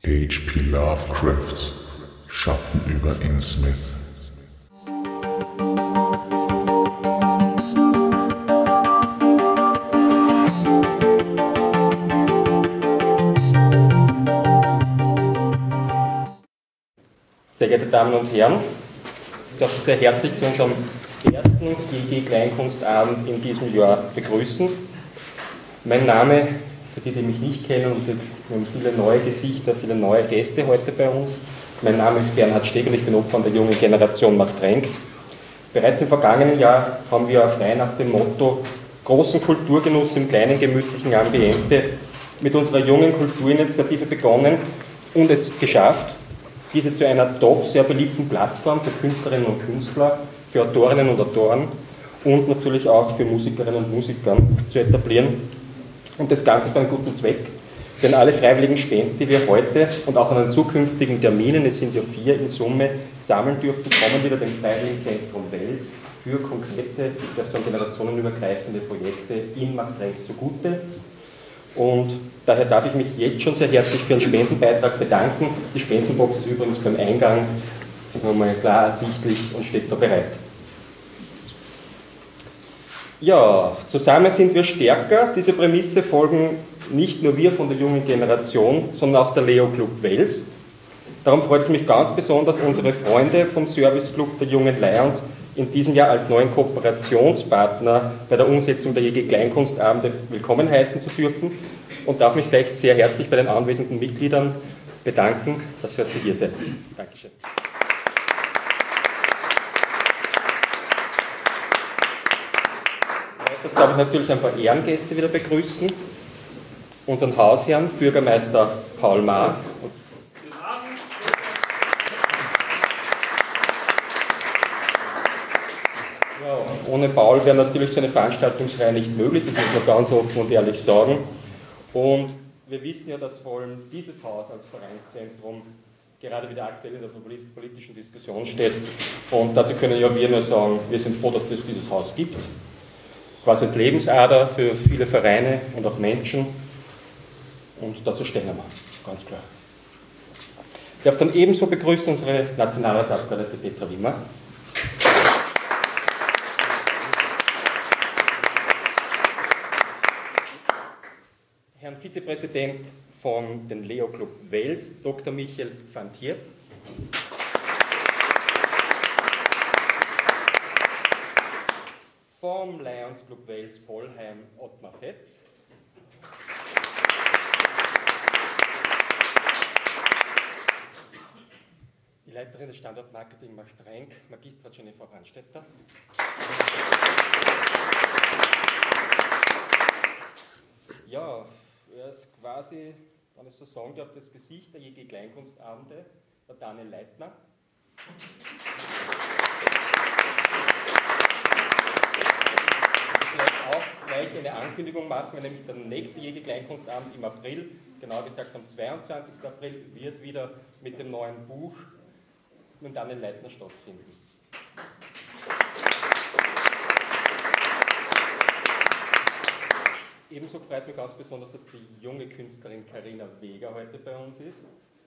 H.P. Lovecrafts Schatten über Innsmouth. Sehr geehrte Damen und Herren, ich darf Sie sehr herzlich zu unserem ersten GG Kleinkunstabend in diesem Jahr begrüßen. Mein Name, für die, die mich nicht kennen, und wir haben viele neue Gesichter, viele neue Gäste heute bei uns. Mein Name ist Bernhard Steg und ich bin Obmann der jungen Generation Macht Renk. Bereits im vergangenen Jahr haben wir frei nach dem Motto großen Kulturgenuss im kleinen gemütlichen Ambiente mit unserer jungen Kulturinitiative begonnen und es geschafft, diese zu einer doch sehr beliebten Plattform für Künstlerinnen und Künstler, für Autorinnen und Autoren und natürlich auch für Musikerinnen und Musiker zu etablieren. Und das Ganze für einen guten Zweck, denn alle freiwilligen Spenden, die wir heute und auch an den zukünftigen Terminen, es sind ja 4 in Summe, sammeln dürfen, kommen wieder dem Freiwilligenzentrum Wels für konkrete, so generationenübergreifende Projekte in Macht Renk zugute. Und daher darf ich mich jetzt schon sehr herzlich für einen Spendenbeitrag bedanken. Die Spendenbox ist übrigens beim Eingang nochmal klar ersichtlich und steht da bereit. Ja, zusammen sind wir stärker. Diese Prämisse folgen nicht nur wir von der jungen Generation, sondern auch der Leo Club Wels. Darum freut es mich ganz besonders, unsere Freunde vom Service Club der Jungen Lions in diesem Jahr als neuen Kooperationspartner bei der Umsetzung der JG Kleinkunstabende willkommen heißen zu dürfen und darf mich gleich sehr herzlich bei den anwesenden Mitgliedern bedanken, dass ihr heute hier seid. Dankeschön. Das darf ich natürlich ein paar Ehrengäste wieder begrüßen. Unseren Hausherrn, Bürgermeister Paul Maar. Ja, ohne Paul wäre natürlich so eine Veranstaltungsreihe nicht möglich, das muss man ganz offen und ehrlich sagen. Und wir wissen ja, dass vor allem dieses Haus als Vereinszentrum gerade wieder aktuell in der politischen Diskussion steht. Und dazu können ja wir nur sagen, wir sind froh, dass es dieses Haus gibt. Quasi als Lebensader für viele Vereine und auch Menschen. Und dazu stehen wir, ganz klar. Ich darf dann ebenso begrüßen unsere Nationalratsabgeordnete Petra Wimmer. Herrn Vizepräsident von den Leo Club Wels, Dr. Michael van Thier. Vom Lions Club Wels Polheim Ottmar Fetz. Die Leiterin des Standortmarketing Macht Renk, Magistra Jennifer Brandstetter. Ja, er ist quasi, wenn ich so sagen darf, das Gesicht der JG Kleinkunstabende, der Daniel Leitner. Vielleicht auch gleich eine Ankündigung machen, weil nämlich der nächste JG Kleinkunstabend im April, genauer gesagt am 22. April, wird wieder mit dem neuen Buch mit Daniel Leitner stattfinden. Ebenso freut es mich ganz besonders, dass die junge Künstlerin Carina Weger heute bei uns ist.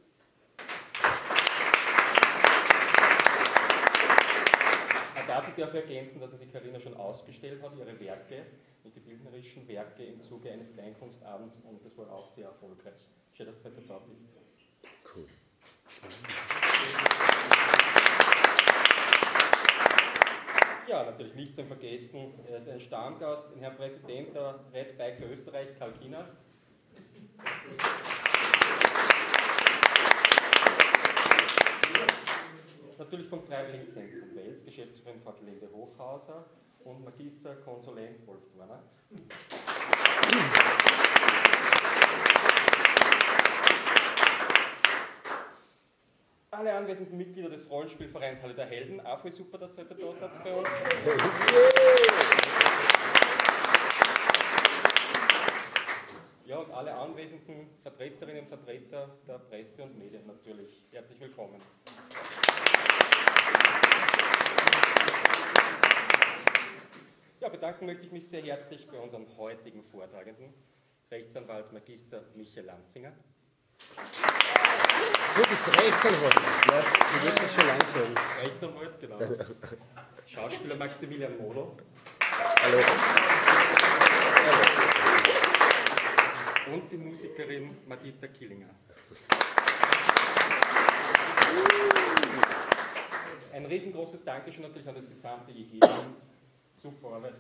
Dazu darf ich ergänzen, dass die Carina schon ausgestellt hat, ihre Werke, die bildnerischen Werke im Zuge eines Kleinkunstabends, und das war auch sehr erfolgreich. Schön, dass du heute da bist. Cool. Ja, natürlich nicht zu vergessen, er ist ein Stammgast, den Herrn Präsident der Red Bike Österreich, Karl Kienast. Natürlich vom Freiwilligenzentrum Wels, Geschäftsführerin Frau Linde Hochhauser und Magister Konsulent Wolf Dorner. Alle anwesenden Mitglieder des Rollenspielvereins Halle der Helden, auch voll super, dass ihr heute da seid bei uns. Ja, und alle anwesenden Vertreterinnen und Vertreter der Presse und Medien natürlich. Herzlich willkommen. Ja, bedanken möchte ich mich sehr herzlich bei unseren heutigen Vortragenden, Rechtsanwalt Magister Michael Lanzinger. Du bist Rechtsanwalt. Ja, du wirst das schon langsam. Rechtsanwalt, genau. Schauspieler Maximilian Moder. Hallo. Und die Musikerin Madita Killinger. Ein riesengroßes Dankeschön natürlich an das gesamte IG. Super Arbeit.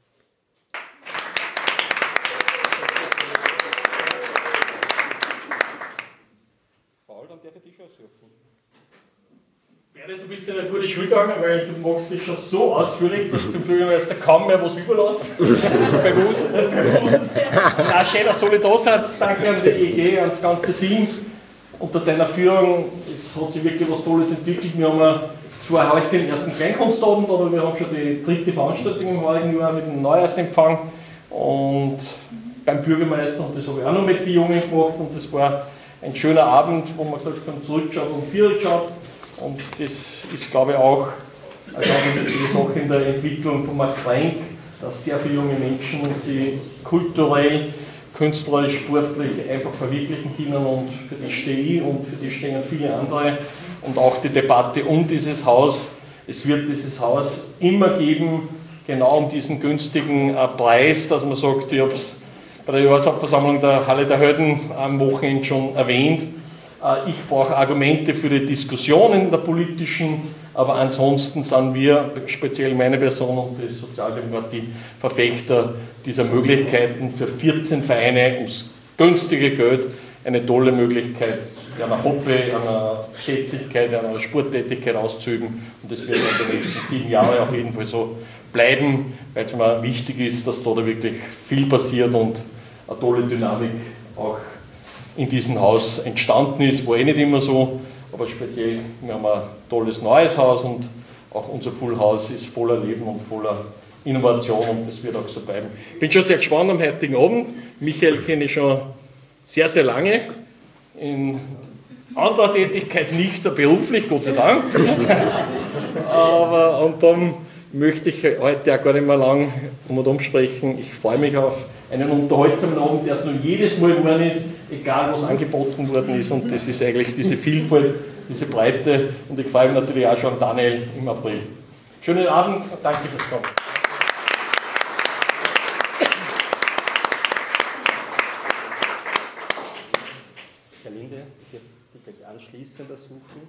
Paul, dann darf ich dich schon surfen. Bernhard, du bist in eine gute Schule gegangen, weil du magst dich schon so ausführlich, dass du dem Bürgermeister kaum mehr was überlässt. Bewusst. Na, schön, dass alle da seid. Danke an die EG, an das ganze Team. Unter deiner Führung hat sich wirklich was Tolles entwickelt. Wir haben zwar heute den ersten Kleinkunstabend, aber wir haben schon die 3. Veranstaltung im heurigen Jahr mit dem Neujahrsempfang. Und beim Bürgermeister, und das habe ich auch noch mit den Jungen gemacht, und das war ein schöner Abend, wo man gesagt haben, zurückschaut und zurückschaut. Und das ist, glaube ich, auch eine ganz wichtige Sache in der Entwicklung von Markt Renk, dass sehr viele junge Menschen sich kulturell, künstlerisch, sportlich einfach verwirklichen können, und für die stehe ich und für die stehen viele andere. Und auch die Debatte um dieses Haus, es wird dieses Haus immer geben, genau um diesen günstigen Preis, dass man sagt, ich habe es bei der Jahreshauptversammlung der Halle der Helden am Wochenende schon erwähnt, ich brauche Argumente für die Diskussionen in der politischen, aber ansonsten sind wir, speziell meine Person und die Sozialdemokratie, Verfechter dieser Möglichkeiten für 14 Vereine ums günstige Geld, eine tolle Möglichkeit, einer Hobby, einer Tätigkeit, einer Sporttätigkeit auszuüben, und das wird in den nächsten 7 Jahren auf jeden Fall so bleiben, weil es mir wichtig ist, dass da wirklich viel passiert und eine tolle Dynamik auch in diesem Haus entstanden ist, war nicht immer so, aber speziell, wir haben ein tolles neues Haus, und auch unser Full House ist voller Leben und voller Innovation, und das wird auch so bleiben. Ich bin schon sehr gespannt am heutigen Abend. Michael kenne ich schon sehr, sehr lange, in anderer Tätigkeit nicht beruflich, Gott sei Dank. Und dann möchte ich heute auch gar nicht mehr lang sprechen. Ich freue mich auf einen unterhaltsamen Abend, der es nur jedes Mal geworden ist, egal was angeboten worden ist, und das ist eigentlich diese Vielfalt, diese Breite, und ich freue mich natürlich auch schon an Daniel im April. Schönen Abend, danke fürs Kommen. Herr Linde, ich werde dich gleich anschließend ersuchen.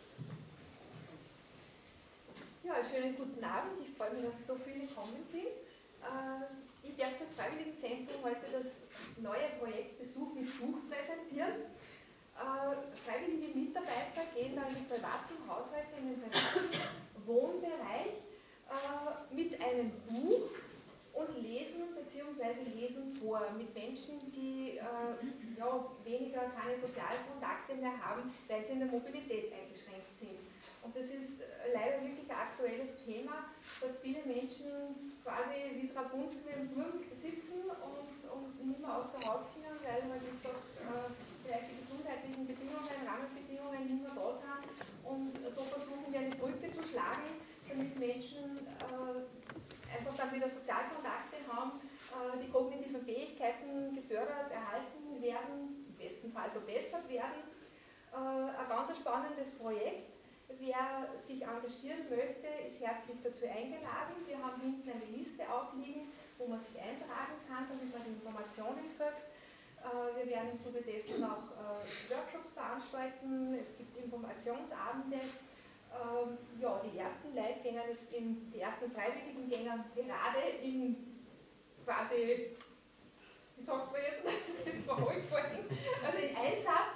Ja, einen schönen guten Abend. Ich freue mich, dass so viele gekommen sind. Ich darf das Freiwilligenzentrum heute das neue Projekt Besuch mit Buch präsentieren. Freiwillige Mitarbeiter gehen da in die privaten Haushalte, in den privaten Wohnbereich mit einem Buch und lesen bzw. lesen vor mit Menschen, die weniger keine sozialen Kontakte mehr haben, weil sie in der Mobilität eingeschränkt sind. Und das ist leider wirklich ein aktuelles Thema, dass viele Menschen quasi wie so Rapunzel im Turm sitzen und nicht mehr außer Haus können, weil man wie gesagt, vielleicht die gesundheitlichen Bedingungen, Rahmenbedingungen nicht mehr da sind. Und so versuchen wir eine Brücke zu schlagen, damit Menschen einfach dann wieder Sozialkontakte haben, die kognitiven Fähigkeiten gefördert, erhalten werden, im besten Fall verbessert werden. Ein ganz spannendes Projekt. Wer sich engagieren möchte, ist herzlich dazu eingeladen. Wir haben hinten eine Liste aufliegen, wo man sich eintragen kann, damit man die Informationen kriegt. Wir werden im Zuge dessen auch Workshops veranstalten. Es gibt Informationsabende. Die ersten Leute gehen jetzt die ersten Freiwilligen gehen gerade in quasi, wie sagt man jetzt, das war gefallen, also in Einsatz.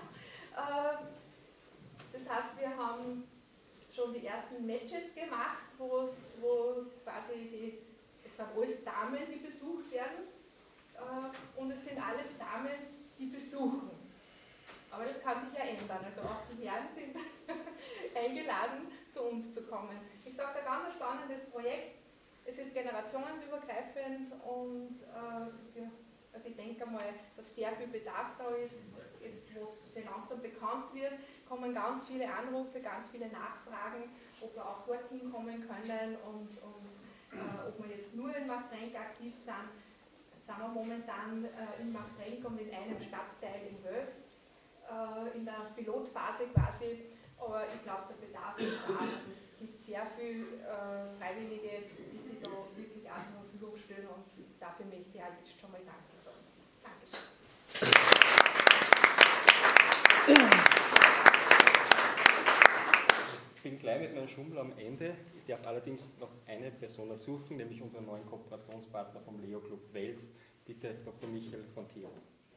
Das heißt, wir haben schon die ersten Matches gemacht, wo quasi es sind alles Damen, die besucht werden, und es sind alles Damen, die besuchen. Aber das kann sich ja ändern, also auch die Herren sind eingeladen, zu uns zu kommen. Ich sage, ein ganz spannendes Projekt, es ist generationenübergreifend, und also ich denke mal, dass sehr viel Bedarf da ist. Jetzt, wo es schon langsam bekannt wird, kommen ganz viele Anrufe, ganz viele Nachfragen, ob wir auch dorthin kommen können und ob wir jetzt nur in Marktrenk aktiv sind. Jetzt sind wir momentan in Marktrenk und in einem Stadtteil in Wels. in der Pilotphase quasi, aber ich glaube, der Bedarf ist da. Es gibt sehr viele Freiwillige, die sich da wirklich auch zur Verfügung stellen und dafür möchte ich auch jetzt schon mal Danke sagen. Dankeschön. Ich bin gleich mit meinem Schummel am Ende. Ich darf allerdings noch eine Person suchen, nämlich unseren neuen Kooperationspartner vom Leo Club Wels. Bitte Dr. Michael von Theo.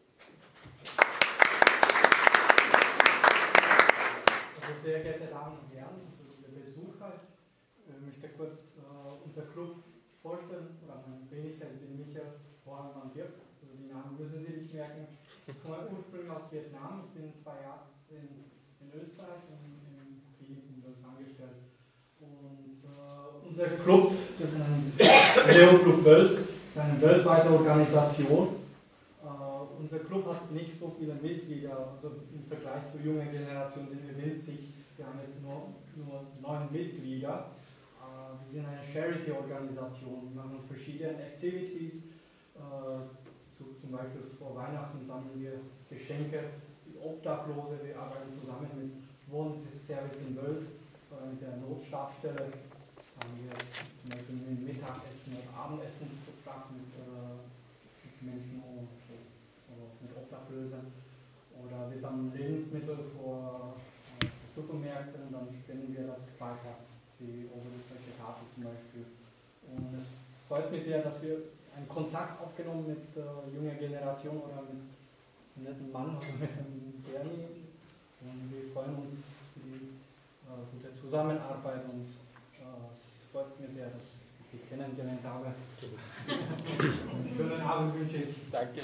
Also sehr geehrte Damen und Herren, liebe Besucher, ich möchte kurz unser Club vorstellen, oder meine Wenigkeit, ich bin Michael Hormann Dirk, also die Namen müssen Sie nicht merken. Ich komme ursprünglich aus Vietnam, ich bin 2 Jahre in Österreich und im Krieg angestellt. Und unser Club, das ist ein Leo Club Wels, ist eine weltweite Organisation. Unser Club hat nicht so viele Mitglieder, also im Vergleich zur jungen Generation sind wir winzig. Wir haben jetzt nur 9 Mitglieder. Wir sind eine Charity-Organisation. Wir machen verschiedene Activities. Zum Beispiel vor Weihnachten sammeln wir Geschenke für Obdachlose. Wir arbeiten zusammen mit Wohnservice in Wels, mit der Notstabsstelle. Haben wir zum Beispiel ein Mittagessen oder Abendessen gebracht mit Menschen mit Obdachlosen. Oder wir sammeln Lebensmittel vor Supermärkten und dann spenden wir das weiter, die oberösterreichische Tafel zum Beispiel. Und es freut mich sehr, dass wir einen Kontakt aufgenommen mit der jungen Generation oder mit einem netten Mann, also mit dem Bernie. Und wir freuen uns für die gute Zusammenarbeit und es freut mich sehr, dass ich dich kennengelernt habe. Einen schönen Abend wünsche ich. Danke.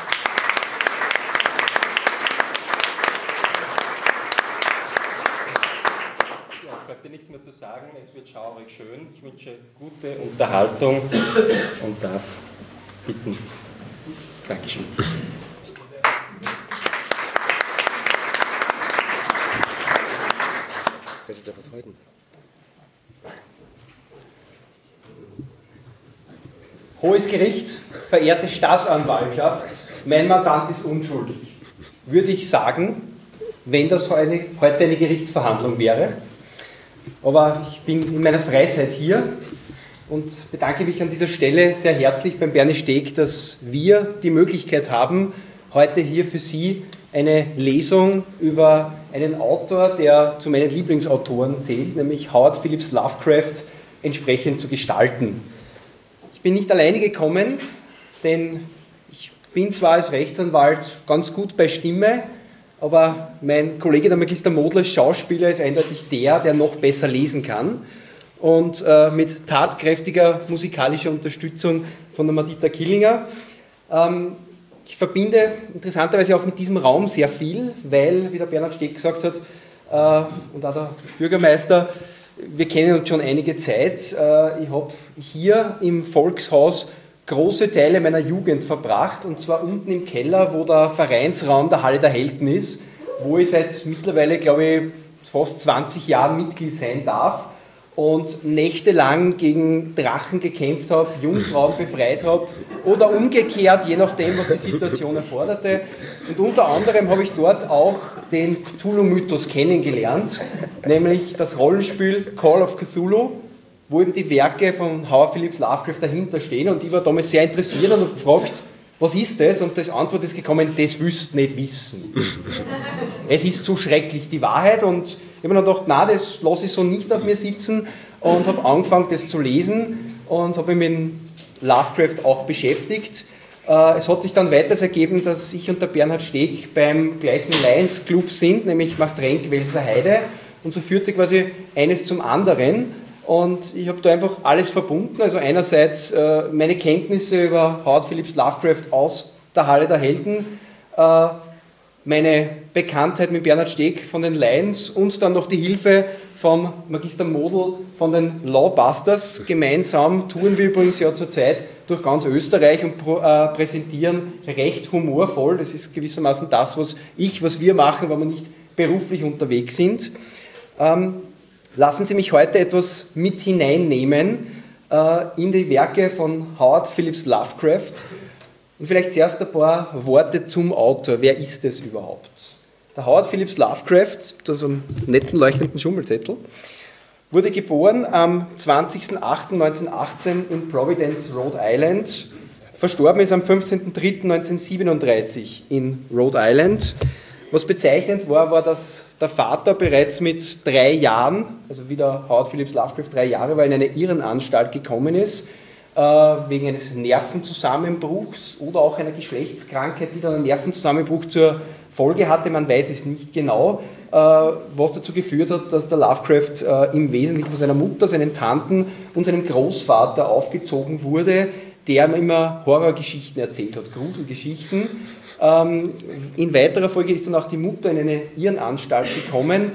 Ja, es bleibt dir nichts mehr zu sagen, es wird schaurig schön. Ich wünsche gute Unterhaltung und darf bitten. Dankeschön. Sollte doch was heute. Hohes Gericht, verehrte Staatsanwaltschaft, mein Mandant ist unschuldig. Würde ich sagen, wenn das heute eine Gerichtsverhandlung wäre. Aber ich bin in meiner Freizeit hier und bedanke mich an dieser Stelle sehr herzlich beim Bernie Steg, dass wir die Möglichkeit haben, heute hier für Sie eine Lesung über einen Autor, der zu meinen Lieblingsautoren zählt, nämlich Howard Phillips Lovecraft, entsprechend zu gestalten. Ich bin nicht alleine gekommen, denn ich bin zwar als Rechtsanwalt ganz gut bei Stimme, aber mein Kollege, der Magister Modler, als Schauspieler, ist eindeutig der noch besser lesen kann. Und mit tatkräftiger musikalischer Unterstützung von der Madita Killinger. Ich verbinde interessanterweise auch mit diesem Raum sehr viel, weil, wie der Bernhard Steg gesagt hat, und auch der Bürgermeister, wir kennen uns schon einige Zeit. Ich habe hier im Volkshaus große Teile meiner Jugend verbracht, und zwar unten im Keller, wo der Vereinsraum der Halle der Helden ist, wo ich seit mittlerweile, glaube ich, fast 20 Jahren Mitglied sein darf und nächtelang gegen Drachen gekämpft habe, Jungfrauen befreit habe oder umgekehrt, je nachdem, was die Situation erforderte. Und unter anderem habe ich dort auch den Cthulhu-Mythos kennengelernt, nämlich das Rollenspiel Call of Cthulhu, wo eben die Werke von Howard Phillips Lovecraft dahinter stehen. Und ich war damals sehr interessiert und habe gefragt, was ist das? Und das Antwort ist gekommen, das wüsst nicht wissen. Es ist zu schrecklich, die Wahrheit. Und ich habe mir dann gedacht, nein, das lasse ich so nicht auf mir sitzen, und habe angefangen, das zu lesen und habe mich mit Lovecraft auch beschäftigt. Es hat sich dann weiters ergeben, dass ich und der Bernhard Steg beim gleichen Lions Club sind, nämlich Machtrenk Welser Heide. Und so führte quasi eines zum anderen. Und ich habe da einfach alles verbunden. Also einerseits meine Kenntnisse über Howard Phillips Lovecraft aus der Halle der Helden, meine Bekanntheit mit Bernhard Steg von den Lions und dann noch die Hilfe vom Magister Modl von den Lawbusters. Gemeinsam touren wir übrigens ja zurzeit durch ganz Österreich und präsentieren recht humorvoll. Das ist gewissermaßen das, was wir machen, wenn wir nicht beruflich unterwegs sind. Lassen Sie mich heute etwas mit hineinnehmen in die Werke von Howard Phillips Lovecraft. Und vielleicht zuerst ein paar Worte zum Autor. Wer ist es überhaupt? Der Howard Phillips Lovecraft, da so einem netten leuchtenden Schummelzettel, wurde geboren am 20.08.1918 in Providence, Rhode Island. Verstorben ist am 15.03.1937 in Rhode Island. Was bezeichnend war, dass der Vater bereits mit 3 Jahren, also wie der Howard Phillips Lovecraft 3 Jahre war, in eine Irrenanstalt gekommen ist, wegen eines Nervenzusammenbruchs oder auch einer Geschlechtskrankheit, die dann einen Nervenzusammenbruch zur Folge hatte. Man weiß es nicht genau, was dazu geführt hat, dass der Lovecraft im Wesentlichen von seiner Mutter, seinen Tanten und seinem Großvater aufgezogen wurde, der immer Horrorgeschichten erzählt hat, Gruselgeschichten. In weiterer Folge ist dann auch die Mutter in eine Irrenanstalt gekommen,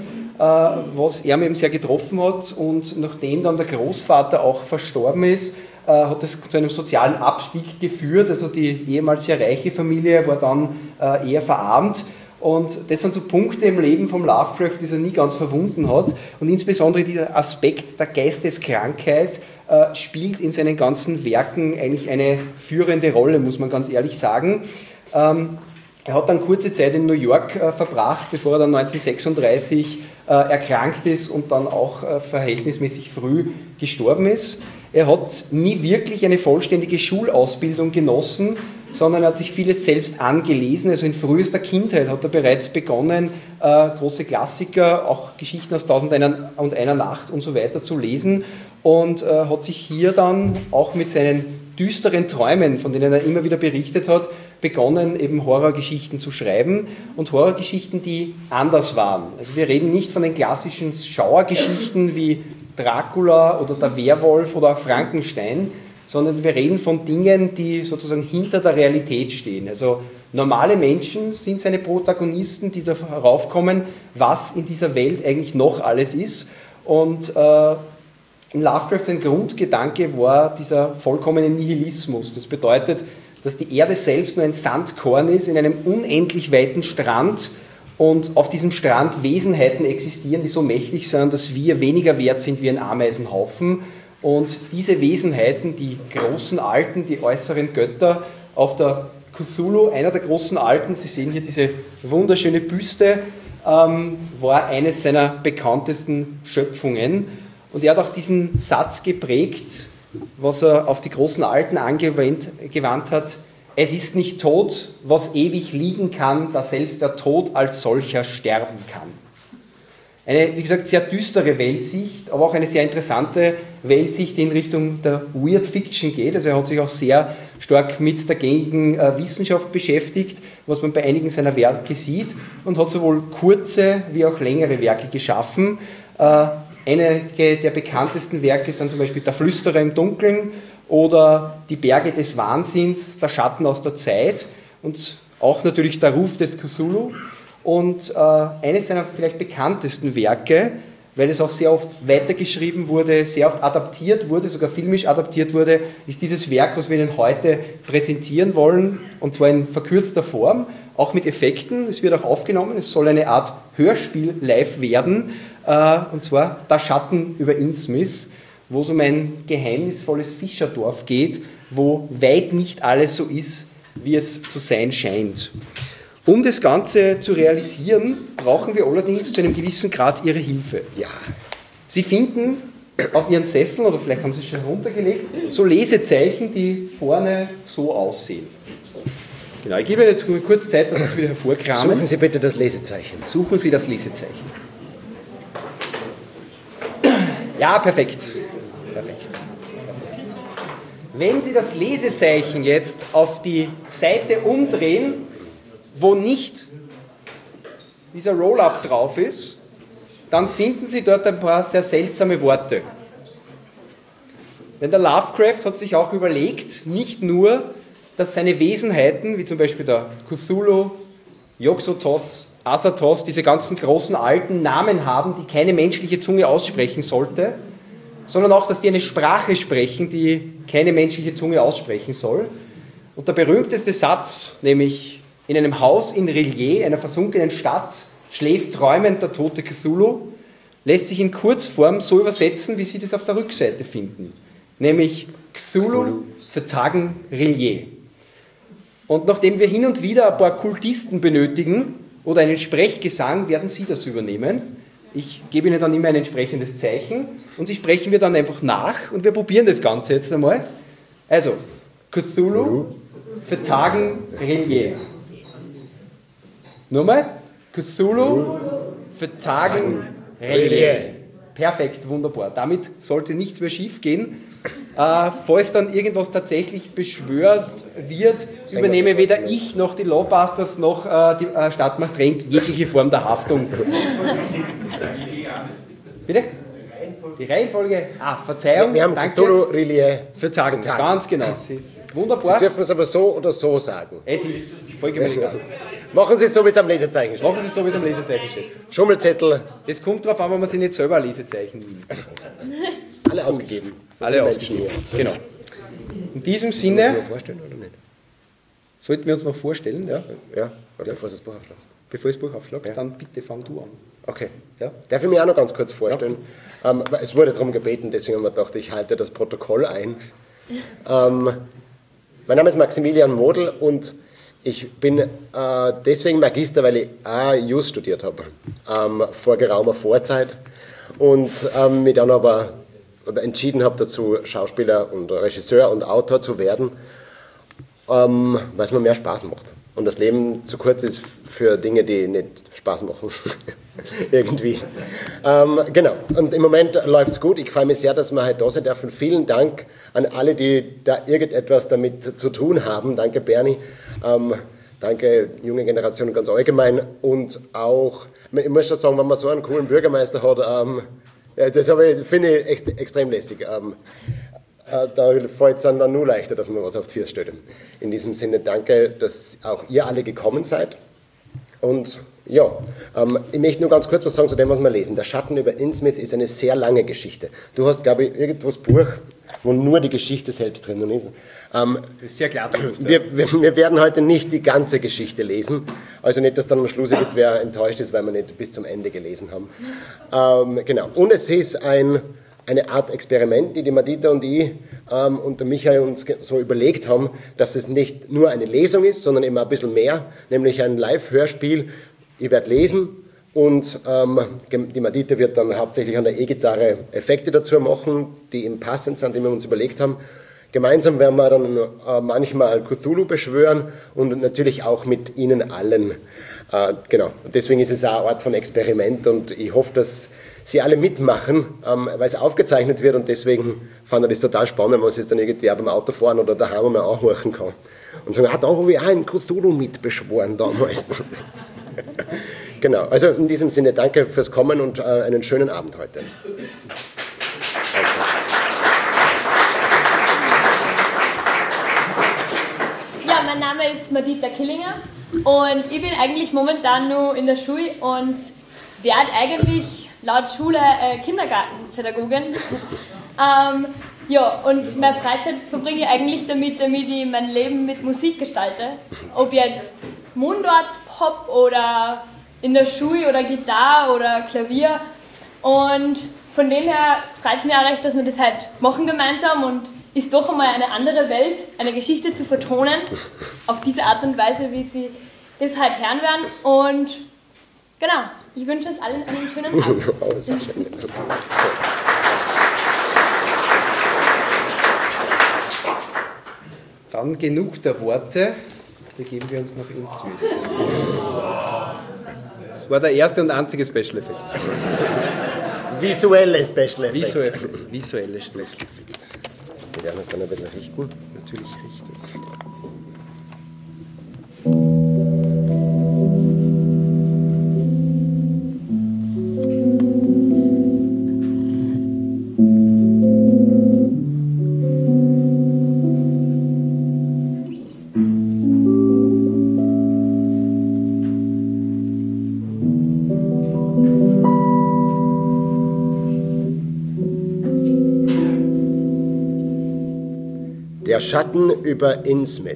was er eben sehr getroffen hat, und nachdem dann der Großvater auch verstorben ist, hat es zu einem sozialen Abstieg geführt. Also die ehemals sehr reiche Familie war dann eher verarmt. Und das sind so Punkte im Leben vom Lovecraft, die er nie ganz verwunden hat. Und insbesondere dieser Aspekt der Geisteskrankheit spielt in seinen ganzen Werken eigentlich eine führende Rolle, muss man ganz ehrlich sagen. Er hat dann kurze Zeit in New York verbracht, bevor er dann 1936 erkrankt ist und dann auch verhältnismäßig früh gestorben ist. Er hat nie wirklich eine vollständige Schulausbildung genossen, sondern er hat sich vieles selbst angelesen. Also in frühester Kindheit hat er bereits begonnen, große Klassiker, auch Geschichten aus 1001 Nacht und so weiter zu lesen, und hat sich hier dann auch mit seinen düsteren Träumen, von denen er immer wieder berichtet hat, begonnen, eben Horrorgeschichten zu schreiben, und Horrorgeschichten, die anders waren. Also wir reden nicht von den klassischen Schauergeschichten wie Dracula oder der Werwolf oder auch Frankenstein, sondern wir reden von Dingen, die sozusagen hinter der Realität stehen. Also normale Menschen sind seine Protagonisten, die darauf kommen, was in dieser Welt eigentlich noch alles ist. Und in Lovecraft sein Grundgedanke war dieser vollkommene Nihilismus. Das bedeutet, dass die Erde selbst nur ein Sandkorn ist in einem unendlich weiten Strand, und auf diesem Strand Wesenheiten existieren, die so mächtig sind, dass wir weniger wert sind wie ein Ameisenhaufen. Und diese Wesenheiten, die großen Alten, die äußeren Götter, auch der Cthulhu, einer der großen Alten, Sie sehen hier diese wunderschöne Büste, war eines seiner bekanntesten Schöpfungen. Und er hat auch diesen Satz geprägt, was er auf die großen Alten angewandt hat: Es ist nicht tot, was ewig liegen kann, da selbst der Tod als solcher sterben kann. Eine, wie gesagt, sehr düstere Weltsicht, aber auch eine sehr interessante Weltsicht, die in Richtung der Weird Fiction geht. Also er hat sich auch sehr stark mit der gängigen Wissenschaft beschäftigt, was man bei einigen seiner Werke sieht, und hat sowohl kurze wie auch längere Werke geschaffen. Einige der bekanntesten Werke sind zum Beispiel Der Flüsterer im Dunkeln oder Die Berge des Wahnsinns, Der Schatten aus der Zeit, und auch natürlich Der Ruf des Cthulhu. Und eines seiner vielleicht bekanntesten Werke, weil es auch sehr oft weitergeschrieben wurde, sehr oft adaptiert wurde, sogar filmisch adaptiert wurde, ist dieses Werk, was wir Ihnen heute präsentieren wollen, und zwar in verkürzter Form, auch mit Effekten. Es wird auch aufgenommen, es soll eine Art Hörspiel live werden, und zwar Der Schatten über Innsmouth, wo es um ein geheimnisvolles Fischerdorf geht, wo weit nicht alles so ist, wie es zu sein scheint. Um das Ganze zu realisieren, brauchen wir allerdings zu einem gewissen Grad Ihre Hilfe. Ja. Sie finden auf Ihren Sesseln, oder vielleicht haben Sie es schon heruntergelegt, so Lesezeichen, die vorne so aussehen. Genau, ich gebe Ihnen jetzt kurz Zeit, dass Sie es wieder hervorkramen. Suchen Sie bitte das Lesezeichen. Suchen Sie das Lesezeichen. Ja, perfekt. Perfekt. Wenn Sie das Lesezeichen jetzt auf die Seite umdrehen, wo nicht dieser Roll-Up drauf ist, dann finden Sie dort ein paar sehr seltsame Worte. Denn der Lovecraft hat sich auch überlegt, nicht nur, dass seine Wesenheiten, wie zum Beispiel der Cthulhu, Yog-Sothoth, Azathoth, diese ganzen großen alten Namen haben, die keine menschliche Zunge aussprechen sollte, sondern auch, dass die eine Sprache sprechen, die keine menschliche Zunge aussprechen soll. Und der berühmteste Satz, nämlich: In einem Haus in R'lyeh, einer versunkenen Stadt, schläft träumend der tote Cthulhu, lässt sich in Kurzform so übersetzen, wie Sie das auf der Rückseite finden. Nämlich Cthulhu vertagen R'lyeh. Und nachdem wir hin und wieder ein paar Kultisten benötigen, oder einen Sprechgesang, werden Sie das übernehmen. Ich gebe Ihnen dann immer ein entsprechendes Zeichen und Sie sprechen mir dann einfach nach und wir probieren das Ganze jetzt einmal. Also, Cthulhu, Vertagen, Relier. Nochmal, Cthulhu, Vertagen, Relier. Perfekt, wunderbar. Damit sollte nichts mehr schief gehen. Falls dann irgendwas tatsächlich beschwört wird, übernehme weder ich noch die Lawbusters noch die Stadtmacht Renk jegliche Form der Haftung. Bitte? Die Reihenfolge? Verzeihung. Wir haben danke. Cthulhu, Relier, Verzagen, ganz genau. Sie ist wunderbar. Sie dürfen es aber so oder so sagen. Es ist vollkommen egal. Machen Sie es so, wie es am Lesezeichen steht. Machen Sie es so, wie es am Lesezeichen steht. Schummelzettel, Das kommt darauf an, wenn man sich nicht selber ein Lesezeichen nimmt. alle ausgegeben. So Alle viele ausgegeben. Menschen hier. Genau. In diesem Müssen wir Sinne uns vorstellen oder nicht? sollten wir uns noch vorstellen, ja? Ja, oder bevor Sie das Buch aufschlagst. Bevor ich das Buch aufschlage, Ja. dann bitte fang du an. Okay. Ja? Darf ich mich auch noch ganz kurz vorstellen? Es wurde darum gebeten, deswegen haben wir gedacht, ich halte das Protokoll ein. Mein Name ist Maximilian Model und ich bin deswegen Magister, weil ich Jus studiert habe, vor geraumer Vorzeit und mich dann aber entschieden habe dazu, Schauspieler und Regisseur und Autor zu werden, weil es mir mehr Spaß macht. Und das Leben zu kurz ist für Dinge, die nicht Spaß machen. Irgendwie. Genau. Und im Moment läuft es gut. Ich freue mich sehr, dass wir heute da sein dürfen. Vielen Dank an alle, die da irgendetwas damit zu tun haben. Danke, Bernie. Danke, junge Generation ganz allgemein. Und auch, ich muss schon sagen, wenn man so einen coolen Bürgermeister hat, das finde ich echt extrem lässig. Da fällt es dann nur leichter, dass man was auf die Füße stellt. In diesem Sinne danke, dass auch ihr alle gekommen seid. Und ja, ich möchte nur ganz kurz was sagen zu dem, was wir lesen. Der Schatten über Innsmouth ist eine sehr lange Geschichte. Du hast, glaube ich, irgendwas Buch, wo nur die Geschichte selbst drinnen ist. Das ist sehr klar. Wir werden heute nicht die ganze Geschichte lesen. Also nicht, dass dann am Schluss irgendwer enttäuscht ist, weil wir nicht bis zum Ende gelesen haben. Genau. Und es ist eine Art Experiment, die Madita und ich und der Michael uns so überlegt haben, dass es nicht nur eine Lesung ist, sondern immer ein bisschen mehr, nämlich ein Live-Hörspiel. Ich werde lesen und die Madita wird dann hauptsächlich an der E-Gitarre Effekte dazu machen, die ihm passend sind, die wir uns überlegt haben. Gemeinsam werden wir dann manchmal Cthulhu beschwören und natürlich auch mit Ihnen allen. Genau. Und deswegen ist es auch eine Art von Experiment und ich hoffe, dass Sie alle mitmachen, weil es aufgezeichnet wird und deswegen fand ich das total spannend, wenn man sich dann irgendwie auch beim Autofahren oder daheim mal anhören kann. Und sagen, da habe ich auch einen Cthulhu mitbeschworen damals. Genau, also in diesem Sinne danke fürs Kommen und einen schönen Abend heute. Ja, mein Name ist Madita Killinger und ich bin eigentlich momentan nur in der Schule und werde eigentlich laut Schule Kindergartenpädagogin. Ja, und meine Freizeit verbringe ich eigentlich damit ich mein Leben mit Musik gestalte. Ob jetzt Mundart, Pop oder in der Schule oder Gitarre oder Klavier. Und von dem her freut es mich auch recht, dass wir das halt machen gemeinsam und ist doch einmal eine andere Welt, eine Geschichte zu vertonen, auf diese Art und Weise, wie Sie das halt hören werden. Und genau, ich wünsche uns allen einen schönen Abend. Dann genug der Worte, begeben wir uns nach Innsmouth. Das war der erste und einzige Special Effekt. Visuelle Special Effekt. Visuelle Special Effekt. Wir werden es dann ein bisschen richten. Natürlich riecht es. Der Schatten über Innsmouth.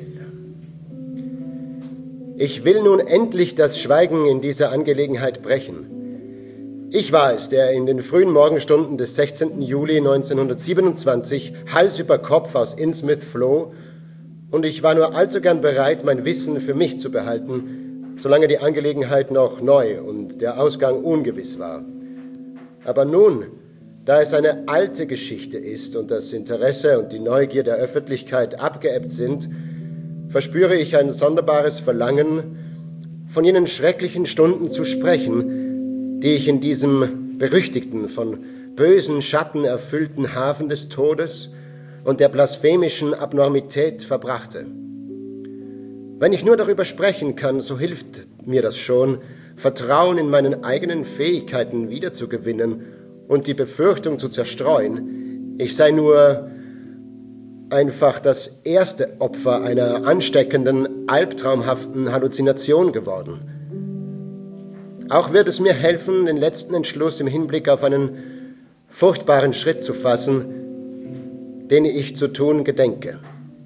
Ich will nun endlich das Schweigen in dieser Angelegenheit brechen. Ich war es, der in den frühen Morgenstunden des 16. Juli 1927 Hals über Kopf aus Innsmouth floh, und ich war nur allzu gern bereit, mein Wissen für mich zu behalten, solange die Angelegenheit noch neu und der Ausgang ungewiss war. Aber nun, da es eine alte Geschichte ist und das Interesse und die Neugier der Öffentlichkeit abgeebbt sind, verspüre ich ein sonderbares Verlangen, von jenen schrecklichen Stunden zu sprechen, die ich in diesem berüchtigten, von bösen Schatten erfüllten Hafen des Todes und der blasphemischen Abnormität verbrachte. Wenn ich nur darüber sprechen kann, so hilft mir das schon, Vertrauen in meinen eigenen Fähigkeiten wiederzugewinnen und die Befürchtung zu zerstreuen, ich sei nur einfach das erste Opfer einer ansteckenden, albtraumhaften Halluzination geworden. Auch wird es mir helfen, den letzten Entschluss im Hinblick auf einen furchtbaren Schritt zu fassen, den ich zu tun gedenke.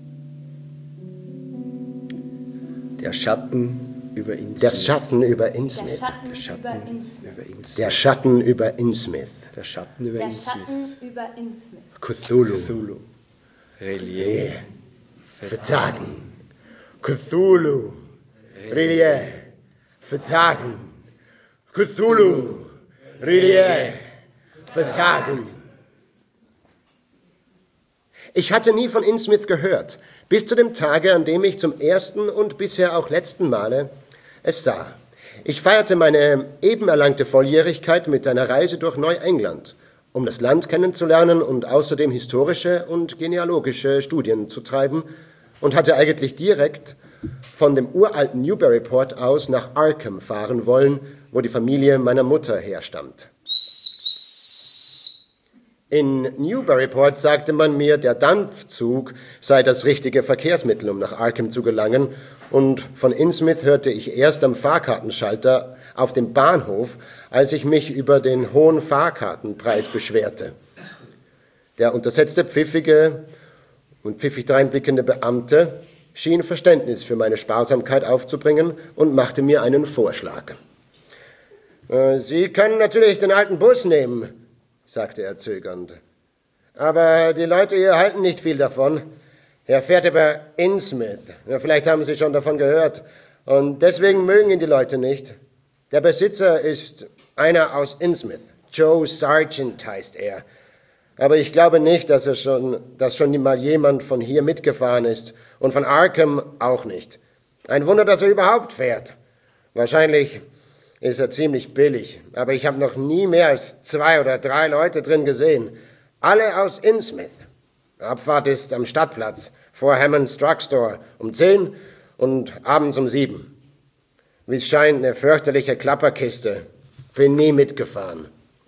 Der Schatten über Innsmouth. Der Schatten über Innsmouth. Der Schatten über Innsmouth. Der Schatten über Innsmouth. Der Schatten über Der Innsmouth. Schatten über Innsmouth. Cthulhu. Relief. Vertagen. Cthulhu. Relief. Vertagen. Cthulhu. Relief. Vertagen. Ich hatte nie von Innsmouth gehört, bis zu dem Tage, an dem ich zum ersten und bisher auch letzten Male es sah. Ich feierte meine eben erlangte Volljährigkeit mit einer Reise durch Neuengland, um das Land kennenzulernen und außerdem historische und genealogische Studien zu treiben, und hatte eigentlich direkt von dem uralten Newburyport aus nach Arkham fahren wollen, wo die Familie meiner Mutter herstammt. In Newburyport sagte man mir, der Dampfzug sei das richtige Verkehrsmittel, um nach Arkham zu gelangen, und von Innsmouth hörte ich erst am Fahrkartenschalter auf dem Bahnhof, als ich mich über den hohen Fahrkartenpreis beschwerte. Der untersetzte, pfiffige und pfiffig dreinblickende Beamte schien Verständnis für meine Sparsamkeit aufzubringen und machte mir einen Vorschlag. »Sie können natürlich den alten Bus nehmen«, sagte er zögernd. »Aber die Leute hier halten nicht viel davon. Er fährt über Innsmouth. Ja, vielleicht haben Sie schon davon gehört. Und deswegen mögen ihn die Leute nicht. Der Besitzer ist einer aus Innsmouth. Joe Sargent heißt er. Aber ich glaube nicht, dass schon mal jemand von hier mitgefahren ist. Und von Arkham auch nicht. Ein Wunder, dass er überhaupt fährt. Wahrscheinlich ist er ziemlich billig, aber ich habe noch nie mehr als 2 oder 3 Leute drin gesehen. Alle aus Innsmouth. Abfahrt ist am Stadtplatz, vor Hammond's Drugstore, um 10 und abends um 7. Wie es scheint, eine fürchterliche Klapperkiste. Bin nie mitgefahren.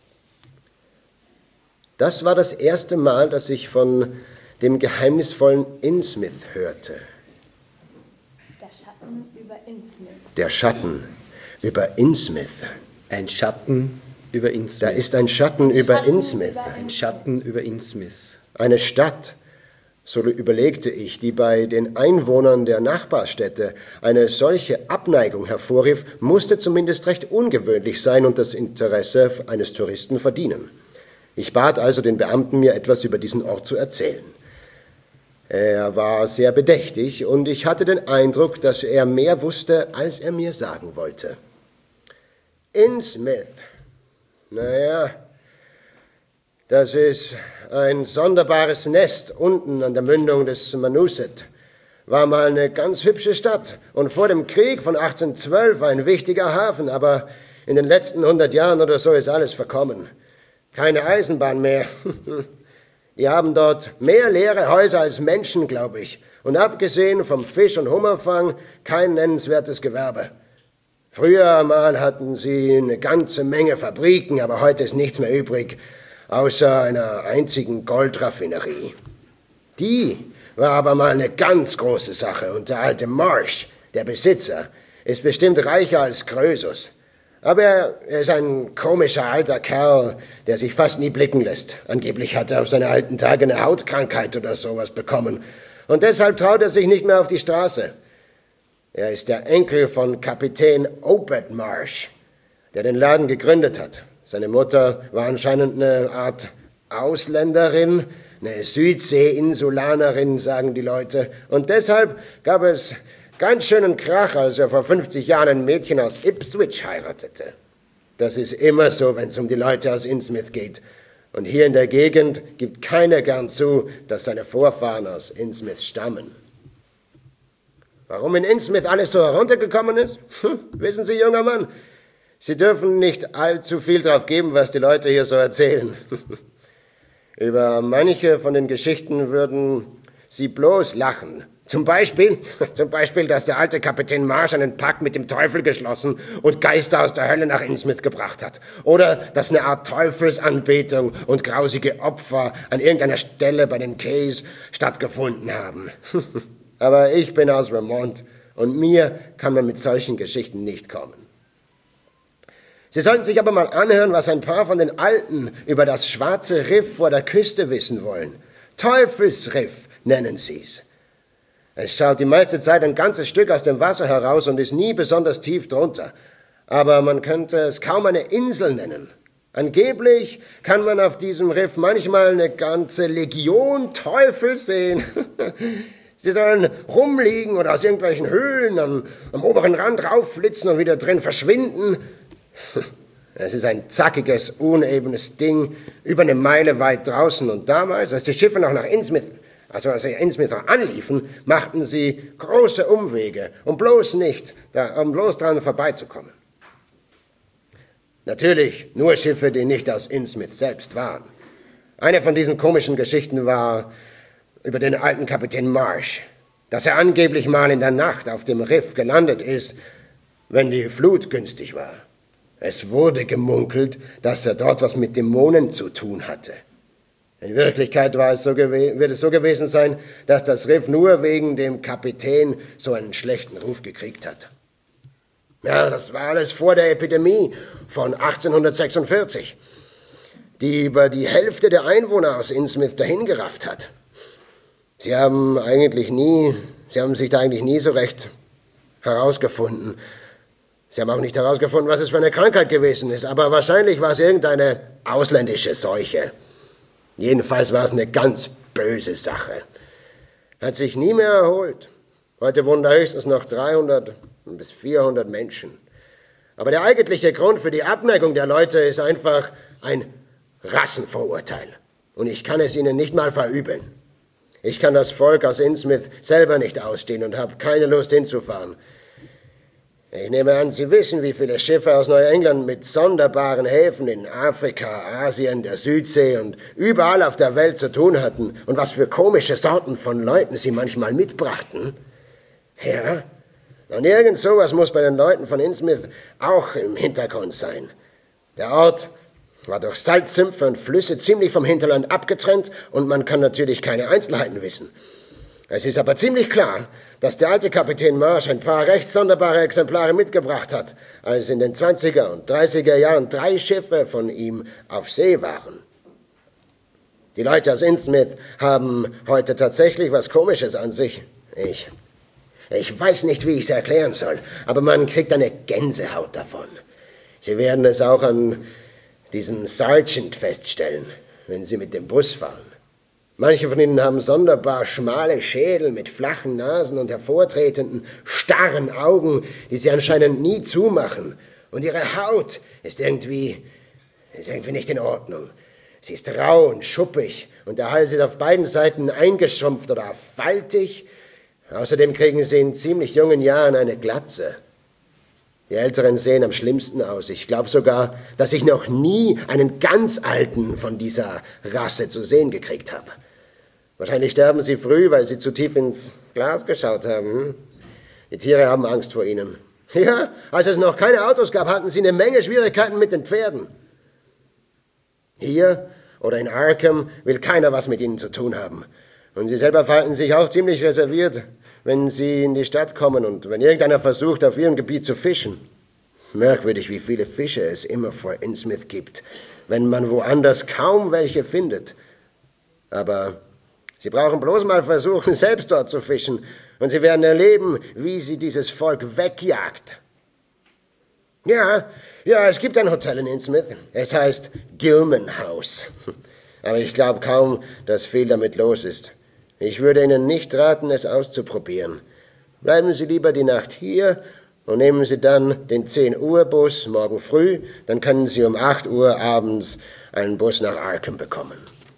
Das war das erste Mal, dass ich von dem geheimnisvollen Innsmouth hörte. Der Schatten über Innsmouth. Der Schatten über Innsmouth. Ein Schatten über Innsmouth. Da ist ein Schatten über Innsmouth. Ein Schatten über Innsmouth. Eine Stadt, so überlegte ich, die bei den Einwohnern der Nachbarstädte eine solche Abneigung hervorrief, musste zumindest recht ungewöhnlich sein und das Interesse eines Touristen verdienen. Ich bat also den Beamten, mir etwas über diesen Ort zu erzählen. Er war sehr bedächtig und ich hatte den Eindruck, dass er mehr wusste, als er mir sagen wollte. Innsmouth. Naja, das ist ein sonderbares Nest unten an der Mündung des Manooset. War mal eine ganz hübsche Stadt und vor dem Krieg von 1812 ein wichtiger Hafen, aber in den letzten 100 Jahren oder so ist alles verkommen. Keine Eisenbahn mehr. Die haben dort mehr leere Häuser als Menschen, glaube ich. Und abgesehen vom Fisch- und Hummerfang kein nennenswertes Gewerbe. Früher mal hatten sie eine ganze Menge Fabriken, aber heute ist nichts mehr übrig, außer einer einzigen Goldraffinerie. Die war aber mal eine ganz große Sache und der alte Marsh, der Besitzer, ist bestimmt reicher als Krösus. Aber er ist ein komischer alter Kerl, der sich fast nie blicken lässt. Angeblich hat er auf seine alten Tage eine Hautkrankheit oder sowas bekommen. Und deshalb traut er sich nicht mehr auf die Straße. Er ist der Enkel von Kapitän Obed Marsh, der den Laden gegründet hat. Seine Mutter war anscheinend eine Art Ausländerin, eine Südsee-Insulanerin, sagen die Leute. Und deshalb gab es ganz schönen Krach, als er vor 50 Jahren ein Mädchen aus Ipswich heiratete. Das ist immer so, wenn es um die Leute aus Innsmouth geht. Und hier in der Gegend gibt keiner gern zu, dass seine Vorfahren aus Innsmouth stammen. Warum in Innsmouth alles so heruntergekommen ist? Wissen Sie, junger Mann, Sie dürfen nicht allzu viel drauf geben, was die Leute hier so erzählen. Über manche von den Geschichten würden Sie bloß lachen. Zum Beispiel, dass der alte Kapitän Marsh einen Pakt mit dem Teufel geschlossen und Geister aus der Hölle nach Innsmouth gebracht hat. Oder dass eine Art Teufelsanbetung und grausige Opfer an irgendeiner Stelle bei den Cays stattgefunden haben. Aber ich bin aus Vermont und mir kann man mit solchen Geschichten nicht kommen. Sie sollten sich aber mal anhören, was ein paar von den Alten über das schwarze Riff vor der Küste wissen wollen. Teufelsriff nennen sie's. Es schaut die meiste Zeit ein ganzes Stück aus dem Wasser heraus und ist nie besonders tief drunter. Aber man könnte es kaum eine Insel nennen. Angeblich kann man auf diesem Riff manchmal eine ganze Legion Teufel sehen. Sie sollen rumliegen oder aus irgendwelchen Höhlen am oberen Rand raufflitzen und wieder drin verschwinden. Es ist ein zackiges, unebenes Ding, über eine Meile weit draußen. Und damals, als die Schiffe noch nach Innsmouth, als sie Innsmouth anliefen, machten sie große Umwege, um bloß dran vorbeizukommen. Natürlich nur Schiffe, die nicht aus Innsmouth selbst waren. Eine von diesen komischen Geschichten war über den alten Kapitän Marsh, dass er angeblich mal in der Nacht auf dem Riff gelandet ist, wenn die Flut günstig war. Es wurde gemunkelt, dass er dort was mit Dämonen zu tun hatte. In Wirklichkeit wird es so gewesen sein, dass das Riff nur wegen dem Kapitän so einen schlechten Ruf gekriegt hat. Ja, das war alles vor der Epidemie von 1846, die über die Hälfte der Einwohner aus Innsmouth dahingerafft hat. Sie haben sich da eigentlich nie so recht herausgefunden. Sie haben auch nicht herausgefunden, was es für eine Krankheit gewesen ist, aber wahrscheinlich war es irgendeine ausländische Seuche. Jedenfalls war es eine ganz böse Sache. Hat sich nie mehr erholt. Heute wohnen da höchstens noch 300 bis 400 Menschen. Aber der eigentliche Grund für die Abneigung der Leute ist einfach ein Rassenvorurteil. Und ich kann es ihnen nicht mal verübeln. Ich kann das Volk aus Innsmouth selber nicht ausstehen und habe keine Lust hinzufahren. Ich nehme an, Sie wissen, wie viele Schiffe aus Neuengland mit sonderbaren Häfen in Afrika, Asien, der Südsee und überall auf der Welt zu tun hatten und was für komische Sorten von Leuten sie manchmal mitbrachten. Ja, und irgend sowas muss bei den Leuten von Innsmouth auch im Hintergrund sein. Der Ort war durch Salzsümpfe und Flüsse ziemlich vom Hinterland abgetrennt und man kann natürlich keine Einzelheiten wissen. Es ist aber ziemlich klar, dass der alte Kapitän Marsh ein paar recht sonderbare Exemplare mitgebracht hat, als in den 20er und 30er Jahren 3 Schiffe von ihm auf See waren. Die Leute aus Innsmouth haben heute tatsächlich was Komisches an sich. Ich weiß nicht, wie ich es erklären soll, aber man kriegt eine Gänsehaut davon. Sie werden es auch an diesem Sergeant feststellen, wenn Sie mit dem Bus fahren. Manche von ihnen haben sonderbar schmale Schädel mit flachen Nasen und hervortretenden, starren Augen, die sie anscheinend nie zumachen. Und ihre Haut ist irgendwie nicht in Ordnung. Sie ist rau und schuppig und der Hals ist auf beiden Seiten eingeschrumpft oder faltig. Außerdem kriegen sie in ziemlich jungen Jahren eine Glatze. Die Älteren sehen am schlimmsten aus. Ich glaube sogar, dass ich noch nie einen ganz Alten von dieser Rasse zu sehen gekriegt habe. Wahrscheinlich sterben sie früh, weil sie zu tief ins Glas geschaut haben. Die Tiere haben Angst vor ihnen. Ja, als es noch keine Autos gab, hatten sie eine Menge Schwierigkeiten mit den Pferden. Hier oder in Arkham will keiner was mit ihnen zu tun haben. Und sie selber verhalten sich auch ziemlich reserviert, wenn sie in die Stadt kommen und wenn irgendeiner versucht, auf ihrem Gebiet zu fischen. Merkwürdig, wie viele Fische es immer vor Innsmouth gibt, wenn man woanders kaum welche findet. Aber Sie brauchen bloß mal versuchen, selbst dort zu fischen, und Sie werden erleben, wie sie dieses Volk wegjagt. Ja, es gibt ein Hotel in Innsmouth. Es heißt Gilman House. Aber ich glaube kaum, dass viel damit los ist. Ich würde Ihnen nicht raten, es auszuprobieren. Bleiben Sie lieber die Nacht hier und nehmen Sie dann den 10-Uhr-Bus morgen früh. Dann können Sie um 8 Uhr abends einen Bus nach Arkham bekommen.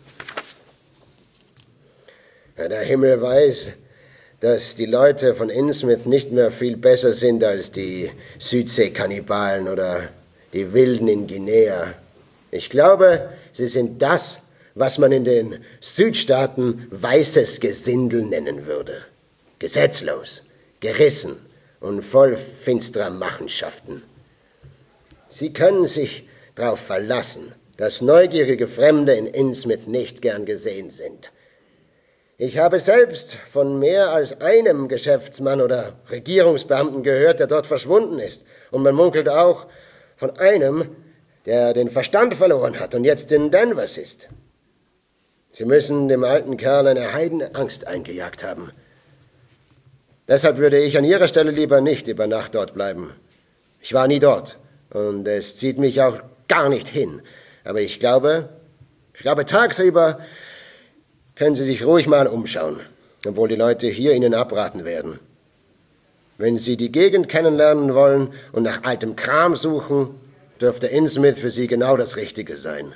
Ja, der Himmel weiß, dass die Leute von Innsmouth nicht mehr viel besser sind als die Südseekannibalen oder die Wilden in Guinea. Ich glaube, sie sind das, was man in den Südstaaten weißes Gesindel nennen würde. Gesetzlos, gerissen und voll finsterer Machenschaften. Sie können sich darauf verlassen, dass neugierige Fremde in Innsmouth nicht gern gesehen sind. Ich habe selbst von mehr als einem Geschäftsmann oder Regierungsbeamten gehört, der dort verschwunden ist. Und man munkelt auch von einem, der den Verstand verloren hat und jetzt in Denver ist. Sie müssen dem alten Kerl eine Heidenangst eingejagt haben. Deshalb würde ich an Ihrer Stelle lieber nicht über Nacht dort bleiben. Ich war nie dort und es zieht mich auch gar nicht hin. Aber ich glaube, tagsüber können Sie sich ruhig mal umschauen, obwohl die Leute hier Ihnen abraten werden. Wenn Sie die Gegend kennenlernen wollen und nach altem Kram suchen, dürfte Innsmouth für Sie genau das Richtige sein.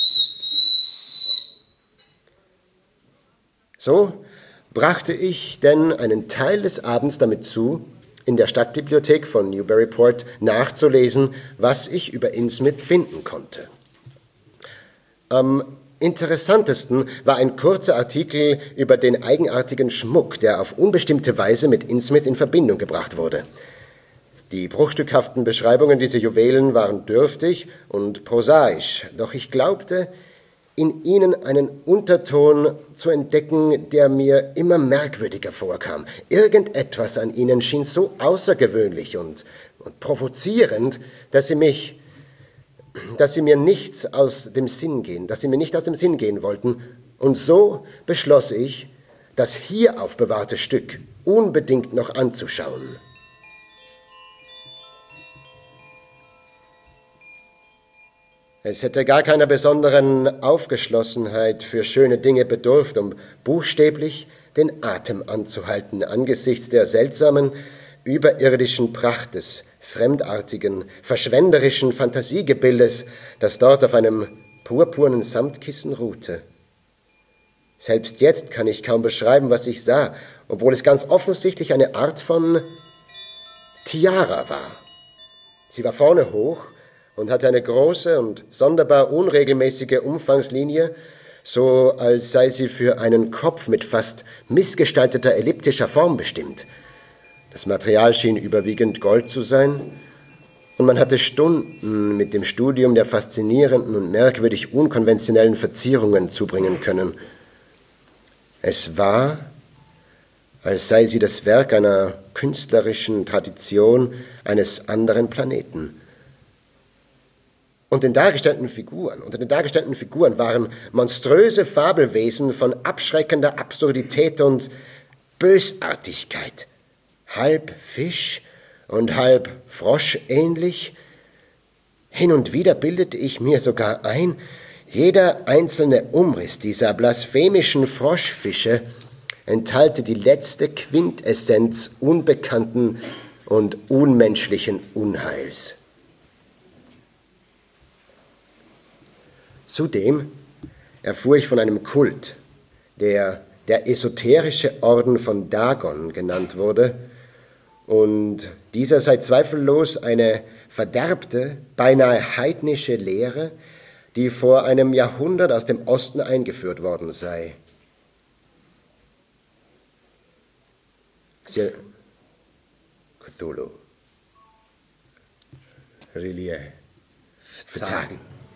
So brachte ich denn einen Teil des Abends damit zu, in der Stadtbibliothek von Newburyport nachzulesen, was ich über Innsmouth finden konnte. Am interessantesten war ein kurzer Artikel über den eigenartigen Schmuck, der auf unbestimmte Weise mit Innsmouth in Verbindung gebracht wurde. Die bruchstückhaften Beschreibungen dieser Juwelen waren dürftig und prosaisch, doch ich glaubte, in ihnen einen Unterton zu entdecken, der mir immer merkwürdiger vorkam. Irgendetwas an ihnen schien so außergewöhnlich und provozierend, dass sie mir nicht aus dem Sinn gehen wollten. Und so beschloss ich, das hier aufbewahrte Stück unbedingt noch anzuschauen. Es hätte gar keiner besonderen Aufgeschlossenheit für schöne Dinge bedurft, um buchstäblich den Atem anzuhalten angesichts der seltsamen, überirdischen Pracht des fremdartigen, verschwenderischen Fantasiegebildes, das dort auf einem purpurnen Samtkissen ruhte. Selbst jetzt kann ich kaum beschreiben, was ich sah, obwohl es ganz offensichtlich eine Art von Tiara war. Sie war vorne hoch und hatte eine große und sonderbar unregelmäßige Umfangslinie, so als sei sie für einen Kopf mit fast missgestalteter elliptischer Form bestimmt. Das Material schien überwiegend Gold zu sein, und man hatte Stunden mit dem Studium der faszinierenden und merkwürdig unkonventionellen Verzierungen zubringen können. Es war, als sei sie das Werk einer künstlerischen Tradition eines anderen Planeten. Unter den dargestellten Figuren waren monströse Fabelwesen von abschreckender Absurdität und Bösartigkeit, halb Fisch und halb Frosch ähnlich. Hin und wieder bildete ich mir sogar ein, jeder einzelne Umriss dieser blasphemischen Froschfische enthalte die letzte Quintessenz unbekannten und unmenschlichen Unheils. Zudem erfuhr ich von einem Kult, der esoterische Orden von Dagon genannt wurde, und dieser sei zweifellos eine verderbte, beinahe heidnische Lehre, die vor einem Jahrhundert aus dem Osten eingeführt worden sei. Cthulhu. Relief. Vertagen.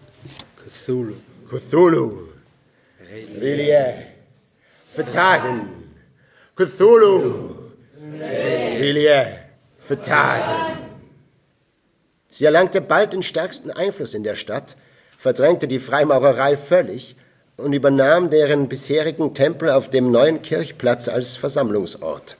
Cthulhu. Relief. Vertagen. Cthulhu. Relief. Vertagen. Sie erlangte bald den stärksten Einfluss in der Stadt, verdrängte die Freimaurerei völlig und übernahm deren bisherigen Tempel auf dem neuen Kirchplatz als Versammlungsort.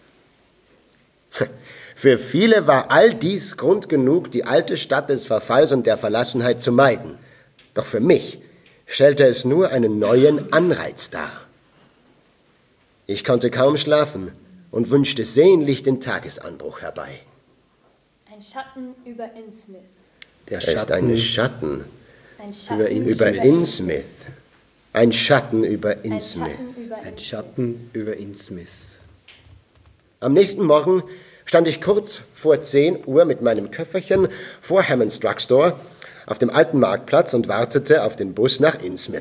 Für viele war all dies Grund genug, die alte Stadt des Verfalls und der Verlassenheit zu meiden. Doch für mich stellte es nur einen neuen Anreiz dar. Ich konnte kaum schlafen und wünschte sehnlich den Tagesanbruch herbei. Ein Schatten über Innsmouth. Der ist ein Schatten Ein Schatten über Innsmouth. Ein Schatten über Ein Innsmouth. Schatten über Ein Schatten über Innsmouth. Am nächsten Morgen stand ich kurz vor 10 Uhr mit meinem Köfferchen vor Hammonds Drugstore auf dem alten Marktplatz und wartete auf den Bus nach Innsmouth.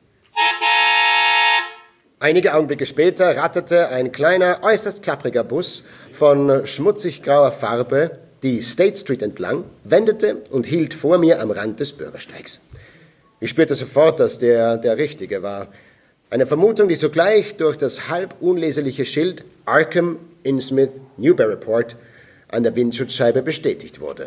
Einige Augenblicke später ratterte ein kleiner, äußerst klappriger Bus von schmutzig grauer Farbe die State Street entlang, wendete und hielt vor mir am Rand des Bürgersteigs. Ich spürte sofort, dass der Richtige war. Eine Vermutung, die sogleich durch das halb unleserliche Schild Arkham, Innsmouth, Newburyport an der Windschutzscheibe bestätigt wurde.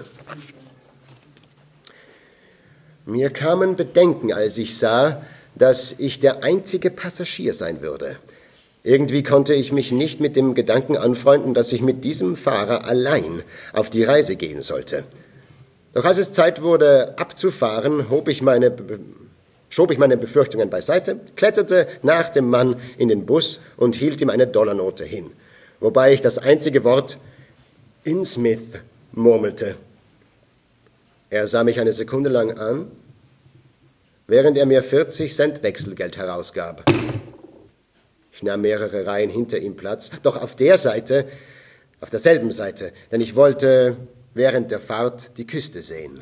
Mir kamen Bedenken, als ich sah, dass ich der einzige Passagier sein würde. Irgendwie konnte ich mich nicht mit dem Gedanken anfreunden, dass ich mit diesem Fahrer allein auf die Reise gehen sollte. Doch als es Zeit wurde, abzufahren, schob ich meine Befürchtungen beiseite, kletterte nach dem Mann in den Bus und hielt ihm eine Dollarnote hin, wobei ich das einzige Wort Innsmouth murmelte. Er sah mich eine Sekunde lang an, während er mir 40 Cent Wechselgeld herausgab. Ich nahm mehrere Reihen hinter ihm Platz, doch auf derselben Seite, denn ich wollte während der Fahrt die Küste sehen.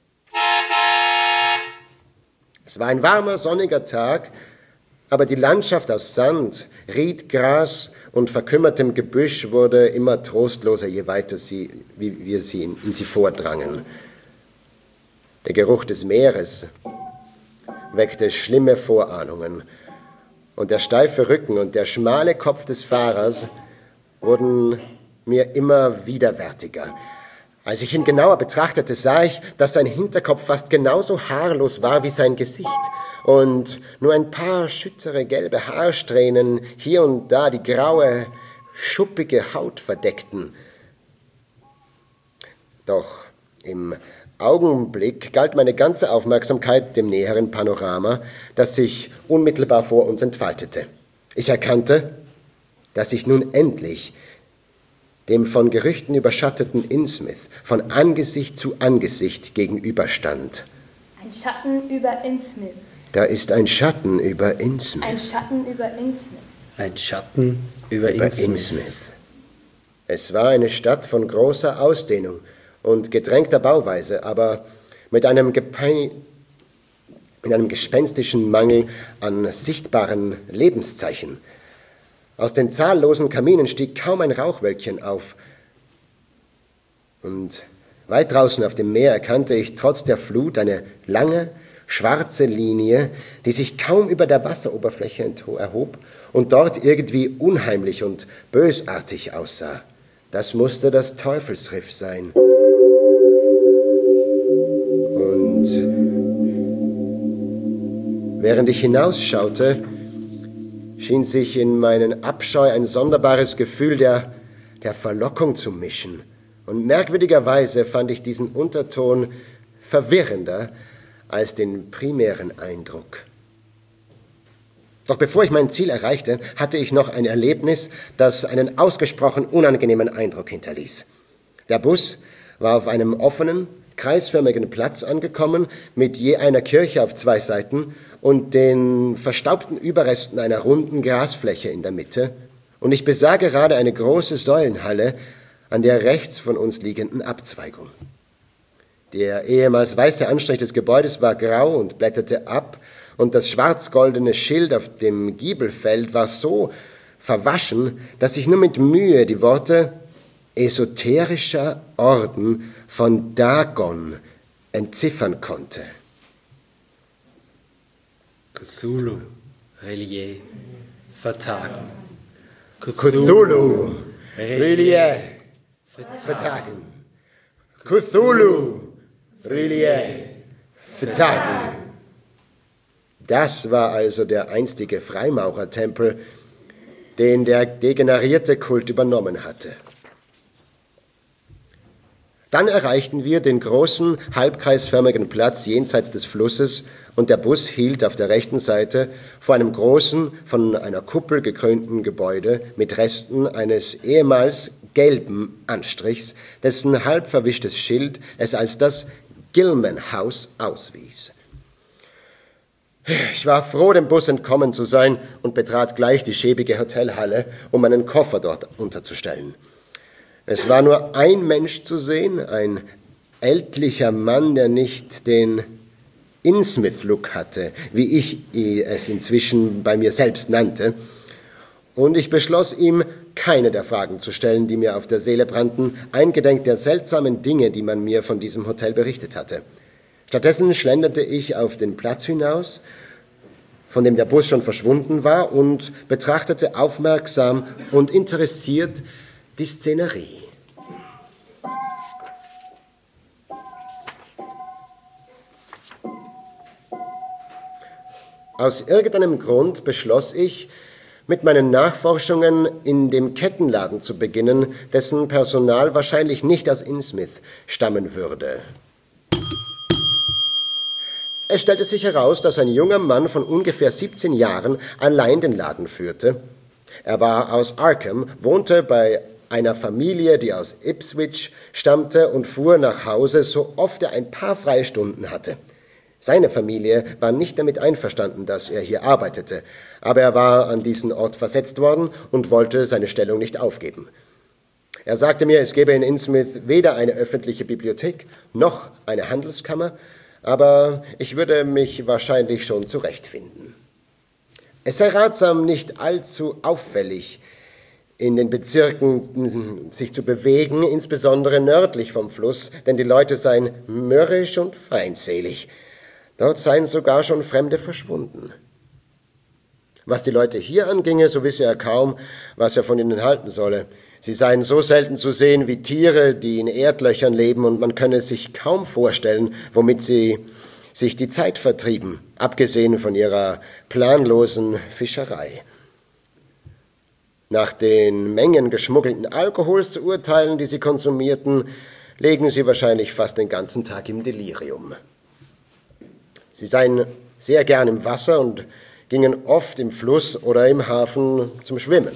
Es war ein warmer, sonniger Tag, aber die Landschaft aus Sand, Riedgras und verkümmertem Gebüsch wurde immer trostloser, je weiter wir in sie vordrangen. Der Geruch des Meeres weckte schlimme Vorahnungen, und der steife Rücken und der schmale Kopf des Fahrers wurden mir immer widerwärtiger. Als ich ihn genauer betrachtete, sah ich, dass sein Hinterkopf fast genauso haarlos war wie sein Gesicht und nur ein paar schüttere gelbe Haarsträhnen hier und da die graue, schuppige Haut verdeckten. Doch im Augenblick galt meine ganze Aufmerksamkeit dem näheren Panorama, das sich unmittelbar vor uns entfaltete. Ich erkannte, dass ich nun endlich dem von Gerüchten überschatteten Innsmouth von Angesicht zu Angesicht gegenüberstand. Ein Schatten über Innsmouth. Da ist ein Schatten über Innsmouth. Ein Schatten über Innsmouth. Ein Schatten über Innsmouth. Es war eine Stadt von großer Ausdehnung und gedrängter Bauweise, aber mit einem gespenstischen Mangel an sichtbaren Lebenszeichen. Aus den zahllosen Kaminen stieg kaum ein Rauchwölkchen auf. Und weit draußen auf dem Meer erkannte ich trotz der Flut eine lange, schwarze Linie, die sich kaum über der Wasseroberfläche erhob und dort irgendwie unheimlich und bösartig aussah. Das musste das Teufelsriff sein. Und während ich hinausschaute, schien sich in meinen Abscheu ein sonderbares Gefühl der Verlockung zu mischen. Und merkwürdigerweise fand ich diesen Unterton verwirrender als den primären Eindruck. Doch bevor ich mein Ziel erreichte, hatte ich noch ein Erlebnis, das einen ausgesprochen unangenehmen Eindruck hinterließ. Der Bus war auf einem offenen, kreisförmigen Platz angekommen, mit je einer Kirche auf 2 Seiten und den verstaubten Überresten einer runden Grasfläche in der Mitte, und ich besah gerade eine große Säulenhalle an der rechts von uns liegenden Abzweigung. Der ehemals weiße Anstrich des Gebäudes war grau und blätterte ab, und das schwarz-goldene Schild auf dem Giebelfeld war so verwaschen, dass ich nur mit Mühe die Worte Esoterischer Orden von Dagon entziffern konnte. Cthulhu, Relier, vertagen. Cthulhu, Relier, vertagen. Cthulhu, Relier, vertagen. Das war also der einstige Freimaurertempel, den der degenerierte Kult übernommen hatte. Dann erreichten wir den großen, halbkreisförmigen Platz jenseits des Flusses und der Bus hielt auf der rechten Seite vor einem großen, von einer Kuppel gekrönten Gebäude mit Resten eines ehemals gelben Anstrichs, dessen halb verwischtes Schild es als das Gilman House auswies. Ich war froh, dem Bus entkommen zu sein und betrat gleich die schäbige Hotelhalle, um meinen Koffer dort unterzustellen. Es war nur ein Mensch zu sehen, ein ältlicher Mann, der nicht den Innsmouth-Look hatte, wie ich es inzwischen bei mir selbst nannte, und ich beschloss ihm, keine der Fragen zu stellen, die mir auf der Seele brannten, eingedenk der seltsamen Dinge, die man mir von diesem Hotel berichtet hatte. Stattdessen schlenderte ich auf den Platz hinaus, von dem der Bus schon verschwunden war, und betrachtete aufmerksam und interessiert die Szenerie. Aus irgendeinem Grund beschloss ich, mit meinen Nachforschungen in dem Kettenladen zu beginnen, dessen Personal wahrscheinlich nicht aus Innsmouth stammen würde. Es stellte sich heraus, dass ein junger Mann von ungefähr 17 Jahren allein den Laden führte. Er war aus Arkham, wohnte bei einer Familie, die aus Ipswich stammte, und fuhr nach Hause, so oft er ein paar freie Stunden hatte. Seine Familie war nicht damit einverstanden, dass er hier arbeitete, aber er war an diesen Ort versetzt worden und wollte seine Stellung nicht aufgeben. Er sagte mir, es gäbe in Innsmouth weder eine öffentliche Bibliothek noch eine Handelskammer, aber ich würde mich wahrscheinlich schon zurechtfinden. Es sei ratsam, nicht allzu auffällig in den Bezirken sich zu bewegen, insbesondere nördlich vom Fluss, denn die Leute seien mürrisch und feindselig. Dort seien sogar schon Fremde verschwunden. Was die Leute hier anginge, so wisse er kaum, was er von ihnen halten solle. Sie seien so selten zu sehen wie Tiere, die in Erdlöchern leben, und man könne sich kaum vorstellen, womit sie sich die Zeit vertrieben, abgesehen von ihrer planlosen Fischerei. Nach den Mengen geschmuggelten Alkohols zu urteilen, die sie konsumierten, legen sie wahrscheinlich fast den ganzen Tag im Delirium. Sie seien sehr gern im Wasser und gingen oft im Fluss oder im Hafen zum Schwimmen.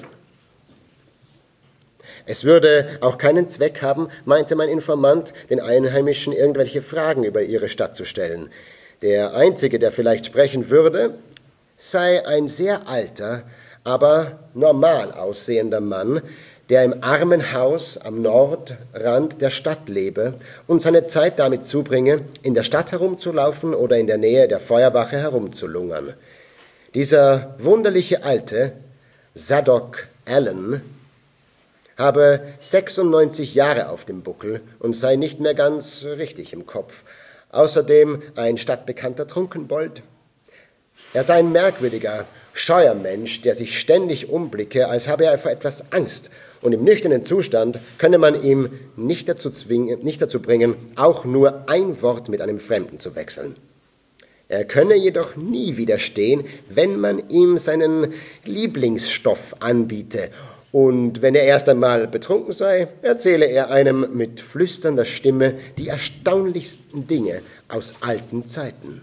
Es würde auch keinen Zweck haben, meinte mein Informant, den Einheimischen irgendwelche Fragen über ihre Stadt zu stellen. Der Einzige, der vielleicht sprechen würde, sei ein sehr alter, aber normal aussehender Mann, der im Armenhaus am Nordrand der Stadt lebe und seine Zeit damit zubringe, in der Stadt herumzulaufen oder in der Nähe der Feuerwache herumzulungern. Dieser wunderliche Alte, Zadok Allen, habe 96 Jahre auf dem Buckel und sei nicht mehr ganz richtig im Kopf. Außerdem ein stadtbekannter Trunkenbold. Er sei ein merkwürdiger, scheuer Mensch, der sich ständig umblicke, als habe er vor etwas Angst, und im nüchternen Zustand könne man ihm nicht dazu bringen, auch nur ein Wort mit einem Fremden zu wechseln. Er könne jedoch nie widerstehen, wenn man ihm seinen Lieblingsstoff anbiete, und wenn er erst einmal betrunken sei, erzähle er einem mit flüsternder Stimme die erstaunlichsten Dinge aus alten Zeiten.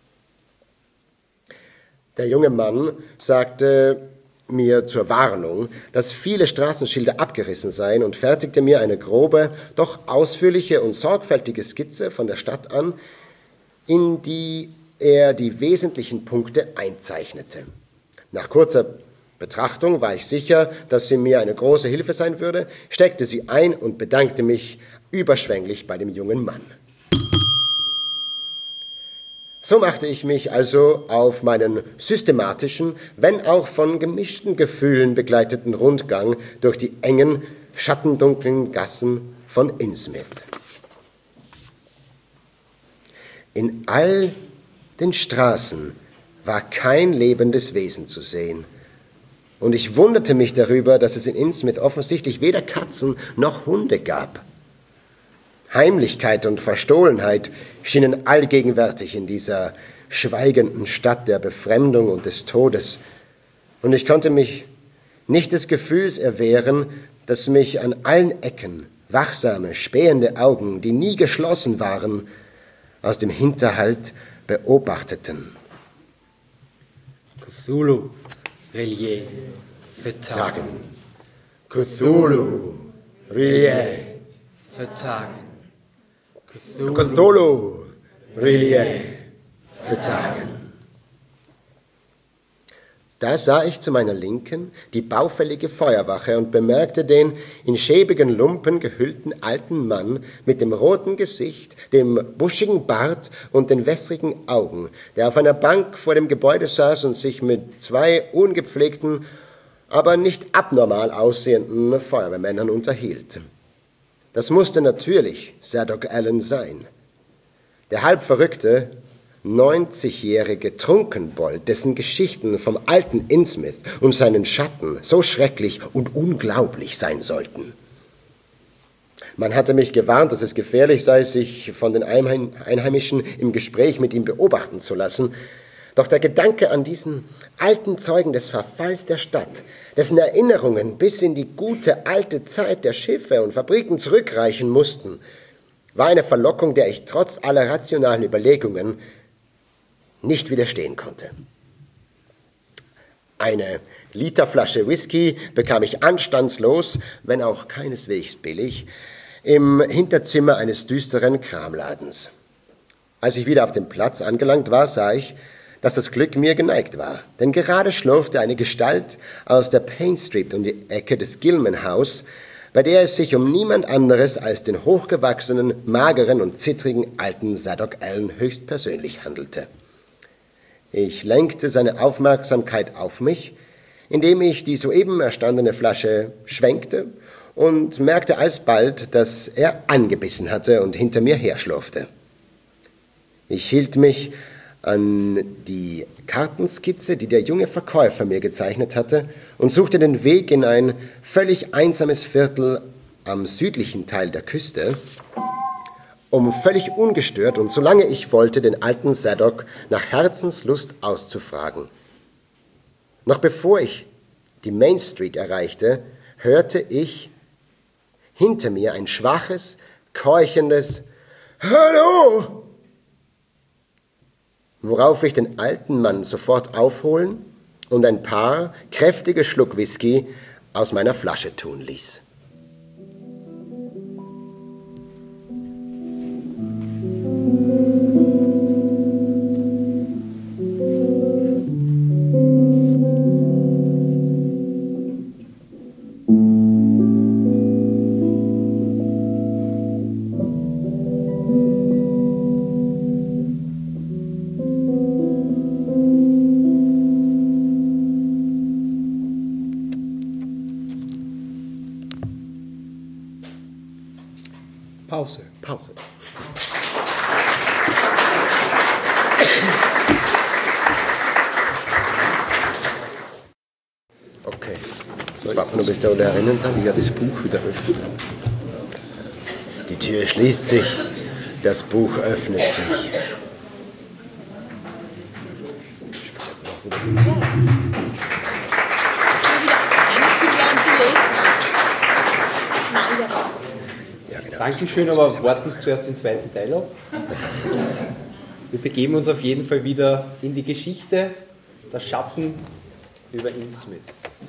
Der junge Mann sagte mir zur Warnung, dass viele Straßenschilder abgerissen seien, und fertigte mir eine grobe, doch ausführliche und sorgfältige Skizze von der Stadt an, in die er die wesentlichen Punkte einzeichnete. Nach kurzer Betrachtung war ich sicher, dass sie mir eine große Hilfe sein würde, steckte sie ein und bedankte mich überschwänglich bei dem jungen Mann. So machte ich mich also auf meinen systematischen, wenn auch von gemischten Gefühlen begleiteten Rundgang durch die engen, schattendunklen Gassen von Innsmouth. In all den Straßen war kein lebendes Wesen zu sehen. Und ich wunderte mich darüber, dass es in Innsmouth offensichtlich weder Katzen noch Hunde gab. Heimlichkeit und Verstohlenheit schienen allgegenwärtig in dieser schweigenden Stadt der Befremdung und des Todes. Und ich konnte mich nicht des Gefühls erwehren, das mich an allen Ecken wachsame, spähende Augen, die nie geschlossen waren, aus dem Hinterhalt beobachteten. Cthulhu, Relier, vertagen. Cthulhu, Relier, Vertagen. Cthulhu, Relier, vertagen. Da sah ich zu meiner Linken die baufällige Feuerwache und bemerkte den in schäbigen Lumpen gehüllten alten Mann mit dem roten Gesicht, dem buschigen Bart und den wässrigen Augen, der auf einer Bank vor dem Gebäude saß und sich mit zwei ungepflegten, aber nicht abnormal aussehenden Feuerwehrmännern unterhielt. Das musste natürlich Zadok Allen sein. Der halbverrückte, 90-jährige Trunkenbold, dessen Geschichten vom alten Innsmouth und seinen Schatten so schrecklich und unglaublich sein sollten. Man hatte mich gewarnt, dass es gefährlich sei, sich von den Einheimischen im Gespräch mit ihm beobachten zu lassen. Doch der Gedanke an diesen alten Zeugen des Verfalls der Stadt, dessen Erinnerungen bis in die gute alte Zeit der Schiffe und Fabriken zurückreichen mussten, war eine Verlockung, der ich trotz aller rationalen Überlegungen nicht widerstehen konnte. Eine Literflasche Whisky bekam ich anstandslos, wenn auch keineswegs billig, im Hinterzimmer eines düsteren Kramladens. Als ich wieder auf dem Platz angelangt war, sah ich, dass das Glück mir geneigt war, denn gerade schlurfte eine Gestalt aus der Payne Street um die Ecke des Gilman House, bei der es sich um niemand anderes als den hochgewachsenen, mageren und zittrigen alten Zadok Allen höchstpersönlich handelte. Ich lenkte seine Aufmerksamkeit auf mich, indem ich die soeben erstandene Flasche schwenkte und merkte alsbald, dass er angebissen hatte und hinter mir herschlurfte. Ich hielt mich an die Kartenskizze, die der junge Verkäufer mir gezeichnet hatte, und suchte den Weg in ein völlig einsames Viertel am südlichen Teil der Küste, um völlig ungestört und solange ich wollte, den alten Zadok nach Herzenslust auszufragen. Noch bevor ich die Main Street erreichte, hörte ich hinter mir ein schwaches, keuchendes »Hallo!«, worauf ich den alten Mann sofort aufholen und ein paar kräftige Schluck Whisky aus meiner Flasche tun ließ. Pause. Okay. Jetzt warten wir noch, bis der alle erinnern sind. Ich werde das Buch wieder öffnen. Die Tür schließt sich, das Buch öffnet sich. Dankeschön, aber warten Sie zuerst den zweiten Teil ab. Wir begeben uns auf jeden Fall wieder in die Geschichte der Schatten über Innsmouth.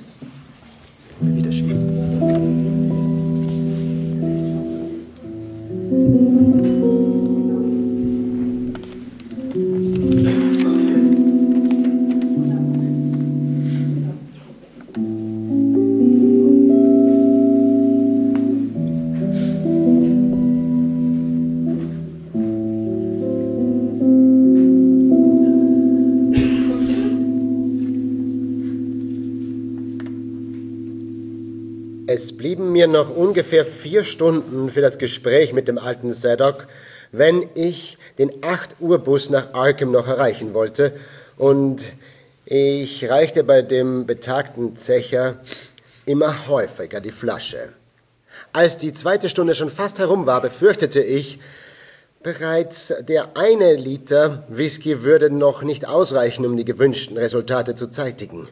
Es blieben mir noch ungefähr 4 Stunden für das Gespräch mit dem alten Zadok, wenn ich den 8-Uhr-Bus nach Arkham noch erreichen wollte, und ich reichte bei dem betagten Zecher immer häufiger die Flasche. Als die 2. Stunde schon fast herum war, befürchtete ich, bereits der 1 Liter Whisky würde noch nicht ausreichen, um die gewünschten Resultate zu zeitigen.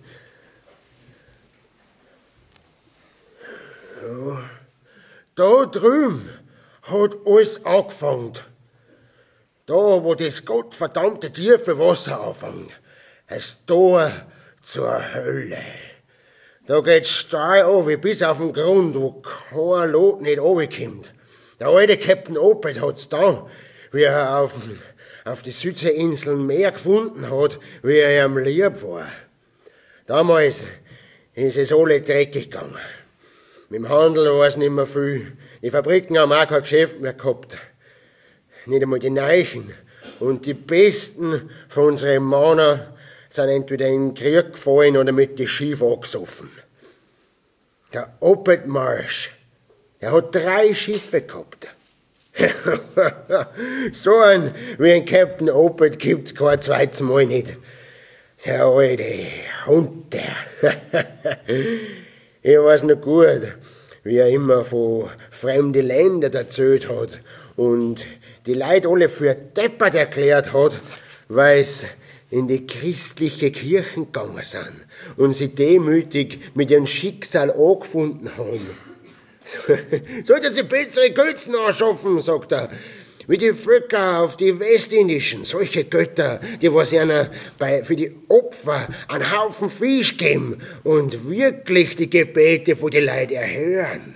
Da drüben hat alles angefangen. Da, wo das gottverdammte tiefe Wasser anfängt. Das Tor zur Hölle. Da geht's steil runter bis auf den Grund, wo kein Lot nicht runterkommt. Der alte Captain Opeth hat's da, wie er auf die Südseeinseln mehr gefunden hat, wie er ihm lieb war. Damals ist es alle dreckig gegangen. Mit dem Handel war es nicht mehr viel. Die Fabriken haben auch kein Geschäft mehr gehabt. Nicht einmal die Neichen. Und die Besten von unseren Männern sind entweder in den Krieg gefallen oder mit den Schiff angesoffen. Der Opeth Marsh, der hat 3 Schiffe gehabt. So ein wie ein Captain Opeth gibt's kein zweites Mal nicht. Der alte Hund, der. Ich weiß noch gut, wie er immer von fremden Ländern erzählt hat und die Leute alle für deppert erklärt hat, weil sie in die christliche Kirchen gegangen sind und sie demütig mit ihrem Schicksal angefunden haben. Sollte sie bessere Götzen anschaffen, sagt er, wie die Völker auf die Westindischen, solche Götter, die was ihnen für die Opfer einen Haufen Fisch geben und wirklich die Gebete von den Leuten erhören.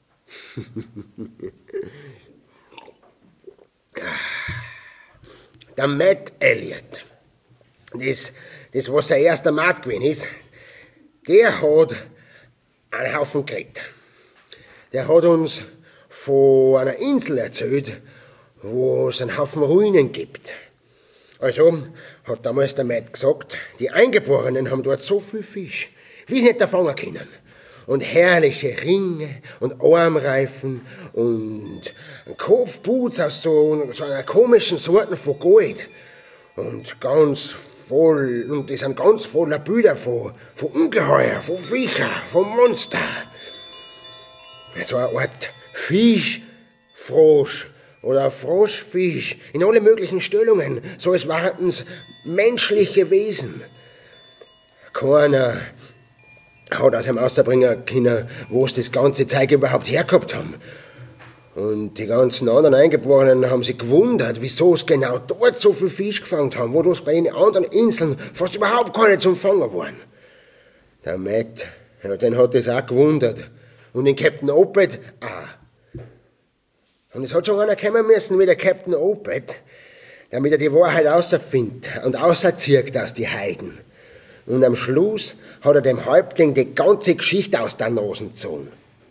Der Matt Elliot, das was sein erster Mat gewesen ist, der hat einen Haufen geredet. Der hat uns von einer Insel erzählt, wo es einen Haufen Ruinen gibt. Also hat damals der Matt gesagt, die Eingeborenen haben dort so viel Fisch, wie sie nicht fangen können. Und herrliche Ringe und Armreifen und Kopfboots aus so einer komischen Sorten von Gold. Und die sind ganz voller Bilder von Ungeheuer, von Viecher, von Monster. So eine Art Fischfrosch oder Froschfisch in alle möglichen Stellungen, so als wären es menschliche Wesen. Keiner hat aus ihm rausbringen können, wo es das ganze Zeug überhaupt hergehabt haben. Und die ganzen anderen Eingeborenen haben sich gewundert, wieso es genau dort so viel Fisch gefangen haben, wo das bei den anderen Inseln fast überhaupt keine zum Fangen waren. Der Matt, ja, den hat das auch gewundert. Und den Captain Opeth auch. Und es hat schon einer kommen müssen wie der Captain Opeth, damit er die Wahrheit außerfindet und außerzieht aus die Heiden. Und am Schluss hat er dem Häuptling die ganze Geschichte aus der Nase gezogen.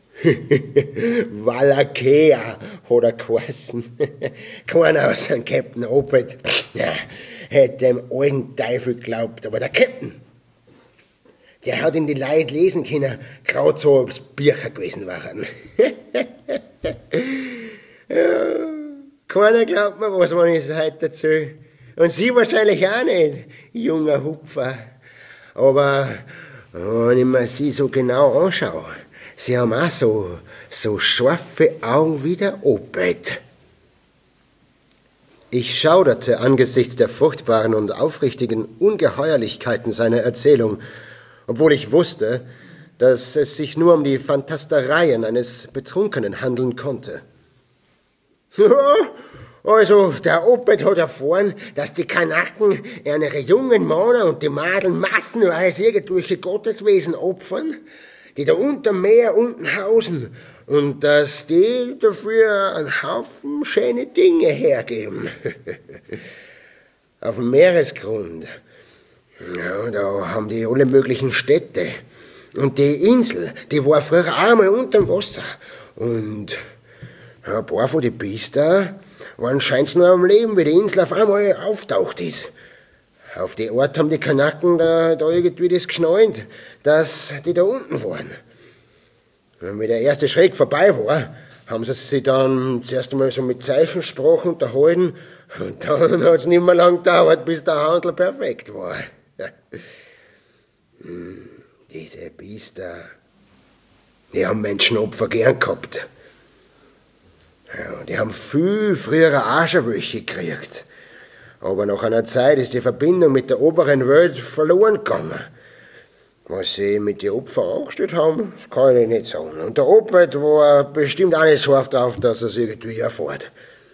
Wallachea hat er geheißen. Keiner aus dem Captain Opeth hätte dem alten Teufel geglaubt, aber der Captain, der hat in die Leute lesen können, gerade so, ob es Bücher gewesen waren. Ja, keiner glaubt mir was, wenn ich es heute erzähle. Und Sie wahrscheinlich auch nicht, junger Hupfer. Aber wenn ich mir Sie so genau anschaue, Sie haben auch so scharfe Augen wie der Opeth. Ich schauderte angesichts der furchtbaren und aufrichtigen Ungeheuerlichkeiten seiner Erzählung, obwohl ich wusste, dass es sich nur um die Fantastereien eines Betrunkenen handeln konnte. Ja, also der Opeth hat erfahren, dass die Kanaken ihre jungen Männer und die Madeln massenweise irgendwelche Gotteswesen opfern, die da unterm Meer unten hausen, und dass die dafür einen Haufen schöne Dinge hergeben. Auf dem Meeresgrund, ja, da haben die alle möglichen Städte. Und die Insel, die war früher auch einmal unterm Wasser. Und ein paar von den Biester waren scheinbar noch am Leben, wie die Insel auf einmal auftaucht ist. Auf die Art haben die Kanaken da irgendwie das geschnallt, dass die da unten waren. Und wie der erste Schreck vorbei war, haben sie sich dann zuerst einmal so mit Zeichensprache unterhalten, und dann hat es nicht mehr lang gedauert, bis der Handel perfekt war. Diese Biester, die haben Menschenopfer gern gehabt. Ja, die haben viel früher auch schon welche gekriegt. Aber nach einer Zeit ist die Verbindung mit der oberen Welt verloren gegangen. Was sie mit den Opfern angestellt haben, das kann ich nicht sagen. Und der Obert war bestimmt auch nicht scharf drauf, dass er es irgendwie erfährt.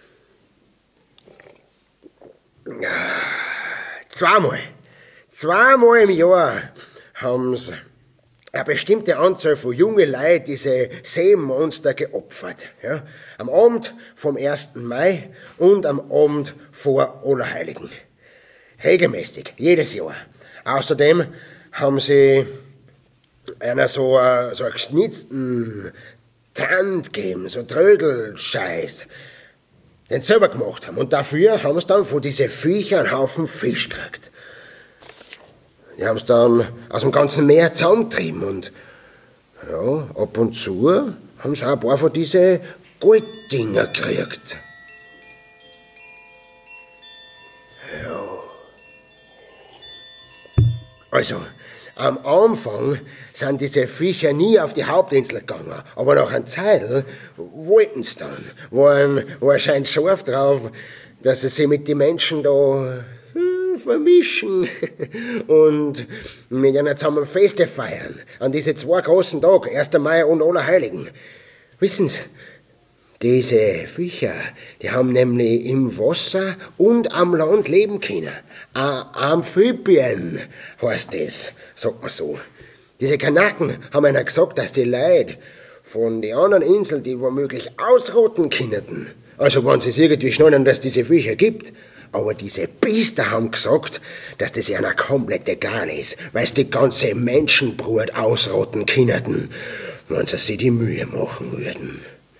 Zweimal im Jahr haben sie eine bestimmte Anzahl von jungen Leuten diese Seemonster geopfert. Ja? Am Abend vom 1. Mai und am Abend vor Allerheiligen. Regelmäßig, jedes Jahr. Außerdem haben sie einer so einen geschnitzten Tand gegeben, so Trödelscheiß, den sie selber gemacht haben. Und dafür haben sie dann von diesen Viechern einen Haufen Fisch gekriegt. Die haben es dann aus dem ganzen Meer zusammengetrieben und ja, ab und zu haben sie auch ein paar von diesen Golddinger gekriegt. Ja. Also, am Anfang sind diese Viecher nie auf die Hauptinsel gegangen, aber nach einer Zeit wollten sie dann. Waren anscheinend scharf drauf, dass sie sich mit den Menschen da vermischen und mit einer zusammen Feste feiern. An diese 2 großen Tage, 1. Mai und Allerheiligen. Wissen Sie, diese Viecher, die haben nämlich im Wasser und am Land leben können. Amphibien heißt das, sagt man so. Diese Kanaken haben einer gesagt, dass die Leute von den anderen Inseln, die womöglich ausrotten könnten. Also wenn sie es irgendwie schnallen, dass es diese Viecher gibt. Aber diese Biester haben gesagt, dass das ihnen komplett egal ist, weil sie die ganze Menschenbrut ausrotten könnten, wenn sie sich die Mühe machen würden.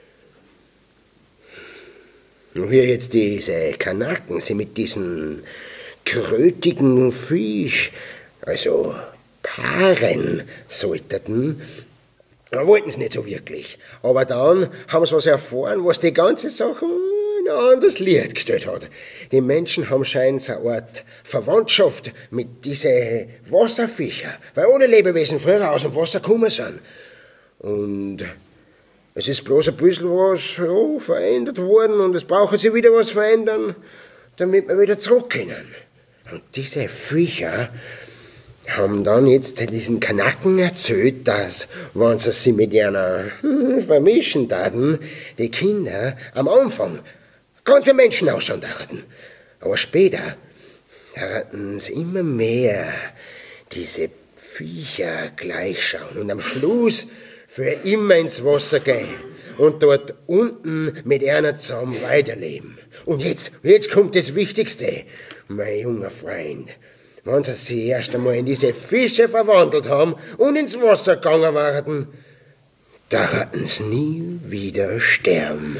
Und wie jetzt diese Kanaken sie mit diesen krötigen Fisch, also paaren sollten, da wollten sie nicht so wirklich. Aber dann haben sie was erfahren, was die ganze Sache in ein anderes Licht gestellt hat. Die Menschen haben scheinbar eine Art Verwandtschaft mit diesen Wasserfischen, weil alle Lebewesen früher aus dem Wasser gekommen sind. Und es ist bloß ein bisschen was verändert worden und es brauchen sie wieder was verändern, damit wir wieder zurück können. Und diese Viecher haben dann jetzt diesen Kanaken erzählt, dass, wenn sie sich mit einer vermischen taten, die Kinder am Anfang ganz wie Menschen ausschauen dachten. Aber später taten sie immer mehr diese Viecher gleichschauen und am Schluss für immer ins Wasser gehen und dort unten mit einer zusammen weiterleben. Und jetzt kommt das Wichtigste, mein junger Freund. Wenn sie sich erst einmal in diese Fische verwandelt haben und ins Wasser gegangen waren, da werden sie nie wieder sterben.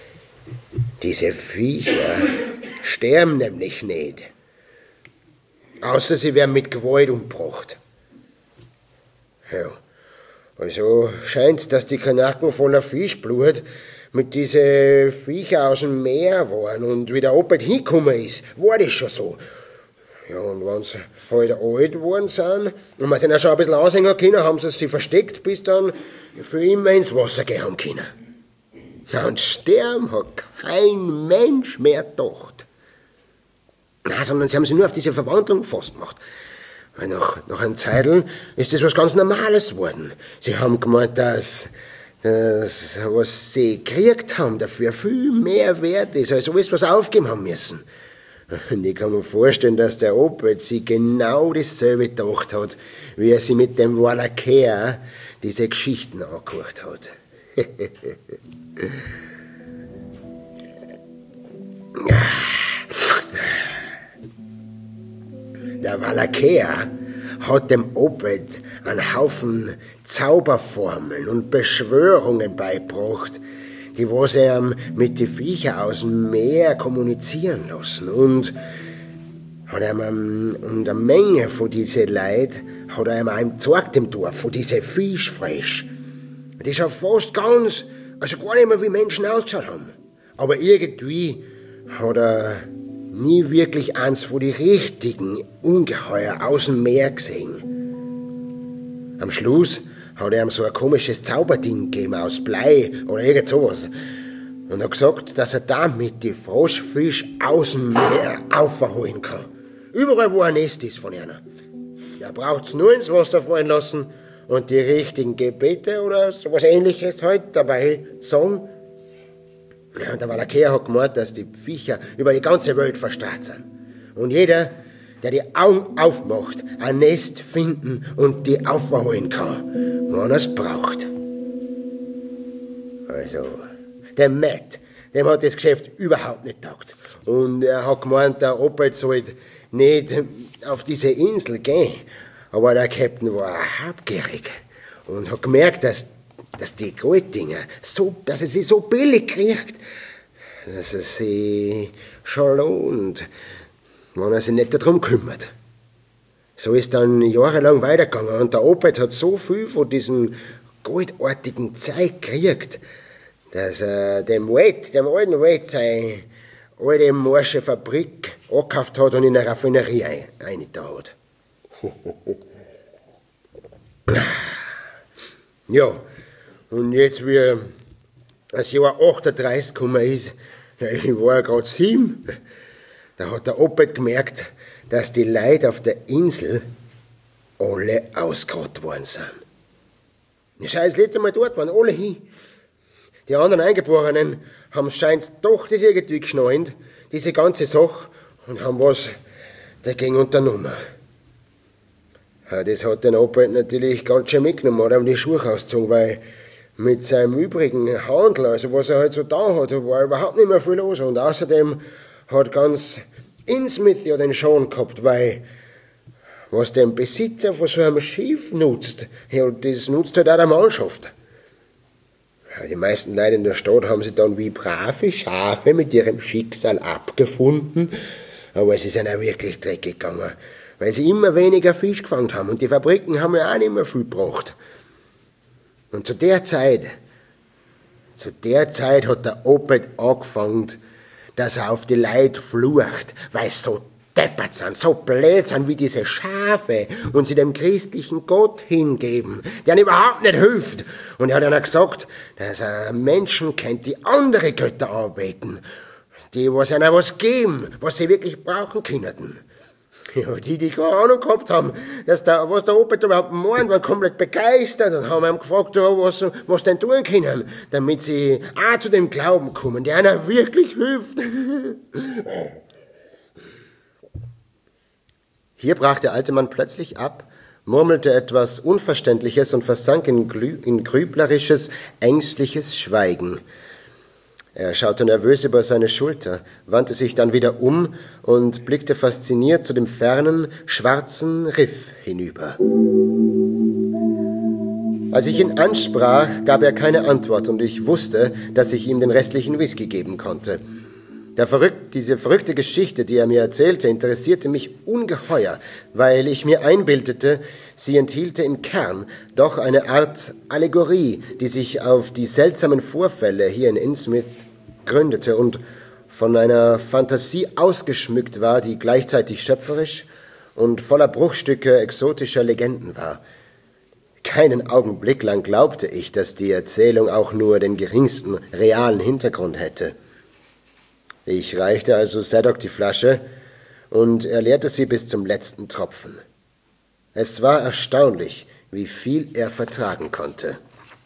Diese Viecher sterben nämlich nicht. Außer sie werden mit Gewalt umgebracht. Ja, also scheint's, dass die Kanaken voller Fischblut mit diesen Viecher aus dem Meer waren und wie der Opa hingekommen ist, war das schon so. Ja, und wenn sie halt alt geworden sind und man sie ja schon ein bisschen aushängen können, haben sie sie versteckt, bis dann für immer ins Wasser gehen haben können. Ja, und sterben hat kein Mensch mehr gedacht. Nein, sondern sie haben sich nur auf diese Verwandlung gefasst gemacht. Weil nach einer Zeit ist das was ganz Normales geworden. Sie haben gemeint, dass was sie gekriegt haben, dafür viel mehr wert ist, als alles, was sie aufgeben haben müssen. Und ich kann mir vorstellen, dass der Opa sich genau dasselbe gedacht hat, wie er sich mit dem Wallacea diese Geschichten angehört hat. Der Wallacea hat dem Obed einen Haufen Zauberformeln und Beschwörungen beigebracht, die was er mit den Viecher aus dem Meer kommunizieren lassen. Und hat ihm eine Menge von diesen Leuten hat er ihm gezeigt im Dorf, von diesen Fischfresch. Die schauen fast ganz, also gar nicht mehr wie Menschen ausgeschaut haben. Aber irgendwie hat er nie wirklich eins von den richtigen Ungeheuer aus dem Meer gesehen. Am Schluss hat er ihm so ein komisches Zauberding gegeben aus Blei oder irgend sowas. Und hat gesagt, dass er damit die Froschfisch aus dem Meer aufholen kann. Überall, wo ein Nest ist von einer. Da braucht's nur ins Wasser fallen lassen und die richtigen Gebete oder sowas Ähnliches halt dabei sagen. Ja, und der Malachier hat gemeint, dass die Viecher über die ganze Welt verstrahlt sind. Und jeder, der die Augen aufmacht, ein Nest finden und die aufholen kann, wenn er es braucht. Also, der Matt, dem hat das Geschäft überhaupt nicht taugt. Und er hat gemeint, der Opa sollte nicht auf diese Insel gehen. Aber der Captain war habgierig und hat gemerkt, dass die Golddinger dass er sie so billig kriegt, dass es sie schon lohnt, wenn er sich nicht darum kümmert. So ist dann jahrelang weitergegangen und der Opet hat so viel von diesem goldartigen Zeug gekriegt, dass er dem alten Wade, seine alte morsche Fabrik angekauft hat und in eine Raffinerie eingetan hat. Ja, und jetzt, wie das Jahr 38 gekommen ist, ich war ja gerade 7, da hat der Opet gemerkt, dass die Leute auf der Insel alle ausgerottet worden sind. Ich schau das letzte Mal dort waren alle hin. Die anderen Eingeborenen haben scheint's doch das irgendwie geschnallt, diese ganze Sache, und haben was dagegen unternommen. Ja, das hat den Opet natürlich ganz schön mitgenommen, hat ihm die Schuhe ausgezogen, weil mit seinem übrigen Handel, also was er halt so da hat, war überhaupt nicht mehr viel los. Und außerdem hat ganz Innsmouth ja den Schaden gehabt, weil was der Besitzer von so einem Schiff nutzt, ja, das nutzt halt auch der Mannschaft. Ja, die meisten Leute in der Stadt haben sich dann wie brave Schafe mit ihrem Schicksal abgefunden, aber es ist ihnen auch wirklich dreckig gegangen, weil sie immer weniger Fisch gefangen haben und die Fabriken haben ja auch nicht mehr viel gebracht. Und zu der Zeit hat der Opet angefangen, dass er auf die Leute flucht, weil sie so deppert sind, so blöd sind wie diese Schafe und sie dem christlichen Gott hingeben, der ihnen überhaupt nicht hilft. Und er hat ihnen gesagt, dass er Menschen kennt, die andere Götter anbeten, die was ihnen was geben, was sie wirklich brauchen können. Ja, die keine Ahnung gehabt haben, was der Opet überhaupt meint, waren komplett begeistert und haben ihm gefragt, was denn tun können, damit sie auch zu dem Glauben kommen, der ihnen wirklich hilft. Hier brach der alte Mann plötzlich ab, murmelte etwas Unverständliches und versank in grüblerisches, ängstliches Schweigen. Er schaute nervös über seine Schulter, wandte sich dann wieder um und blickte fasziniert zu dem fernen, schwarzen Riff hinüber. Als ich ihn ansprach, gab er keine Antwort und ich wusste, dass ich ihm den restlichen Whisky geben konnte. Diese verrückte Geschichte, die er mir erzählte, interessierte mich ungeheuer, weil ich mir einbildete, sie enthielte im Kern doch eine Art Allegorie, die sich auf die seltsamen Vorfälle hier in Innsmouth gründete und von einer Fantasie ausgeschmückt war, die gleichzeitig schöpferisch und voller Bruchstücke exotischer Legenden war. Keinen Augenblick lang glaubte ich, dass die Erzählung auch nur den geringsten realen Hintergrund hätte. Ich reichte also Zadok die Flasche und er leerte sie bis zum letzten Tropfen. Es war erstaunlich, wie viel er vertragen konnte.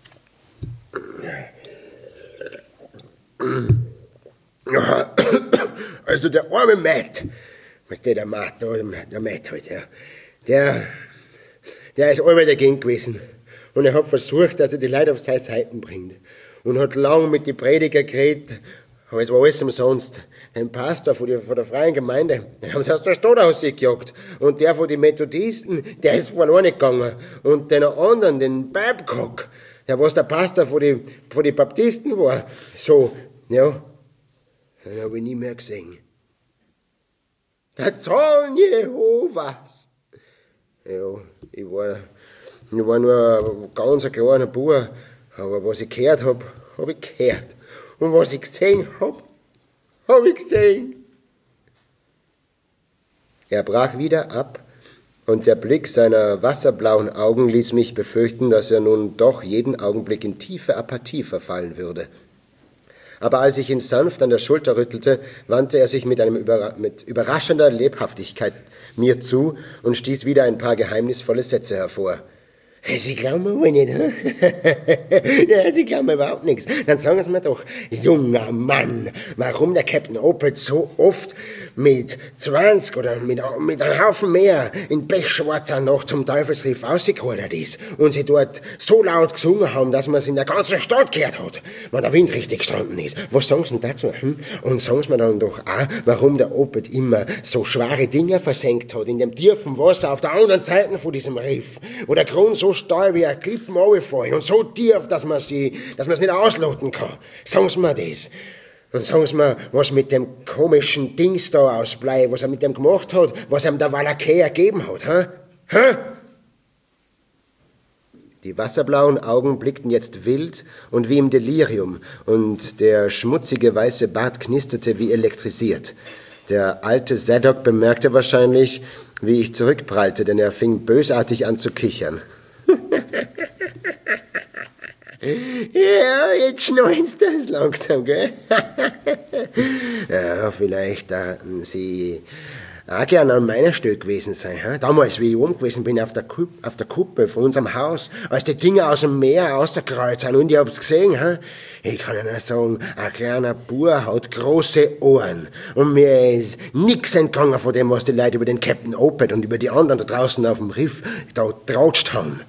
Also der arme Matt, was der Matt halt, ja, der ist allweil dagegen gewesen. Und er hat versucht, dass er die Leute auf seine Seiten bringt. Und hat lang mit den Prediger geredet, aber es war alles umsonst. Den Pastor von der Freien Gemeinde, den haben sie aus der Stadt rausgejagt. Und der von den Methodisten, der ist verloren gegangen. Und den anderen, den Babcock, der was der Pastor von den Baptisten war, so, ja, den habe ich nie mehr gesehen. Der Zorn Jehovas. Ja, ich war nur ein ganz kleiner Bub, aber was ich gehört habe ich gehört. Und was ich gesehen habe ich gesehen. Er brach wieder ab, und der Blick seiner wasserblauen Augen ließ mich befürchten, dass er nun doch jeden Augenblick in tiefe Apathie verfallen würde. Aber als ich ihn sanft an der Schulter rüttelte, wandte er sich mit überraschender Lebhaftigkeit mir zu und stieß wieder ein paar geheimnisvolle Sätze hervor. Sie glauben mir wohl nicht, hm? Ja, Sie glauben mir überhaupt nichts. Dann sagen Sie mir doch, junger Mann, warum der Captain Opeth so oft mit 20 oder mit einem Haufen mehr in pechschwarzer Nacht zum Teufelsriff rausgeordert ist und sie dort so laut gesungen haben, dass man es in der ganzen Stadt gehört hat, wenn der Wind richtig gestanden ist. Was sagen Sie denn dazu? Hm? Und sagen Sie mir dann doch auch, warum der Opeth immer so schwere Dinge versenkt hat in dem tiefen Wasser auf der anderen Seite von diesem Riff, wo der Grund so steil wie ein Klippen runterfallen und so tief, dass man es nicht ausloten kann. Sagen Sie mir das. Und sagen Sie mir, was mit dem komischen Dings da aus Blei, was er mit dem gemacht hat, was ihm der Valakai ergeben hat, hä? Hä? Die wasserblauen Augen blickten jetzt wild und wie im Delirium, und der schmutzige weiße Bart knisterte wie elektrisiert. Der alte Zadok bemerkte wahrscheinlich, wie ich zurückprallte, denn er fing bösartig an zu kichern. Ja, jetzt schnallen's das langsam, gell? Ja, vielleicht dachten Sie auch gern an meiner Stelle gewesen sein. He? Damals, wie ich oben gewesen bin auf der Kuppe von unserem Haus, als die Dinger aus dem Meer rausgekreuzt sind und ich hab's gesehen. He? Ich kann Ihnen sagen, ein kleiner Bub hat große Ohren und mir ist nix entgangen von dem, was die Leute über den Captain Opeth und über die anderen da draußen auf dem Riff da trautscht haben.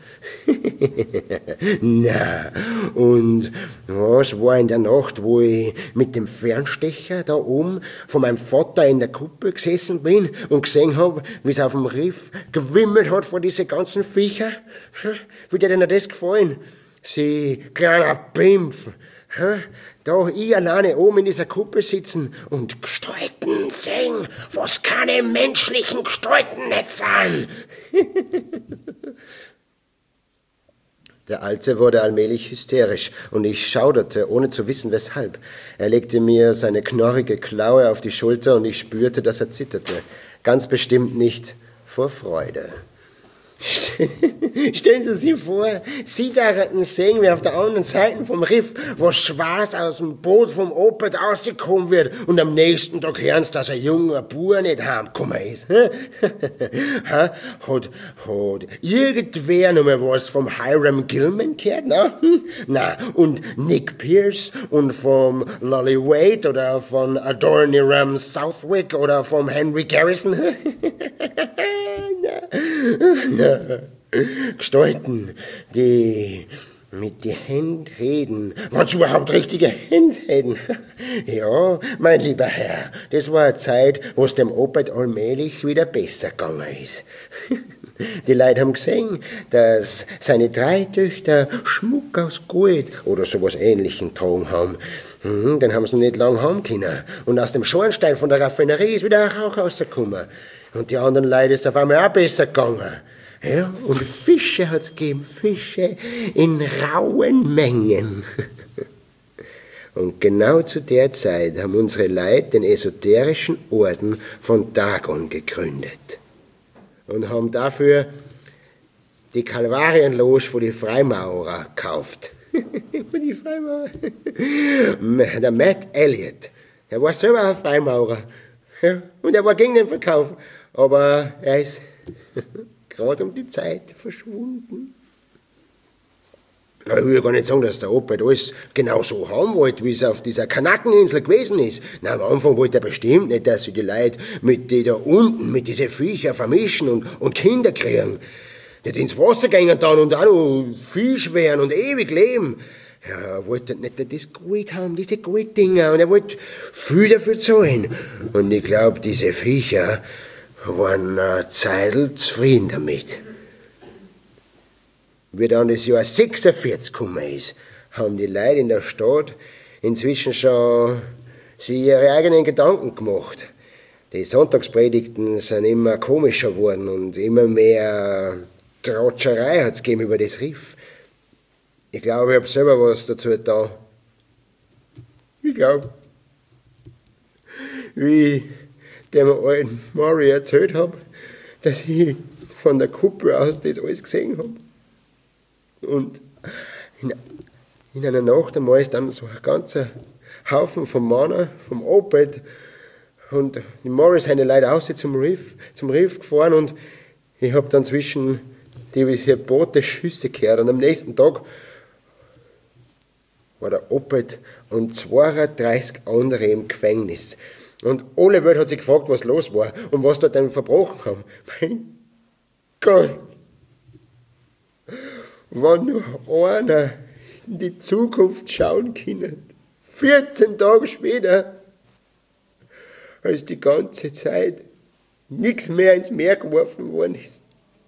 Na, und was war in der Nacht, wo ich mit dem Fernstecher da oben von meinem Vater in der Kuppe gesessen bin und gesehen habe, wie es auf dem Riff gewimmelt hat von diesen ganzen Viecher? Wie dir denn das gefallen? Sie kleiner Pimpf. Da ich alleine oben in dieser Kuppe sitzen und Gestalten sehen, was keine menschlichen Gestalten nicht sind. Der Alte wurde allmählich hysterisch, und ich schauderte, ohne zu wissen, weshalb. Er legte mir seine knorrige Klaue auf die Schulter, und ich spürte, dass er zitterte. Ganz bestimmt nicht vor Freude. Stellen Sie sich vor, Sie daran sehen, wie auf der anderen Seite vom Riff was Schwarz aus dem Boot vom Opeth rausgekommen wird, und am nächsten Tag hören Sie, dass ein junger Bub nicht heimgekommen ist. Hat irgendwer noch mal was vom Hiram Gilman gehört? Na, und Nick Pierce und vom Lolly Wade oder von Adoniram Southwick oder vom Henry Garrison? Na. Gestalten, die mit die Händen reden, wenn's überhaupt richtige Hände hätten. Ja, mein lieber Herr, das war eine Zeit, wo es dem Opeth allmählich wieder besser gegangen ist. Die Leute haben gesehen, dass seine 3 Töchter Schmuck aus Gold oder sowas Ähnlichem getragen haben. Den haben sie noch nicht lang haben können. Und aus dem Schornstein von der Raffinerie ist wieder ein Rauch rausgekommen. Und die anderen Leute ist auf einmal auch besser gegangen. Ja, und Fische hat's gegeben, Fische in rauen Mengen. Und genau zu der Zeit haben unsere Leute den esoterischen Orden von Dagon gegründet. Und haben dafür die Kalvarienloge von die Freimaurer gekauft. Von die Freimaurer. Der Matt Elliott, der war selber ein Freimaurer. Ja, und er war gegen den Verkauf. Aber er ist gerade um die Zeit verschwunden. Ich will gar nicht sagen, dass der Opeth alles genau so haben wollte, wie es auf dieser Kanakeninsel gewesen ist. Na, am Anfang wollte er bestimmt nicht, dass sie die Leute mit die da unten, mit diesen Viecher vermischen und Kinder kriegen. Die ins Wasser gehen dann und auch noch Fisch werden und ewig leben. Ja, er wollte nicht das Gold haben, diese Golddinger, und er wollte viel dafür zahlen. Und ich glaube, diese Viecher waren eine Zeitl zufrieden damit. Wie dann das Jahr 46 gekommen ist, haben die Leute in der Stadt inzwischen schon sich ihre eigenen Gedanken gemacht. Die Sonntagspredigten sind immer komischer geworden und immer mehr Tratscherei hat es gegeben über das Riff. Ich glaube, ich habe selber was dazu getan. Ich glaube, wie ich dem alten Murray erzählt habe, dass ich von der Kuppe aus das alles gesehen habe. Und in einer Nacht einmal ist dann so ein ganzer Haufen von Männern, vom Opeth, Und die Morris haben leider auch zum Riff gefahren und ich habe dann zwischen diese Boote Schüsse gehört. Und am nächsten Tag war der Opet und 32 andere im Gefängnis. Und alle Welt hat sich gefragt, was los war und was dort denn verbrochen haben. Mein Gott, wenn nur einer in die Zukunft schauen kann, 14 Tage später, als die ganze Zeit nichts mehr ins Meer geworfen worden ist.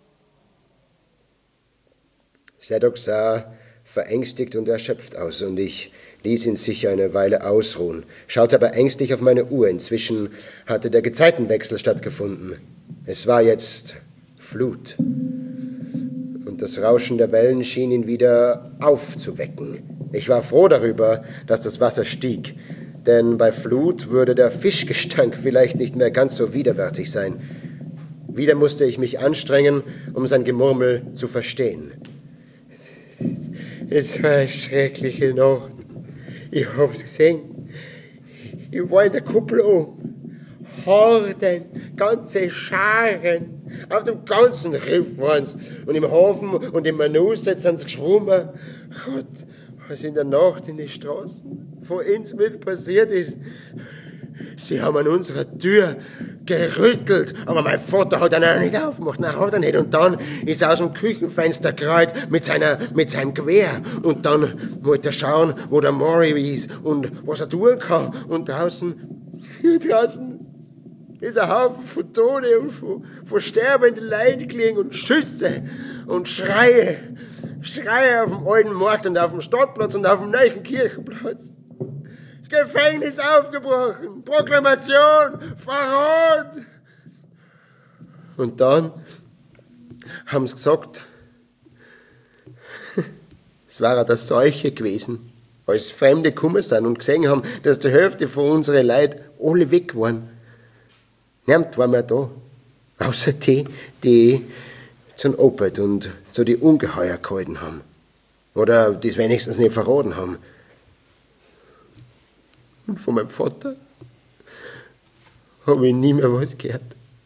Sadok sah verängstigt und erschöpft aus und ich ließ ihn sicher eine Weile ausruhen, schaute aber ängstlich auf meine Uhr. Inzwischen hatte der Gezeitenwechsel stattgefunden. Es war jetzt Flut und das Rauschen der Wellen schien ihn wieder aufzuwecken. Ich war froh darüber, dass das Wasser stieg, denn bei Flut würde der Fischgestank vielleicht nicht mehr ganz so widerwärtig sein. Wieder musste ich mich anstrengen, um sein Gemurmel zu verstehen. Es war eine schreckliche Nacht. Ich hab's gesehen. Ich war in der Kuppel oben. Horden, ganze Scharen. Auf dem ganzen Riff waren's. Und im Hafen und im Manusset sind's geschwommen. Gott, was in der Nacht in die Straßen von Innsmouth passiert ist. Sie haben an unserer Tür gerüttelt, aber mein Vater hat dann auch nicht aufgemacht. Nein, hat er nicht. Und dann ist er aus dem Küchenfenster gerollt mit seinem Gewehr. Und dann wollte er schauen, wo der Maury ist und was er tun kann. Und draußen ist ein Haufen von Toten und von sterbenden Leuten gelegen und Schüsse und Schreie auf dem alten Markt und auf dem Stadtplatz und auf dem neuen Kirchenplatz. Das Gefängnis aufgebrochen, Proklamation, Verrat. Und dann haben sie gesagt, es war eine Seuche gewesen, als Fremde gekommen sind und gesehen haben, dass die Hälfte von unseren Leuten alle weg waren. Niemand war mehr da, außer die zum Opet und zu die Ungeheuer gehalten haben. Oder das wenigstens nicht verraten haben. Und von meinem Vater habe ich nie mehr was gehört.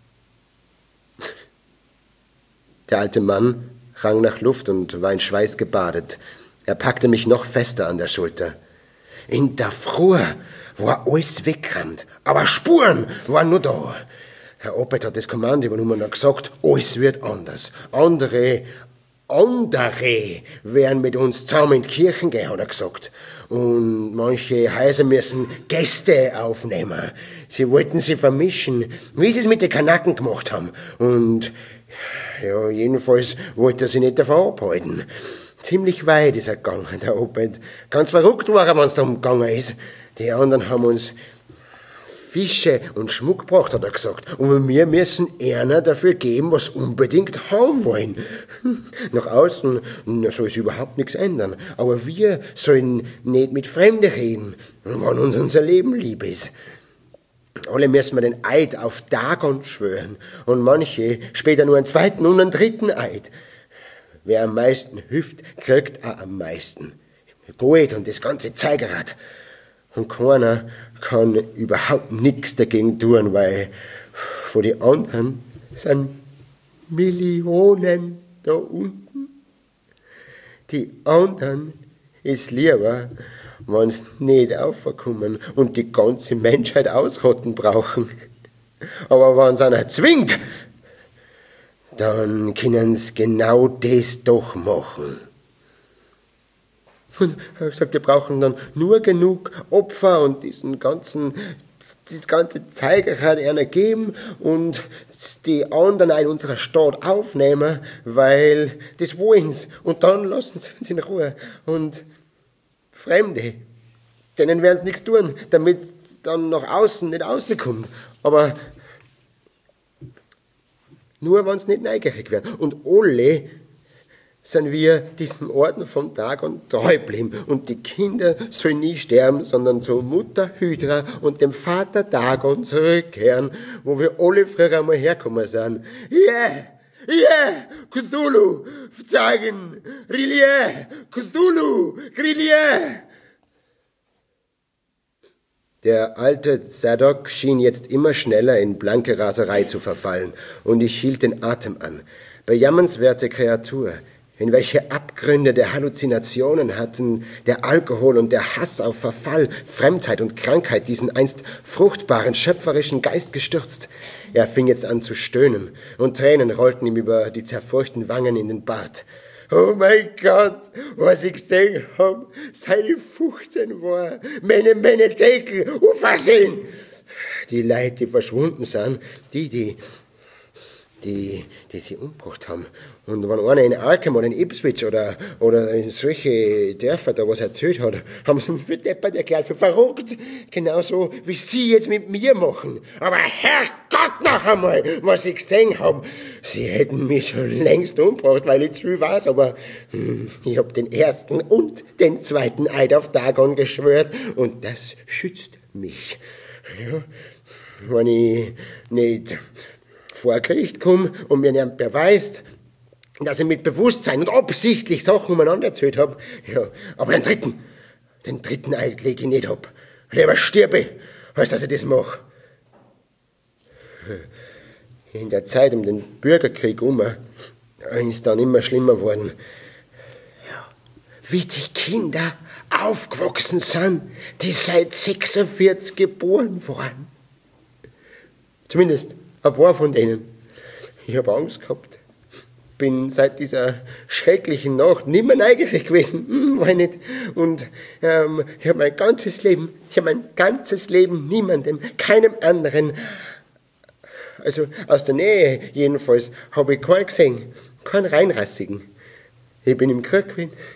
Der alte Mann rang nach Luft und war in Schweiß gebadet. Er packte mich noch fester an der Schulter. In der Früh war alles weggerannt, aber Spuren waren nur da. Herr Opet hat das Kommando übernommen und gesagt, alles wird anders. Andere werden mit uns zusammen in die Kirchen gehen, hat er gesagt. Und manche Häuser müssen Gäste aufnehmen. Sie wollten sie vermischen, wie sie es mit den Kanaken gemacht haben. Und ja, jedenfalls wollte er sie nicht davon abhalten. Ziemlich weit ist er gegangen, der Opet. Ganz verrückt war er, wenn es darum gegangen ist. Die anderen haben uns Fische und Schmuck gebracht, hat er gesagt. Und wir müssen einer dafür geben, was unbedingt haben wollen. Nach außen soll es überhaupt nichts ändern. Aber wir sollen nicht mit Fremden reden, wenn uns unser Leben lieb ist. Alle müssen wir den Eid auf Dagon schwören. Und manche später nur einen zweiten und einen dritten Eid. Wer am meisten hilft, kriegt auch am meisten. Gold und das ganze Zeigerrad. Und keiner kann überhaupt nichts dagegen tun, weil von den anderen sind Millionen da unten. Die anderen ist lieber, wenn sie nicht aufkommen und die ganze Menschheit ausrotten brauchen. Aber wenn es einer zwingt, dann können sie genau das doch machen. Und er hat gesagt, wir brauchen dann nur genug Opfer und das ganze Zeigerrad einer geben und die anderen in unserer Stadt aufnehmen, weil das wollen sie. Und dann lassen sie uns in Ruhe. Und Fremde, denen werden sie nichts tun, damit es dann nach außen nicht rauskommt. Aber nur, wenn es nicht neugierig wird. Und alle sind wir diesem Orden vom Tag und treu geblieben. Und die Kinder sollen nie sterben, sondern zur Mutter Hydra und dem Vater Dagon zurückkehren, wo wir alle früher einmal hergekommen sind. Yeah, Cthulhu, Dagon, Rillier, Cthulhu, Grillier. Der alte Zadok schien jetzt immer schneller in blanke Raserei zu verfallen, und ich hielt den Atem an. Bejammernswerte Kreatur, in welche Abgründe der Halluzinationen hatten der Alkohol und der Hass auf Verfall, Fremdheit und Krankheit diesen einst fruchtbaren, schöpferischen Geist gestürzt. Er fing jetzt an zu stöhnen, und Tränen rollten ihm über die zerfurchten Wangen in den Bart. Oh mein Gott, was ich gesehen hab, seit ich 15 war, meine Deckel, unversehen. Die Leute, die verschwunden sind, die sie umgebracht haben. Und wenn einer in Arkham oder in Ipswich oder in solche Dörfer da was erzählt hat, haben sie ihn für deppert erklärt, für verrückt. Genauso wie sie jetzt mit mir machen. Aber Herrgott noch einmal, was ich gesehen habe. Sie hätten mich schon längst umgebracht, weil ich zu viel weiß, aber ich habe den ersten und den zweiten Eid auf Dagon geschwört und das schützt mich. Ja, wenn ich nicht vor Gericht komme und mir niemand beweist, dass ich mit Bewusstsein und absichtlich Sachen umeinander erzählt habe. Ja, aber den dritten Eid lege ich nicht ab. Lieber sterbe, als dass ich das mache. In der Zeit um den Bürgerkrieg ist dann immer schlimmer geworden. Ja, wie die Kinder aufgewachsen sind, die seit 46 geboren waren. Zumindest ein paar von denen. Ich habe Angst gehabt. Bin seit dieser schrecklichen Nacht nicht mehr neugierig gewesen. War nicht. Und ich habe mein ganzes Leben niemandem, keinem anderen, also aus der Nähe jedenfalls, habe ich keinen gesehen. Keinen reinrassigen. Ich bin im Krieg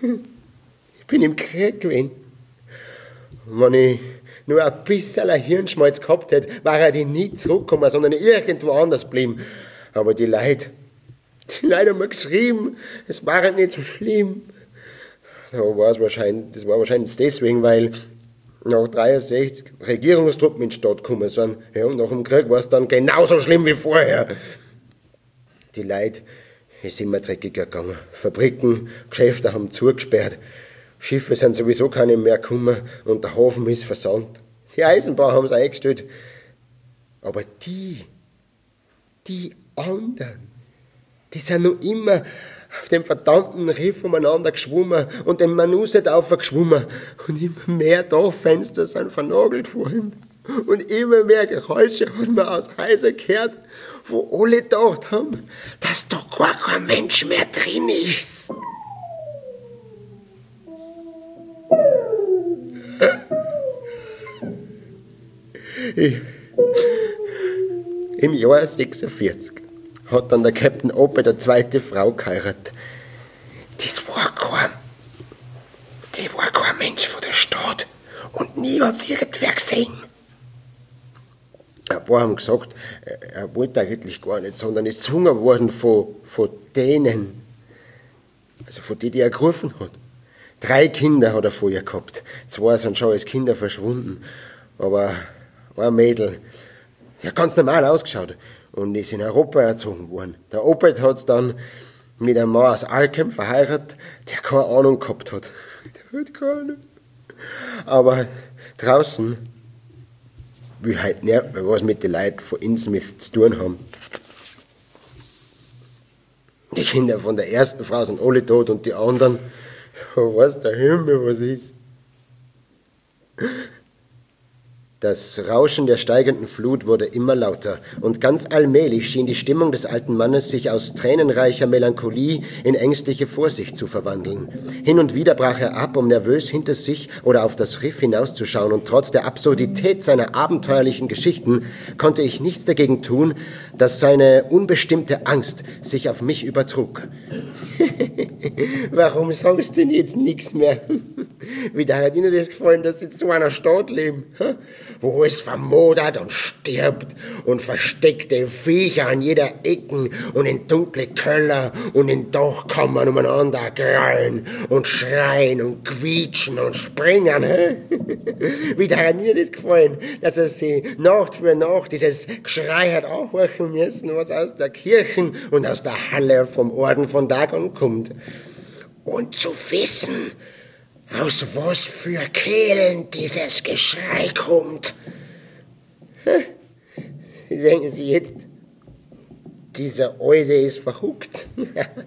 gewesen. Wenn ich nur ein bisschen Hirnschmalz gehabt hätte, wäre ich nie zurückgekommen, sondern irgendwo anders geblieben. Aber die Leute haben mir geschrieben, es war nicht so schlimm. Das war wahrscheinlich deswegen, weil nach 63 Regierungstruppen in die Stadt gekommen sind. Ja, und nach dem Krieg war es dann genauso schlimm wie vorher. Die Leute sind immer dreckiger gegangen. Fabriken, Geschäfte haben zugesperrt. Schiffe sind sowieso keine mehr gekommen und der Hafen ist versandt. Die Eisenbahn haben sie eingestellt. Aber die anderen, die sind noch immer auf dem verdammten Riff umeinander geschwommen und den Manuset aufgeschwommen. Und immer mehr Dachfenster sind vernagelt worden. Und immer mehr Geräusche hat man aus Häusern gehört, wo alle gedacht haben, dass da gar kein Mensch mehr drin ist. Im Jahr 46 hat dann der Captain Oppe der zweite Frau geheiratet. Das war kein Mensch von der Stadt und nie hat sie irgendwer gesehen. Ein paar haben gesagt, er wollte eigentlich gar nicht, sondern ist gezwungen worden von denen, also von denen, die er gerufen hat. 3 Kinder hat er vorher gehabt, 2 sind schon als Kinder verschwunden, aber ein Mädel, die hat ganz normal ausgeschaut und ist in Europa erzogen worden. Der Opa hat es dann mit einem Mann aus Arkham verheiratet, der keine Ahnung gehabt hat. Der hat keine Ahnung. Aber draußen will halt nicht mehr was mit den Leuten von Innsmouth zu tun haben. Die Kinder von der ersten Frau sind alle tot und die anderen, weiß der Himmel, was ist. Das Rauschen der steigenden Flut wurde immer lauter, und ganz allmählich schien die Stimmung des alten Mannes sich aus tränenreicher Melancholie in ängstliche Vorsicht zu verwandeln. Hin und wieder brach er ab, um nervös hinter sich oder auf das Riff hinauszuschauen, und trotz der Absurdität seiner abenteuerlichen Geschichten konnte ich nichts dagegen tun, dass seine unbestimmte Angst sich auf mich übertrug. Warum sagst du denn jetzt nichts mehr? Wie da hat Ihnen das gefallen, dass Sie in so einer Stadt leben, wo es vermodert und stirbt und versteckte Viecher an jeder Ecke und in dunkle Keller und in Dachkammern umeinander grallen und schreien und quietschen und springen? Wie da hat Ihnen das gefallen, dass Sie Nacht für Nacht dieses Geschrei hat anhorchen müssen, was aus der Kirche und aus der Halle vom Orden von Dagon kommt? Und zu wissen, aus was für Kehlen dieses Geschrei kommt. Denken Sie jetzt, dieser Alte ist verhuckt? Dann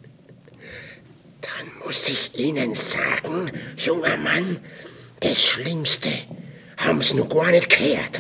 muss ich Ihnen sagen, junger Mann, das Schlimmste haben Sie noch gar nicht gehört.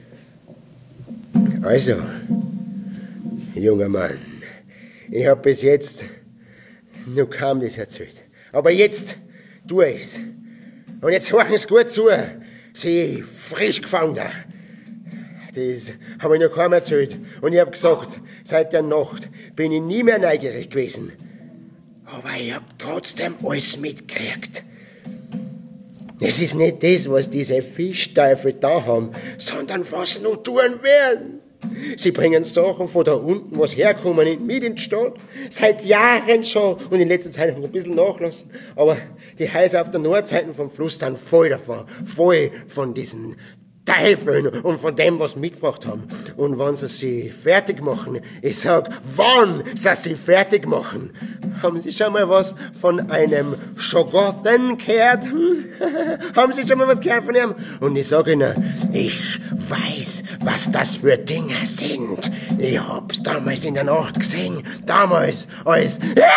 Also, junger Mann, ich habe bis jetzt noch kaum das erzählt. Aber jetzt tue ich's. Und jetzt horchen Sie gut zu, Sie frisch Gefangener. Das habe ich noch kaum erzählt. Und ich habe gesagt, seit der Nacht bin ich nie mehr neugierig gewesen. Aber ich habe trotzdem alles mitgekriegt. Es ist nicht das, was diese Fischteufel da haben, sondern was sie noch tun werden. Sie bringen Sachen von da unten, was herkommen, mit in die Stadt. Seit Jahren schon. Und in letzter Zeit haben wir ein bisschen nachlassen. Aber die Häuser auf der Nordseite vom Fluss sind voll davon. Voll von diesen Teufeln und von dem, was sie mitgebracht haben. Und wenn sie fertig machen, ich sag, wann sie fertig machen, haben Sie schon mal was von einem Schogothen gehört? Haben Sie schon mal was gehört von ihm? Und ich sag Ihnen, ich weiß, was das für Dinge sind. Ich hab's damals in der Nacht gesehen. Damals, als...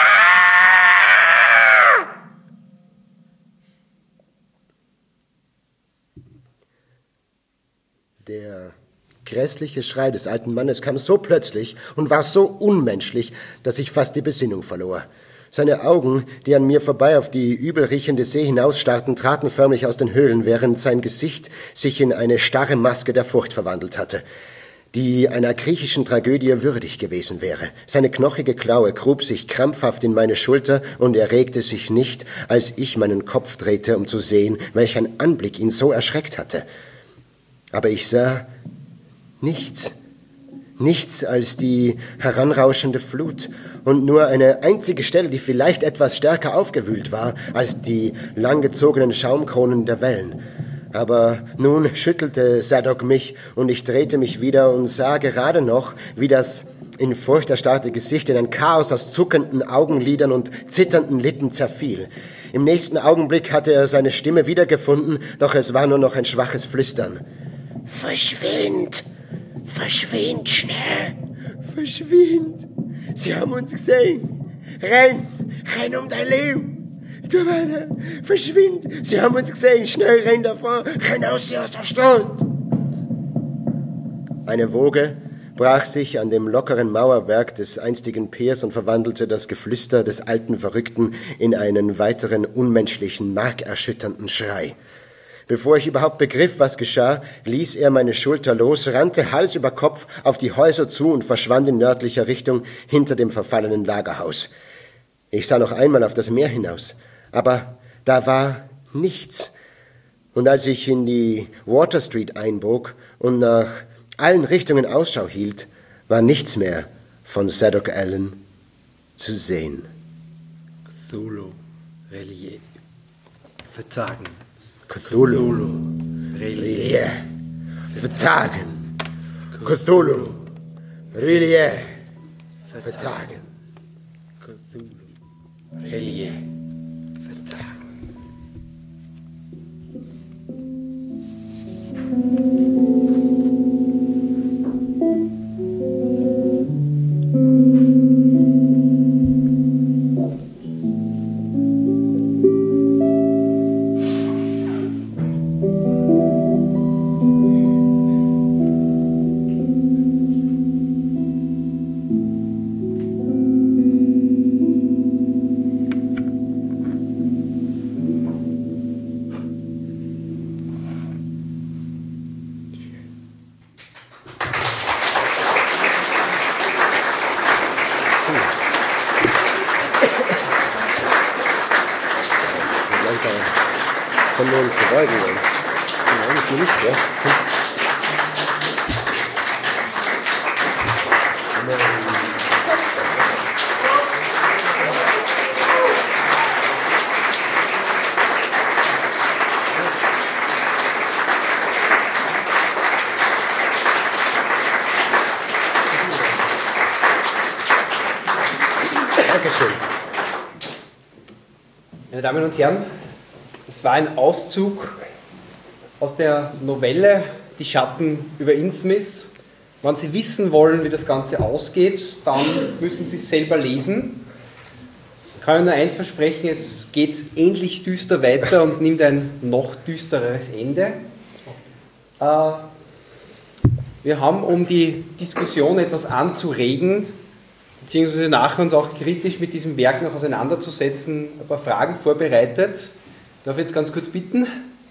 Der grässliche Schrei des alten Mannes kam so plötzlich und war so unmenschlich, dass ich fast die Besinnung verlor. Seine Augen, die an mir vorbei auf die übelriechende See hinausstarrten, traten förmlich aus den Höhlen, während sein Gesicht sich in eine starre Maske der Furcht verwandelt hatte, die einer griechischen Tragödie würdig gewesen wäre. Seine knochige Klaue grub sich krampfhaft in meine Schulter und er regte sich nicht, als ich meinen Kopf drehte, um zu sehen, welch ein Anblick ihn so erschreckt hatte. Aber ich sah nichts. Nichts als die heranrauschende Flut und nur eine einzige Stelle, die vielleicht etwas stärker aufgewühlt war als die langgezogenen Schaumkronen der Wellen. Aber nun schüttelte Zadok mich und ich drehte mich wieder und sah gerade noch, wie das in Furcht erstarrte Gesicht in ein Chaos aus zuckenden Augenlidern und zitternden Lippen zerfiel. Im nächsten Augenblick hatte er seine Stimme wiedergefunden, doch es war nur noch ein schwaches Flüstern. »Verschwind! Verschwind schnell! Verschwind! Sie haben uns gesehen! Renn! Renn um dein Leben! Du Mann, verschwind! Sie haben uns gesehen! Schnell renn davon! Renn aus der Stadt!« Eine Woge brach sich an dem lockeren Mauerwerk des einstigen Piers und verwandelte das Geflüster des alten Verrückten in einen weiteren unmenschlichen, markerschütternden Schrei. Bevor ich überhaupt begriff, was geschah, ließ er meine Schulter los, rannte Hals über Kopf auf die Häuser zu und verschwand in nördlicher Richtung hinter dem verfallenen Lagerhaus. Ich sah noch einmal auf das Meer hinaus, aber da war nichts. Und als ich in die Water Street einbog und nach allen Richtungen Ausschau hielt, war nichts mehr von Zadok Allen zu sehen. Cthulhu, Relief, Verzagen. Cthulhu, Relief, Vertagen. Cthulhu, Relief, Vertagen. Cthulhu, Relief, Verzagen. Sollen wir uns verbeugen wollen? Nein, ich nicht, ja. Dankeschön. Meine Damen und Herren, es war ein Auszug aus der Novelle Die Schatten über Innsmouth. Wenn Sie wissen wollen, wie das Ganze ausgeht, dann müssen Sie es selber lesen. Ich kann Ihnen nur eins versprechen, es geht ähnlich düster weiter und nimmt ein noch düstereres Ende. Wir haben, um die Diskussion etwas anzuregen, beziehungsweise nachher uns auch kritisch mit diesem Werk noch auseinanderzusetzen, ein paar Fragen vorbereitet. Darf ich jetzt ganz kurz bitten?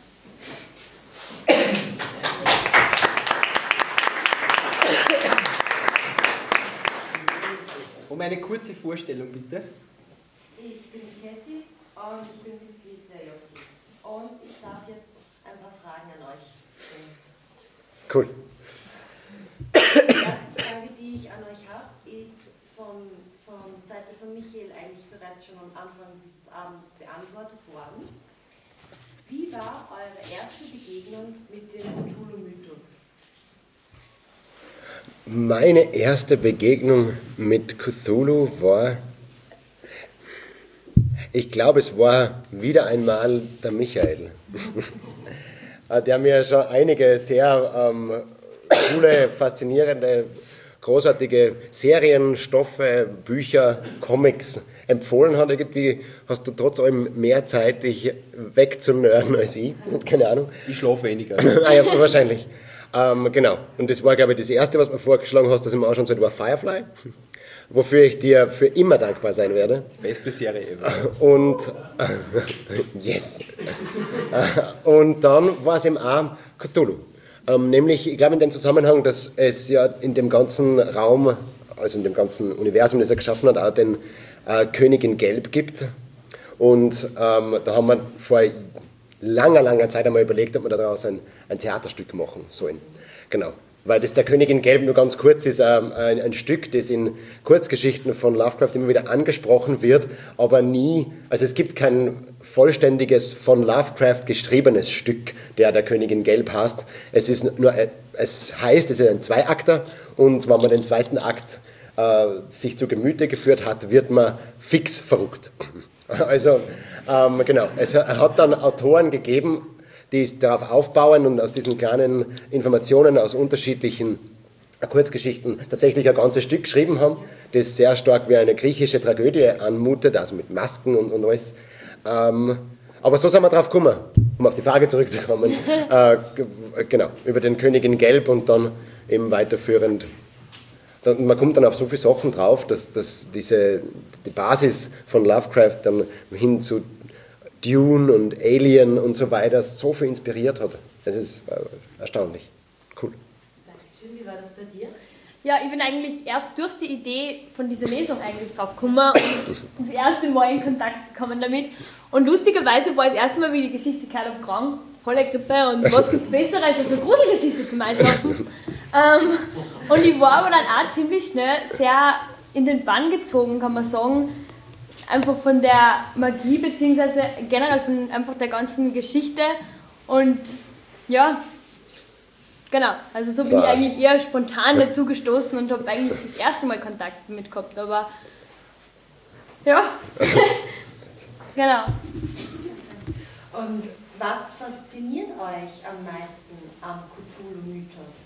Um eine kurze Vorstellung, bitte. Ich bin Cassie und ich bin Mitglied der JG. Und ich darf jetzt ein paar Fragen an euch stellen. Cool. Die erste Frage, die ich an euch habe, ist von Seite von Michael eigentlich bereits schon am Anfang dieses Abends beantwortet worden. Wie war eure erste Begegnung mit dem Cthulhu-Mythos? Meine erste Begegnung mit Cthulhu war, ich glaube, es war wieder einmal der Michael, der mir schon einige sehr coole, faszinierende, großartige Serien, Stoffe, Bücher, Comics empfohlen hat. Irgendwie hast du trotz allem mehr Zeit, dich wegzunörden als ich. Keine Ahnung. Ich schlafe weniger. Ja, wahrscheinlich. Genau. Und das war, glaube ich, das Erste, was du mir vorgeschlagen hast, dass ich mir anschauen sollte, war Firefly, wofür ich dir für immer dankbar sein werde. Beste Serie ever. Und, yes. Und dann war es eben auch Cthulhu. Nämlich, ich glaube in dem Zusammenhang, dass es ja in dem ganzen Raum, also in dem ganzen Universum, das er geschaffen hat, auch den König in Gelb gibt. Und da haben wir vor langer Zeit einmal überlegt, ob wir daraus ein Theaterstück machen sollen. Genau. Weil das der König in Gelb nur ganz kurz ist, ein Stück, das in Kurzgeschichten von Lovecraft immer wieder angesprochen wird, aber nie, also es gibt kein vollständiges von Lovecraft geschriebenes Stück, der König in Gelb heißt. Es ist nur, es heißt, es ist ein Zweiakter und wenn man den zweiten Akt sich zu Gemüte geführt hat, wird man fix verrückt. Also, genau, es hat dann Autoren gegeben, die darauf aufbauen und aus diesen kleinen Informationen aus unterschiedlichen Kurzgeschichten tatsächlich ein ganzes Stück geschrieben haben, das sehr stark wie eine griechische Tragödie anmutet, also mit Masken und alles. Aber so sind wir drauf gekommen, um auf die Frage zurückzukommen, genau, über den König in Gelb und dann eben weiterführend. Man kommt dann auf so viele Sachen drauf, dass die Basis von Lovecraft dann hin zu Dune und Alien und so weiter so viel inspiriert hat. Es ist erstaunlich. Cool. Dankeschön. Wie war das bei dir? Ja, ich bin eigentlich erst durch die Idee von dieser Lesung eigentlich drauf gekommen und das erste Mal in Kontakt gekommen damit. Und lustigerweise war das erste Mal, wie ich die Geschichte gehört habe, krank, voller Grippe und was gibt es Besseres als eine Gruselgeschichte zum Einschlafen. Und ich war aber dann auch ziemlich schnell sehr in den Bann gezogen, kann man sagen, einfach von der Magie, beziehungsweise generell von einfach der ganzen Geschichte. Und ja, genau, also so bin ich eigentlich eher spontan dazu gestoßen und habe eigentlich das erste Mal Kontakt mit gehabt, aber ja, genau. Und was fasziniert euch am meisten am Cthulhu-Mythos?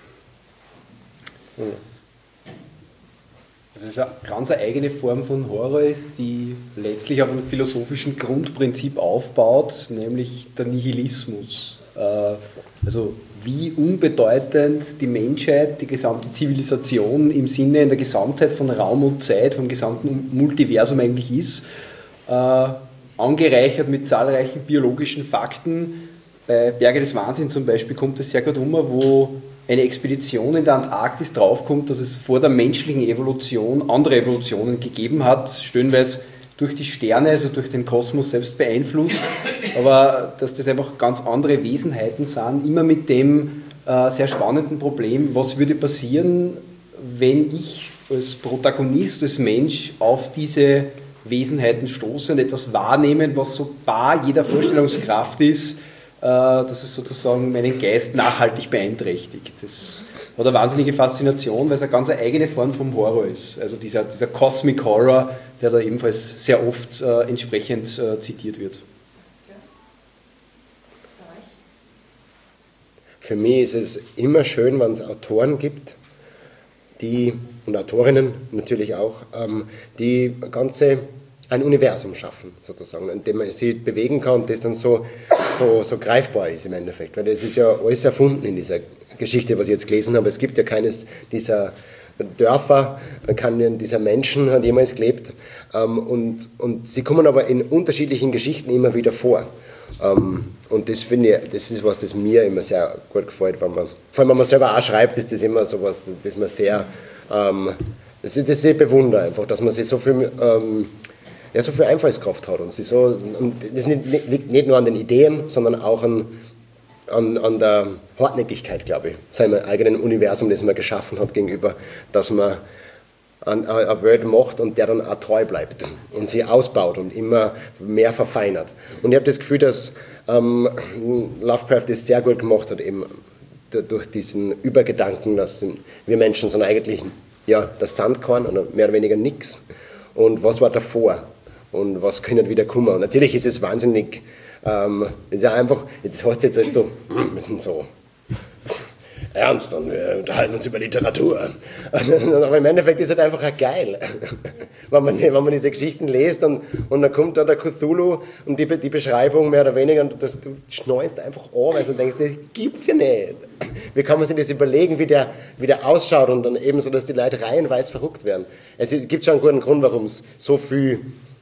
Das ist eine ganz eigene Form von Horror ist, die letztlich auf einem philosophischen Grundprinzip aufbaut, nämlich der Nihilismus. Also wie unbedeutend die Menschheit, die gesamte Zivilisation im Sinne in der Gesamtheit von Raum und Zeit, vom gesamten Multiversum eigentlich ist, angereichert mit zahlreichen biologischen Fakten. Bei Berge des Wahnsinns zum Beispiel kommt es sehr gut wo eine Expedition in der Antarktis draufkommt, dass es vor der menschlichen Evolution andere Evolutionen gegeben hat, stellenweise durch die Sterne, also durch den Kosmos selbst beeinflusst, aber dass das einfach ganz andere Wesenheiten sind, immer mit dem sehr spannenden Problem, was würde passieren, wenn ich als Protagonist, als Mensch auf diese Wesenheiten stoße und etwas wahrnehmen, was so bar jeder Vorstellungskraft ist, dass es sozusagen meinen Geist nachhaltig beeinträchtigt. Das hat eine wahnsinnige Faszination, weil es eine ganz eigene Form vom Horror ist. Also dieser Cosmic Horror, der da ebenfalls sehr oft entsprechend zitiert wird. Für mich ist es immer schön, wenn es Autoren gibt, und Autorinnen natürlich auch, die ein Universum schaffen, sozusagen, in dem man sich bewegen kann und das dann so greifbar ist im Endeffekt. Weil das ist ja alles erfunden in dieser Geschichte, was ich jetzt gelesen habe. Es gibt ja keines dieser Dörfer, keinen dieser Menschen hat jemals gelebt. Und sie kommen aber in unterschiedlichen Geschichten immer wieder vor. Und das finde ich, das ist was, das mir immer sehr gut gefällt, vor allem wenn man selber auch schreibt, ist das immer so was, das man sehr, das ich bewundere einfach, dass man sich so viel Einfallskraft hat und das liegt nicht nur an den Ideen, sondern auch an der Hartnäckigkeit, glaube ich, seinem eigenen Universum, das man geschaffen hat gegenüber, dass man eine Welt macht und der dann auch treu bleibt und sie ausbaut und immer mehr verfeinert. Und ich habe das Gefühl, dass Lovecraft das sehr gut gemacht hat, eben durch diesen Übergedanken, dass wir Menschen sind eigentlich das Sandkorn oder mehr oder weniger nichts. Und was war davor? Und was können wieder kommen? Und natürlich ist es wahnsinnig, ist ja einfach, jetzt hat es jetzt alles so, wir sind so ernst und wir unterhalten uns über Literatur. Aber im Endeffekt ist es halt einfach auch geil, wenn man diese Geschichten liest und dann kommt da der Cthulhu und die Beschreibung mehr oder weniger und du schneust einfach an, weil du denkst, das gibt's ja nicht. Wie kann man sich das überlegen, wie der ausschaut und dann eben so, dass die Leute reihenweise verrückt werden. Es gibt schon einen guten Grund, warum es so viel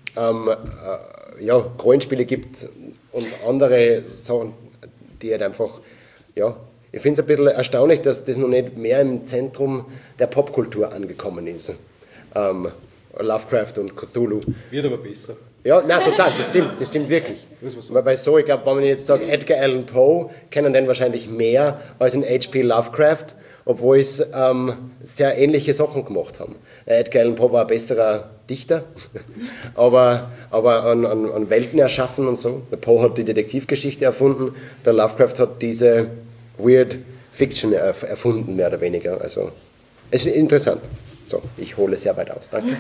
Rollenspiele gibt und andere Sachen, die halt einfach, ich finde es ein bisschen erstaunlich, dass das noch nicht mehr im Zentrum der Popkultur angekommen ist. Lovecraft und Cthulhu. Wird aber besser. Ja, nein, total, das stimmt wirklich. Weil ich glaube, wenn man jetzt sagt, Edgar Allan Poe, kennen den wahrscheinlich mehr als in H.P. Lovecraft, obwohl es sehr ähnliche Sachen gemacht haben. Edgar Allan Poe war ein besserer Dichter, aber an Welten erschaffen und so. Der Poe hat die Detektivgeschichte erfunden, der Lovecraft hat diese Weird Fiction erfunden, mehr oder weniger. Also, es ist interessant. So, ich hole sehr weit aus. Danke.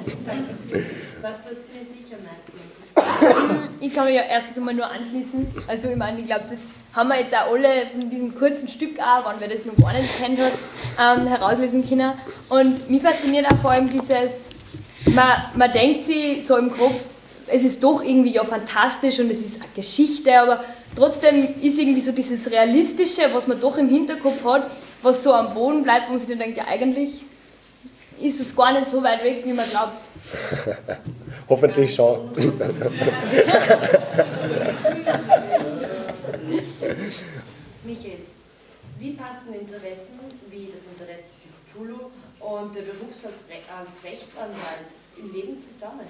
Was fasziniert dich am meisten? Ich kann mich ja erstens einmal nur anschließen. Also, ich meine, ich glaube, das haben wir jetzt auch alle von diesem kurzen Stück auch, wenn wer das noch gar nicht kennt hat, herauslesen können. Und mich fasziniert auch vor allem dieses, man denkt sich so im Kopf, es ist doch irgendwie fantastisch und es ist eine Geschichte, aber trotzdem ist irgendwie so dieses Realistische, was man doch im Hinterkopf hat, was so am Boden bleibt, wo man sich dann denkt, ja eigentlich ist es gar nicht so weit weg, wie man glaubt. Hoffentlich schon. Michael, wie passen Interessen wie das Interesse für Cthulhu und der Beruf als Rechtsanwalt im Leben zusammen?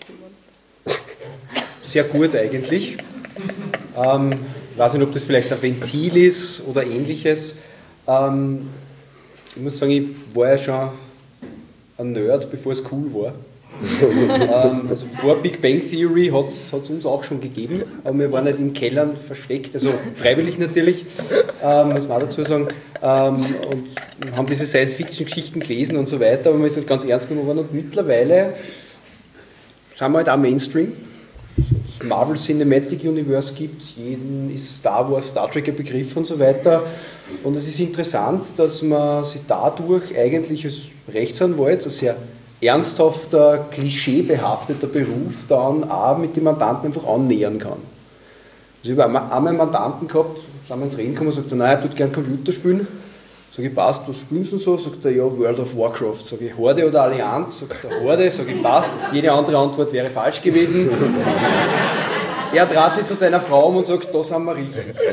Sehr gut eigentlich. Ich weiß nicht, ob das vielleicht ein Ventil ist oder ähnliches. Ich muss sagen, ich war ja schon ein Nerd, bevor es cool war. Also vor Big Bang Theory hat es uns auch schon gegeben, aber wir waren nicht in Kellern versteckt, also freiwillig natürlich, muss man auch dazu sagen, und haben diese Science-Fiction-Geschichten gelesen und so weiter, aber wir sind ganz ernst genommen worden und mittlerweile sind wir halt auch Mainstream. Das Marvel Cinematic Universe gibt, jeden ist Star Wars, Star Trek ein Begriff und so weiter. Und es ist interessant, dass man sich dadurch eigentlich als Rechtsanwalt, ein sehr ernsthafter, klischeebehafteter Beruf, dann auch mit dem Mandanten einfach annähern kann. Also ich habe einmal einen Mandanten gehabt, sind wir ins Reden gekommen und sagt, naja, er tut gerne Computer spielen. Sag ich, passt, was spielen Sie so? Sagt er, ja, World of Warcraft. Sag ich, Horde oder Allianz? Sagt er, Horde. Sag ich, passt, jede andere Antwort wäre falsch gewesen. Er dreht sich zu seiner Frau um und sagt, da sind wir richtig.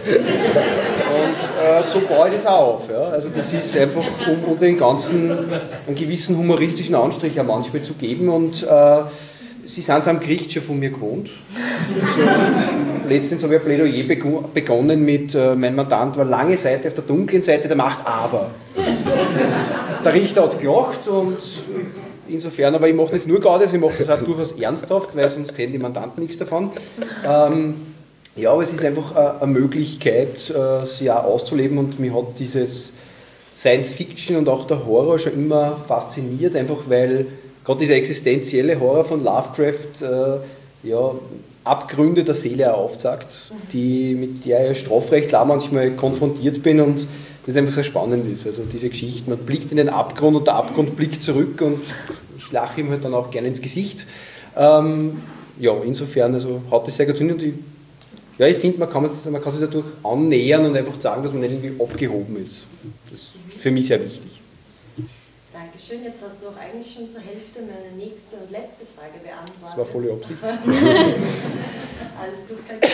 Und so baue ich das auch auf. Ja. Also das ist einfach, um den Ganzen einen gewissen humoristischen Anstrich auch manchmal zu geben. Und Sie sind es am Gericht schon von mir gewohnt. Also, letztens habe ich ein Plädoyer begonnen mit, mein Mandant war lange Seite auf der dunklen Seite der Macht, aber. Der Richter hat gelacht und insofern, aber ich mache nicht nur Gaudes, ich mache das auch durchaus ernsthaft, weil sonst hätten die Mandanten nichts davon. Ja, aber es ist einfach eine Möglichkeit, sie auch auszuleben und mich hat dieses Science-Fiction und auch der Horror schon immer fasziniert, einfach weil gerade dieser existenzielle Horror von Lovecraft, ja, Abgründe der Seele auch aufzeigt, mit der ich strafrecht auch manchmal konfrontiert bin und das einfach sehr spannend ist. Also diese Geschichte, man blickt in den Abgrund und der Abgrund blickt zurück und ich lache ihm halt dann auch gerne ins Gesicht. Insofern also hat das sehr gut hin und ich finde, man kann sich dadurch annähern und einfach sagen, dass man nicht irgendwie abgehoben ist. Das ist für mich sehr wichtig. Dankeschön. Jetzt hast du auch eigentlich schon zur Hälfte meine nächste und letzte Frage beantwortet. Das war volle Absicht. Alles gut, danke.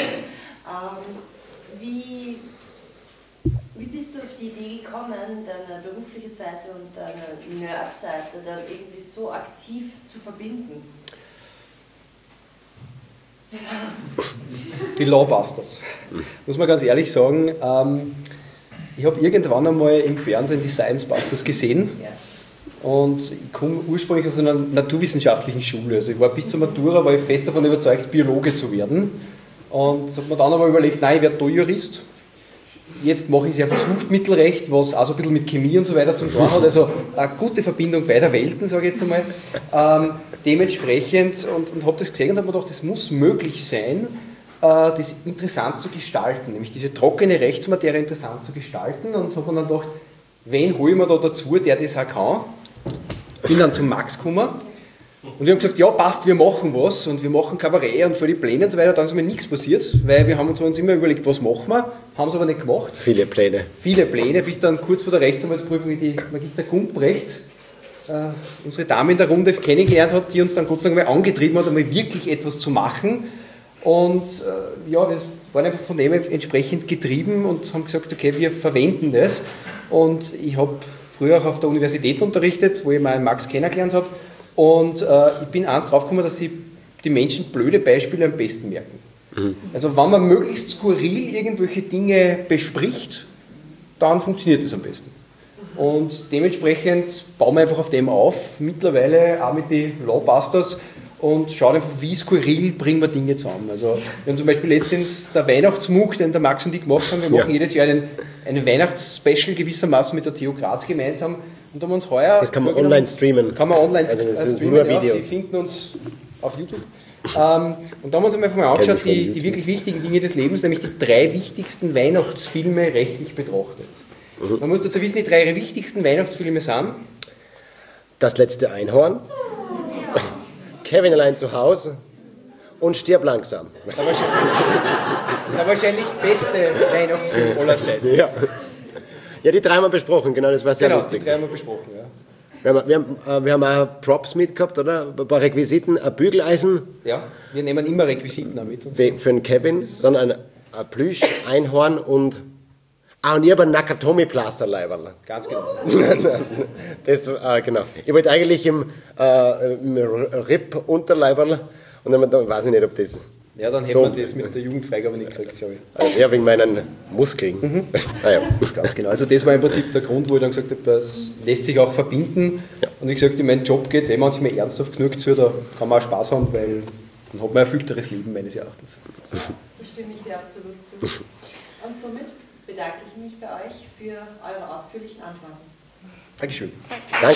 Wie bist du auf die Idee gekommen, deine berufliche Seite und deine Nerd-Seite dann irgendwie so aktiv zu verbinden? Die Lawbusters. Muss man ganz ehrlich sagen, ich habe irgendwann einmal im Fernsehen die Science Busters gesehen. Und ich komme ursprünglich aus einer naturwissenschaftlichen Schule. Also ich war bis zur Matura war ich fest davon überzeugt, Biologe zu werden. Und habe mir dann aber überlegt, nein, ich werde da Jurist. Jetzt mache ich sehr Versuchsmittelrecht, was auch so ein bisschen mit Chemie und so weiter zu tun hat. Also eine gute Verbindung beider Welten, sage ich jetzt einmal. Dementsprechend, und habe das gesehen und habe mir gedacht, das muss möglich sein, das interessant zu gestalten. Nämlich diese trockene Rechtsmaterie interessant zu gestalten. Und habe mir dann gedacht, wen hole ich mir da dazu, der das auch kann? Bin dann zum Max gekommen. Und wir haben gesagt, ja passt, wir machen was und wir machen Kabarett und für die Pläne und so weiter. Dann ist mir nichts passiert, weil wir haben uns immer überlegt, was machen wir, haben es aber nicht gemacht. Viele Pläne, bis dann kurz vor der Rechtsanwaltsprüfung die Magister Gumbrecht, unsere Dame in der Runde kennengelernt hat, die uns dann Gott sei Dank mal angetrieben hat, einmal wirklich etwas zu machen. Und wir waren einfach von dem entsprechend getrieben und haben gesagt, okay, wir verwenden das. Und ich habe früher auch auf der Universität unterrichtet, wo ich meinen Max kennengelernt habe. Und ich bin eins draufgekommen, dass sich die Menschen blöde Beispiele am besten merken. Also wenn man möglichst skurril irgendwelche Dinge bespricht, dann funktioniert das am besten. Und dementsprechend bauen wir einfach auf dem auf, mittlerweile auch mit den Lawbusters und schauen einfach, wie skurril bringen wir Dinge zusammen. Also wir haben zum Beispiel letztens der Weihnachtsmug, den der Max und ich gemacht haben, wir machen jedes Jahr einen Weihnachtsspecial gewissermaßen mit der TU Graz gemeinsam. Und haben uns heuer das kann man online streamen. Also das sind nur Videos. Sie finden uns auf YouTube. Und da haben wir uns einfach mal angeschaut, die wirklich wichtigen Dinge des Lebens, nämlich die 3 wichtigsten Weihnachtsfilme rechtlich betrachtet. Man muss dazu wissen, die 3 wichtigsten Weihnachtsfilme sind: Das letzte Einhorn, Kevin allein zu Hause und Stirb langsam. Der wahrscheinlich beste Weihnachtsfilm aller Zeiten. Ja, die 3 haben wir besprochen, genau, das war sehr lustig. Die 3 haben wir besprochen, ja. Wir haben auch Props mitgehabt, oder? Ein paar Requisiten, ein Bügeleisen. Ja, wir nehmen immer Requisiten auch mit. Für den Kevin, dann ein Plüsch, Einhorn und ich habe ein Nakatomi-Plasterleiberl. Ganz genau. Genau. Ich wollte eigentlich im Rip-Unterleiberl und dann weiß ich nicht, ob das... Ja, dann hätten wir das mit der Jugendfreigabe nicht gekriegt, glaube ich. Ja, wegen meinen Muskeln. Ganz genau. Also das war im Prinzip der Grund, wo ich dann gesagt habe, das lässt sich auch verbinden. Ja. Und ich gesagt, in meinem Job geht es manchmal ernsthaft genug zu, da kann man auch Spaß haben, weil dann hat man ein erfüllteres Leben meines Erachtens. Da stimme ich dir absolut zu. Und somit bedanke ich mich bei euch für eure ausführlichen Antworten. Dankeschön. Danke.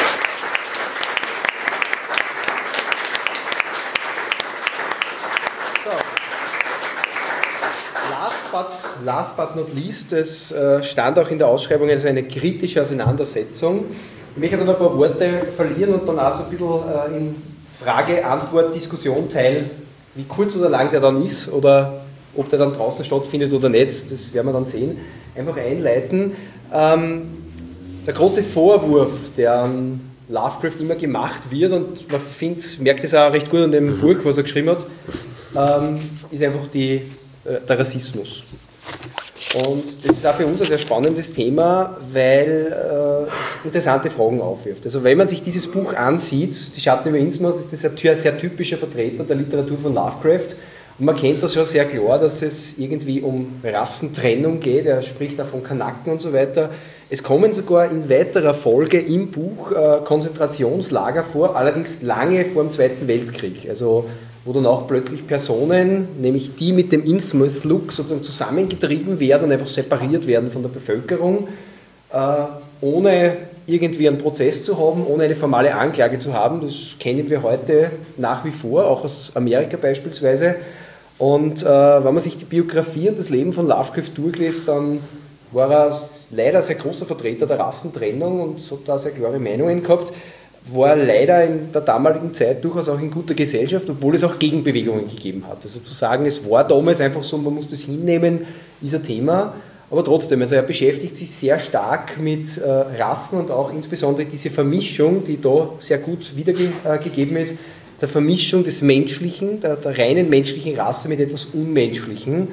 Last but not least, es stand auch in der Ausschreibung also eine kritische Auseinandersetzung. Ich möchte dann ein paar Worte verlieren und dann auch so ein bisschen in Frage, Antwort, Diskussion teilen, wie kurz oder lang der dann ist oder ob der dann draußen stattfindet oder nicht, das werden wir dann sehen. Einfach einleiten. Der große Vorwurf, der an Lovecraft immer gemacht wird, und man merkt es auch recht gut an dem Buch, was er geschrieben hat, ist einfach der Rassismus. Und das ist auch für uns ein sehr spannendes Thema, weil es interessante Fragen aufwirft. Also wenn man sich dieses Buch ansieht, Die Schatten über Innsmouth, ist das ein sehr typischer Vertreter der Literatur von Lovecraft. Und man kennt das ja sehr klar, dass es irgendwie um Rassentrennung geht. Er spricht auch von Kanaken und so weiter. Es kommen sogar in weiterer Folge im Buch Konzentrationslager vor, allerdings lange vor dem Zweiten Weltkrieg. Also wo dann auch plötzlich Personen, nämlich die mit dem Innsmouth-Look sozusagen zusammengetrieben werden und einfach separiert werden von der Bevölkerung, ohne irgendwie einen Prozess zu haben, ohne eine formale Anklage zu haben. Das kennen wir heute nach wie vor, auch aus Amerika beispielsweise. Und wenn man sich die Biografie und das Leben von Lovecraft durchliest, dann war er leider sehr großer Vertreter der Rassentrennung und hat da sehr klare Meinungen gehabt. War leider in der damaligen Zeit durchaus auch in guter Gesellschaft, obwohl es auch Gegenbewegungen gegeben hat. Also zu sagen, es war damals einfach so, man muss das hinnehmen, ist ein Thema. Aber trotzdem, also er beschäftigt sich sehr stark mit Rassen und auch insbesondere diese Vermischung, die da sehr gut wiedergegeben ist, der Vermischung des Menschlichen, der reinen menschlichen Rasse mit etwas Unmenschlichen.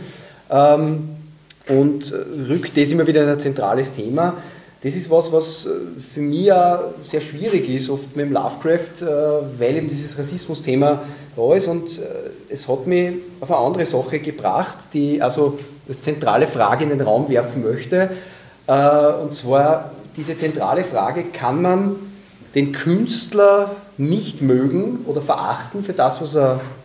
Und rückt das immer wieder in ein zentrales Thema. Das ist was für mich ja sehr schwierig ist, oft mit dem Lovecraft, weil eben dieses Rassismus-Thema da ist. Und es hat mich auf eine andere Sache gebracht, die also eine zentrale Frage in den Raum werfen möchte. Und zwar diese zentrale Frage, kann man den Künstler nicht mögen oder verachten für das, was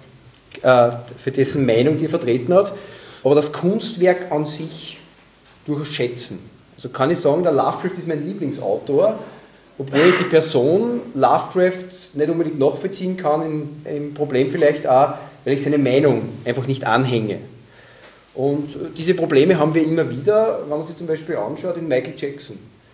für dessen Meinung, die er vertreten hat, aber das Kunstwerk an sich durchaus schätzen. Also kann ich sagen, der Lovecraft ist mein Lieblingsautor, obwohl ich die Person Lovecraft nicht unbedingt nachvollziehen kann, im Problem vielleicht auch, weil ich seine Meinung einfach nicht anhänge. Und diese Probleme haben wir immer wieder, wenn man sich zum Beispiel anschaut, in Michael Jackson.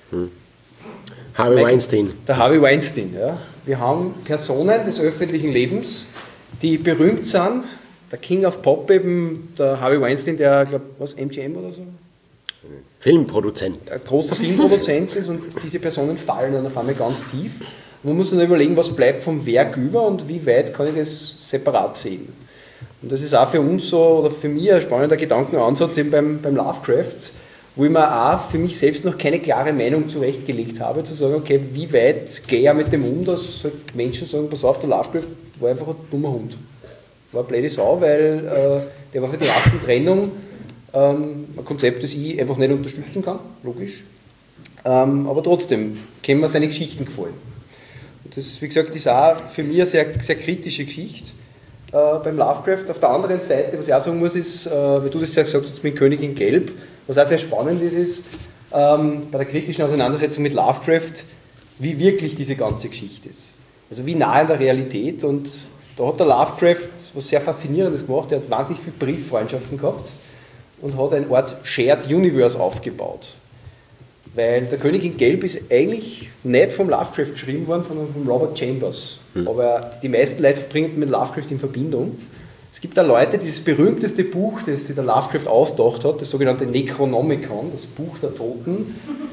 Harvey Weinstein. Der Harvey Weinstein, ja. Wir haben Personen des öffentlichen Lebens, die berühmt sind. Der King of Pop eben, der Harvey Weinstein, der, glaube was, MGM oder so? Filmproduzent. Ein großer Filmproduzent ist und diese Personen fallen dann auf einmal ganz tief. Man muss dann überlegen, was bleibt vom Werk über und wie weit kann ich das separat sehen. Und das ist auch für uns so, oder für mich ein spannender Gedankenansatz eben beim Lovecraft, wo ich mir auch für mich selbst noch keine klare Meinung zurechtgelegt habe, zu sagen, okay, wie weit gehe ich mit dem um, dass halt Menschen sagen, pass auf, der Lovecraft war einfach ein dummer Hund. War eine blöde Sau, weil der war für die Rassentrennung ein Konzept, das ich einfach nicht unterstützen kann, logisch. Aber trotzdem können mir seine Geschichten gefallen. Und das, wie gesagt, ist auch für mich eine sehr, sehr kritische Geschichte beim Lovecraft. Auf der anderen Seite, was ich auch sagen muss, ist, wie du das gesagt hast mit Königin Gelb, was auch sehr spannend ist bei der kritischen Auseinandersetzung mit Lovecraft, wie wirklich diese ganze Geschichte ist. Also wie nah in der Realität. Und da hat der Lovecraft was sehr Faszinierendes gemacht. Er hat wahnsinnig viele Brieffreundschaften gehabt und hat eine Art Shared Universe aufgebaut. Weil der Königin Gelb ist eigentlich nicht vom Lovecraft geschrieben worden, sondern von Robert Chambers. Aber die meisten Leute bringen mit Lovecraft in Verbindung. Es gibt da Leute, die das berühmteste Buch, das sich der Lovecraft ausgedacht hat, das sogenannte Necronomicon, das Buch der Toten,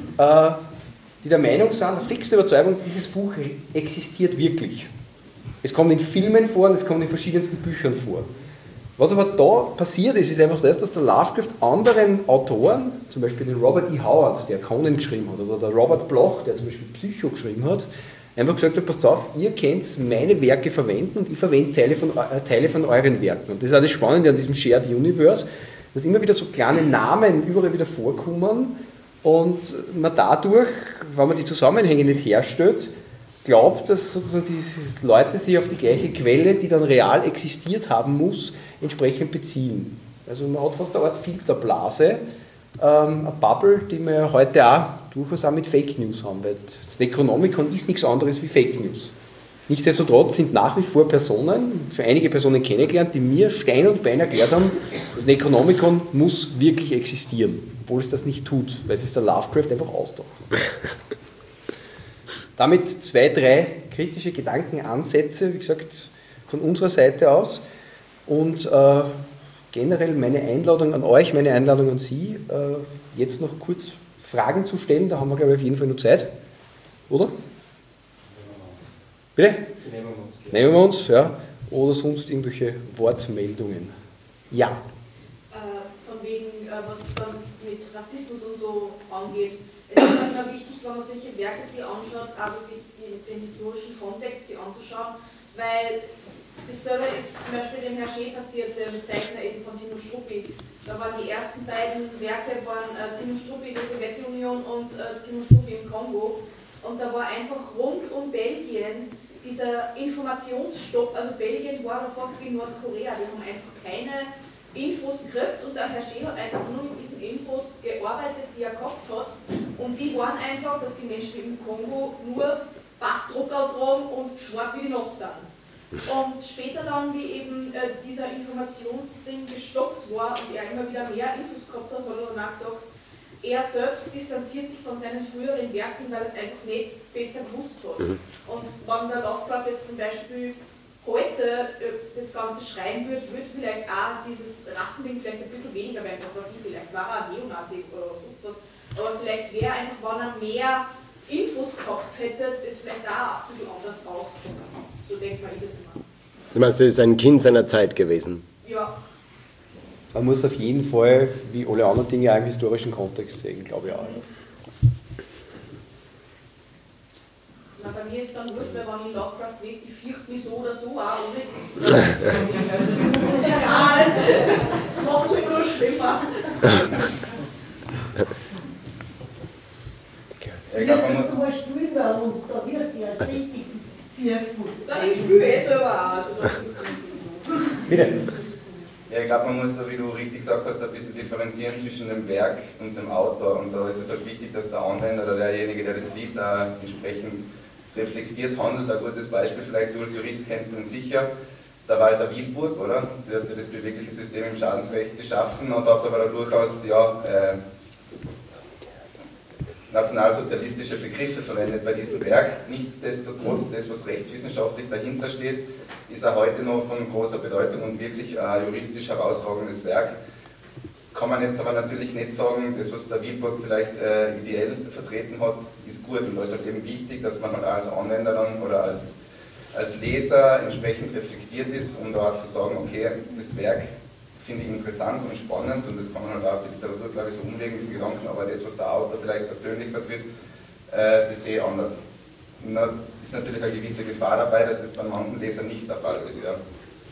die der Meinung sind, der fixen Überzeugung, dieses Buch existiert wirklich. Es kommt in Filmen vor und es kommt in verschiedensten Büchern vor. Was aber da passiert ist einfach das, dass der Lovecraft anderen Autoren, zum Beispiel den Robert E. Howard, der Conan geschrieben hat, oder der Robert Bloch, der zum Beispiel Psycho geschrieben hat, einfach gesagt hat, passt auf, ihr könnt meine Werke verwenden und ich verwende Teile von euren Werken. Und das ist auch das Spannende an diesem Shared Universe, dass immer wieder so kleine Namen überall wieder vorkommen und man dadurch, wenn man die Zusammenhänge nicht herstellt, glaubt, dass sozusagen diese Leute sich auf die gleiche Quelle, die dann real existiert haben muss, entsprechend beziehen. Also man hat fast eine Art Filterblase, eine Bubble, die wir heute auch durchaus auch mit Fake News haben, weil das Necronomicon ist nichts anderes wie Fake News. Nichtsdestotrotz sind nach wie vor Personen, schon einige Personen kennengelernt, die mir Stein und Bein erklärt haben, das Necronomicon muss wirklich existieren, obwohl es das nicht tut, weil es der Lovecraft einfach ausdacht. Damit 2, 3 kritische Gedankenansätze, wie gesagt, von unserer Seite aus. Und generell meine Einladung an euch, meine Einladung an Sie, jetzt noch kurz Fragen zu stellen. Da haben wir, glaube ich, auf jeden Fall noch Zeit. Oder? Bitte? Nehmen wir uns, ja. Oder sonst irgendwelche Wortmeldungen. Ja. Von wegen, was das Ganze mit Rassismus und so angeht. Es ist halt immer wichtig, wenn man solche Werke sich anschaut, auch wirklich den historischen Kontext sich anzuschauen, weil dasselbe ist zum Beispiel dem Herr Schee passiert, dem Zeichner eben von Tino Struppi. Da waren die ersten beiden Werke Tino Struppi in der Sowjetunion und Tino Struppi im Kongo. Und da war einfach rund um Belgien dieser Informationsstopp, also Belgien war fast wie Nordkorea, die haben einfach keine Infos gekriegt und der Herr Schee hat einfach nur mit diesen Infos gearbeitet, die er gehabt hat Und die waren einfach, dass die Menschen im Kongo nur Bassdrucker tragen und schwarz wie die Nacht sind. Und später dann, wie eben dieser Informationsding gestoppt war und er immer wieder mehr Infos gehabt hat, hat er danach gesagt, er selbst distanziert sich von seinen früheren Werken, weil er es einfach nicht besser gewusst hat. Und wenn der Lovecraft jetzt zum Beispiel heute das Ganze schreiben würde, wird vielleicht auch dieses Rassending vielleicht ein bisschen weniger werden, was ich vielleicht war er ein Neonazi oder sonst was, aber vielleicht wäre einfach, wenn er mehr Infos gehabt hätte, das vielleicht auch ein bisschen anders rausgekommen. So denkt man ich das immer. Du meinst, er ist ein Kind seiner Zeit gewesen? Ja. Man muss auf jeden Fall, wie alle anderen Dinge, auch im historischen Kontext sehen, glaube ich auch. Na, bei mir ist dann wurscht, weil wenn ich Lovecraft lese, ich fürchte mich so oder so auch, ohne das ist egal. Das macht es immer nur schlimmer. Ich glaube, man muss mal spielen bei uns, da wirst du ja richtig vierfach. Dann ich spiele selber auch. Also Bitte. Ja, ich glaube, man muss da, wie du richtig gesagt hast, ein bisschen differenzieren zwischen dem Werk und dem Autor. Und da ist es halt wichtig, dass der Anwender oder derjenige, der das liest, auch entsprechend reflektiert handelt. Ein gutes Beispiel, vielleicht du als Jurist kennst den sicher, der Walter Wilburg, oder? Der hat ja das bewegliche System im Schadensrecht geschaffen und hat aber da durchaus nationalsozialistische Begriffe verwendet bei diesem Werk. Nichtsdestotrotz, das, was rechtswissenschaftlich dahinter steht, ist auch heute noch von großer Bedeutung und wirklich ein juristisch herausragendes Werk. Kann man jetzt aber natürlich nicht sagen, das, was der Wilburg vielleicht ideell vertreten hat, ist gut. Und da ist halt eben wichtig, dass man halt als Anwender dann oder als Leser entsprechend reflektiert ist, um da auch zu sagen, okay, das Werk finde ich interessant und spannend und das kann man halt auch auf die Literatur, glaube ich, so umlegen, diesen Gedanken, aber das, was der Autor vielleicht persönlich vertritt, das sehe ich anders. Und da ist natürlich eine gewisse Gefahr dabei, dass das bei manchen Lesern nicht der Fall ist. Ja.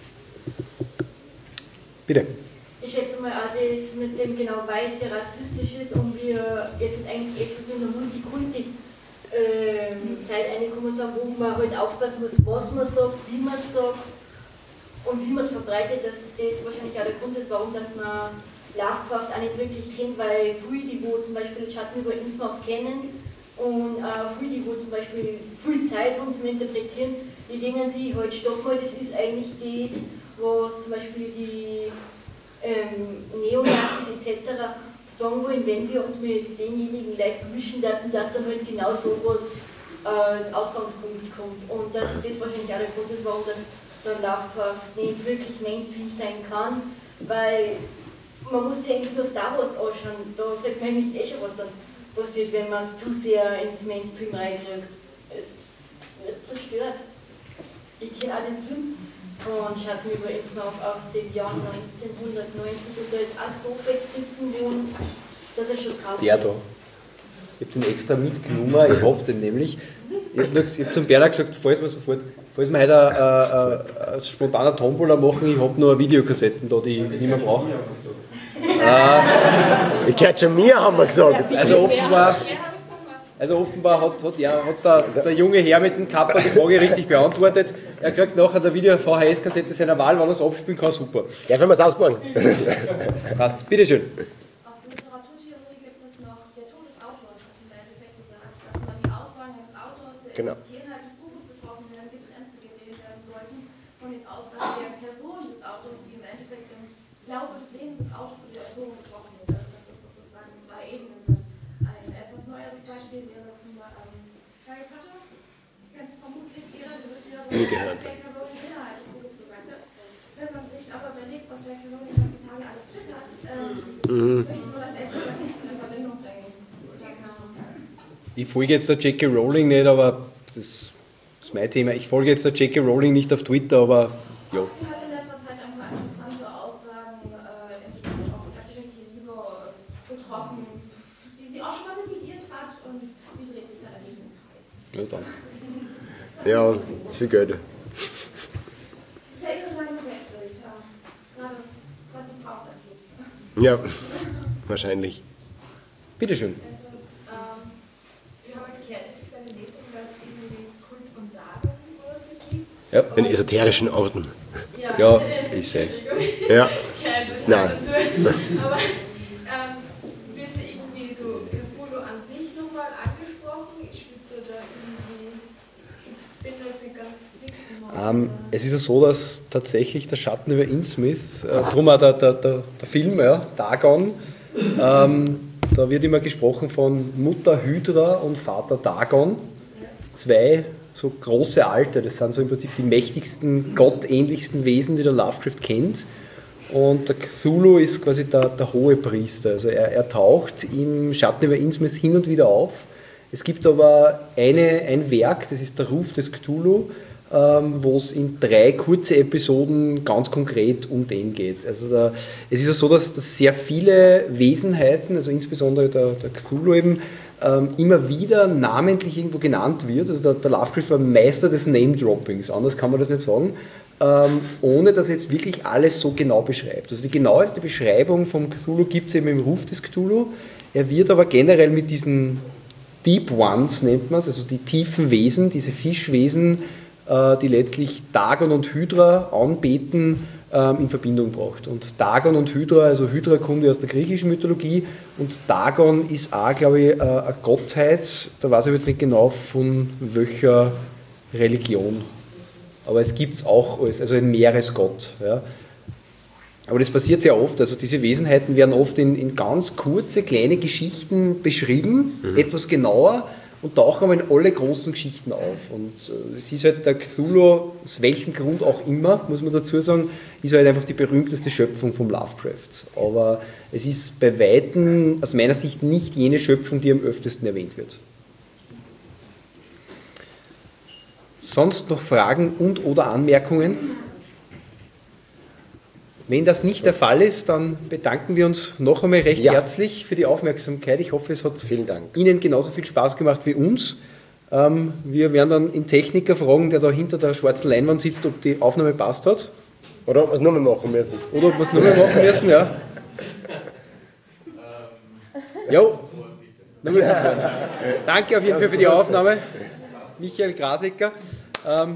Bitte. Ich schätze mal auch, das mit dem genau weiß ja rassistisch ist und wir jetzt eigentlich echt so in der Multikulti-Zeit reinkommen sind, wo man halt aufpassen muss, was man sagt, wie man es sagt und wie man es verbreitet. Das ist wahrscheinlich auch der Grund, warum dass man Lovecraft auch nicht wirklich kennt, weil viele, die wo zum Beispiel Schatten über Innsmouth kennen und viele, die wo zum Beispiel viel Zeit haben zum Interpretieren, die denken sich halt, stopp mal, das ist eigentlich das, was zum Beispiel die Neonazis etc. sagen wollen, wenn wir uns mit denjenigen Leuten mischen, dass dann halt genau sowas als Ausgangspunkt kommt. Und dass das wahrscheinlich auch der Grund ist, warum das dann Lovecraft nicht wirklich Mainstream sein kann, weil man muss sich eigentlich nur Star Wars anschauen, da sagt man nämlich schon, was dann passiert, wenn man es zu sehr ins Mainstream reinkriegt. Es wird zerstört. Ich kenne auch den Film von Schatten über Innsmouth aus dem Jahr 1990 und da ist auch so festgesessen worden, dass er schon kaum Der da. Ich habe den extra mitgenommen, ich habe den nämlich. Ich habe zum Bernhard gesagt, falls wir heute ein spontaner Tombola machen, ich habe nur Videokassetten da, die ich nicht mehr brauche. Ich gehört schon mir, haben wir gesagt. Also offenbar hat der junge Herr mit dem Kappa die Frage richtig beantwortet. Er kriegt nachher der Video-VHS-Kassette seiner Wahl, wenn er es abspielen kann, super. Ja, wenn wir es ausbauen. Passt, bitteschön. Auf Literaturtheorie gibt es noch der Tod des Autors, was im Endeffekt gesagt, dass man die Aussagen des Autors, der Inhalt des Buches betroffen werden, getrennt gesehen werden sollten von den Aussagen der Person des Autors, die im Endeffekt im Laufe des Lebens des Autors oder der Autorin betroffen wird. Also dass das sozusagen zwei Ebenen sind. Ein etwas neueres Beispiel wäre zum Harry Potter. Ganz vermutlich wäre, du wirst ja so, was J.K. Rowling Inhalt des Buches gesagt hat. Wenn man sich aber überlegt, was J.K. Rowling heutzutage alles twittert, möchte man das echt nicht in Verbindung bringen. Ich folge jetzt der J.K. Rowling nicht, aber das ist mein Thema. Ich folge jetzt der J.K. Rowling nicht auf Twitter, aber ja. Sie hat in letzter Zeit ein paar interessante Aussagen auf öffentliche Liebe getroffen, die sie auch schon mal revidiert hat und sie dreht sich dann ein bisschen im Kreis. Ja, dann. Ja, ist viel Geld. Ja, ihre Meinung wechselt, ja. Gerade was sie braucht an Keks. Ja, wahrscheinlich. Bitteschön. Wir haben jetzt gehört, eine Lesung, dass es irgendwie den Kult von Dagon oder so gibt. Ja, den esoterischen Orden. Ja, ich sehe. Ja. Nein. Nein. Aber wird da irgendwie so Cthulhu an sich noch Es ist ja so, dass tatsächlich der Schatten über Innsmouth, drum auch der Film, ja, Dagon, da wird immer gesprochen von Mutter Hydra und Vater Dagon. Zwei so große Alte, das sind so im Prinzip die mächtigsten, gottähnlichsten Wesen, die der Lovecraft kennt. Und der Cthulhu ist quasi der hohe Priester. Also er taucht im Schatten über Innsmouth hin und wieder auf. Es gibt aber ein Werk, das ist der Ruf des Cthulhu, wo es in 3 kurze Episoden ganz konkret um den geht. Also es ist ja so, dass sehr viele Wesenheiten, also insbesondere der Cthulhu eben, immer wieder namentlich irgendwo genannt wird. Also der Lovecraft war Meister des Name-Droppings, anders kann man das nicht sagen, ohne dass er jetzt wirklich alles so genau beschreibt. Also die genaueste Beschreibung vom Cthulhu gibt es eben im Ruf des Cthulhu. Er wird aber generell mit diesen Deep Ones, nennt man es, also die tiefen Wesen, diese Fischwesen, die letztlich Dagon und Hydra anbeten, in Verbindung gebracht. Und Dagon und Hydra, also Hydra kommt ja aus der griechischen Mythologie und Dagon ist auch, glaube ich, eine Gottheit, da weiß ich jetzt nicht genau von welcher Religion. Aber es gibt es auch also ein Meeresgott. Ja. Aber das passiert sehr oft, also diese Wesenheiten werden oft in ganz kurze, kleine Geschichten beschrieben, etwas genauer, und tauchen aber in alle großen Geschichten auf. Und es ist halt der Cthulhu, aus welchem Grund auch immer, muss man dazu sagen, ist halt einfach die berühmteste Schöpfung vom Lovecraft. Aber es ist bei Weitem aus meiner Sicht nicht jene Schöpfung, die am öftesten erwähnt wird. Sonst noch Fragen und oder Anmerkungen? Wenn das nicht der Fall ist, dann bedanken wir uns noch einmal recht herzlich für die Aufmerksamkeit. Ich hoffe, es hat Ihnen genauso viel Spaß gemacht wie uns. Wir werden dann den Techniker fragen, der da hinter der schwarzen Leinwand sitzt, ob die Aufnahme passt hat. Oder ob wir es nochmal machen müssen. Ja. Jo. Danke auf jeden Fall für die Aufnahme. Michael Grasecker. Danke.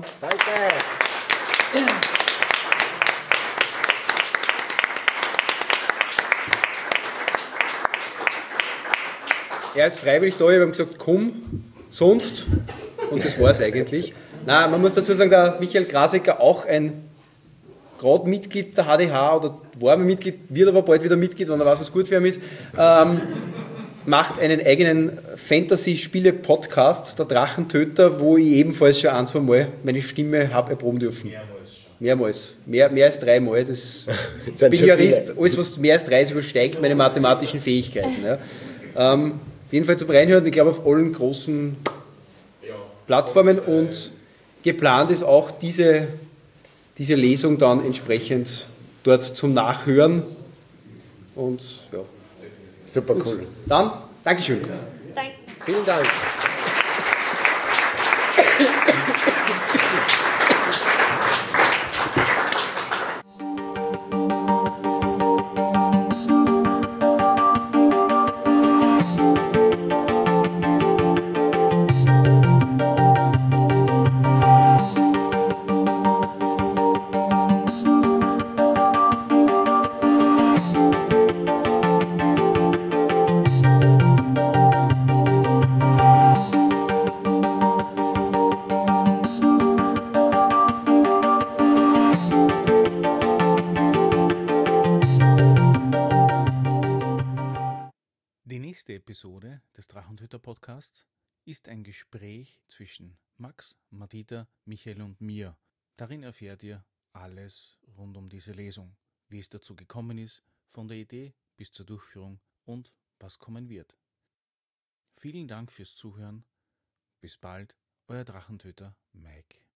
Er ist freiwillig da, ich habe ihm gesagt, komm, sonst. Und das war es eigentlich. Nein, man muss dazu sagen, der Michael Grasecker, auch ein gerade Mitglied der HDH, oder war mal Mitglied, wird aber bald wieder Mitglied, wenn er weiß, was gut für ihn ist, macht einen eigenen Fantasy-Spiele-Podcast, der Drachentöter, wo ich ebenfalls schon 1-2 Mal meine Stimme habe erproben dürfen. Mehrmals. Mehr als 3 Mal. Ich bin Jurist, alles was mehr als 3 ist, übersteigt meine mathematischen Fähigkeiten. Ja. Auf jeden Fall zum Reinhören, ich glaube auf allen großen Plattformen, und geplant ist auch diese Lesung dann entsprechend dort zum Nachhören. Und ja. Super cool. Dann, Dankeschön. Danke. Vielen Dank. Episode des Drachentöter-Podcasts ist ein Gespräch zwischen Max, Madita, Michael und mir. Darin erfährt ihr alles rund um diese Lesung, wie es dazu gekommen ist, von der Idee bis zur Durchführung und was kommen wird. Vielen Dank fürs Zuhören. Bis bald, euer Drachentöter Mike.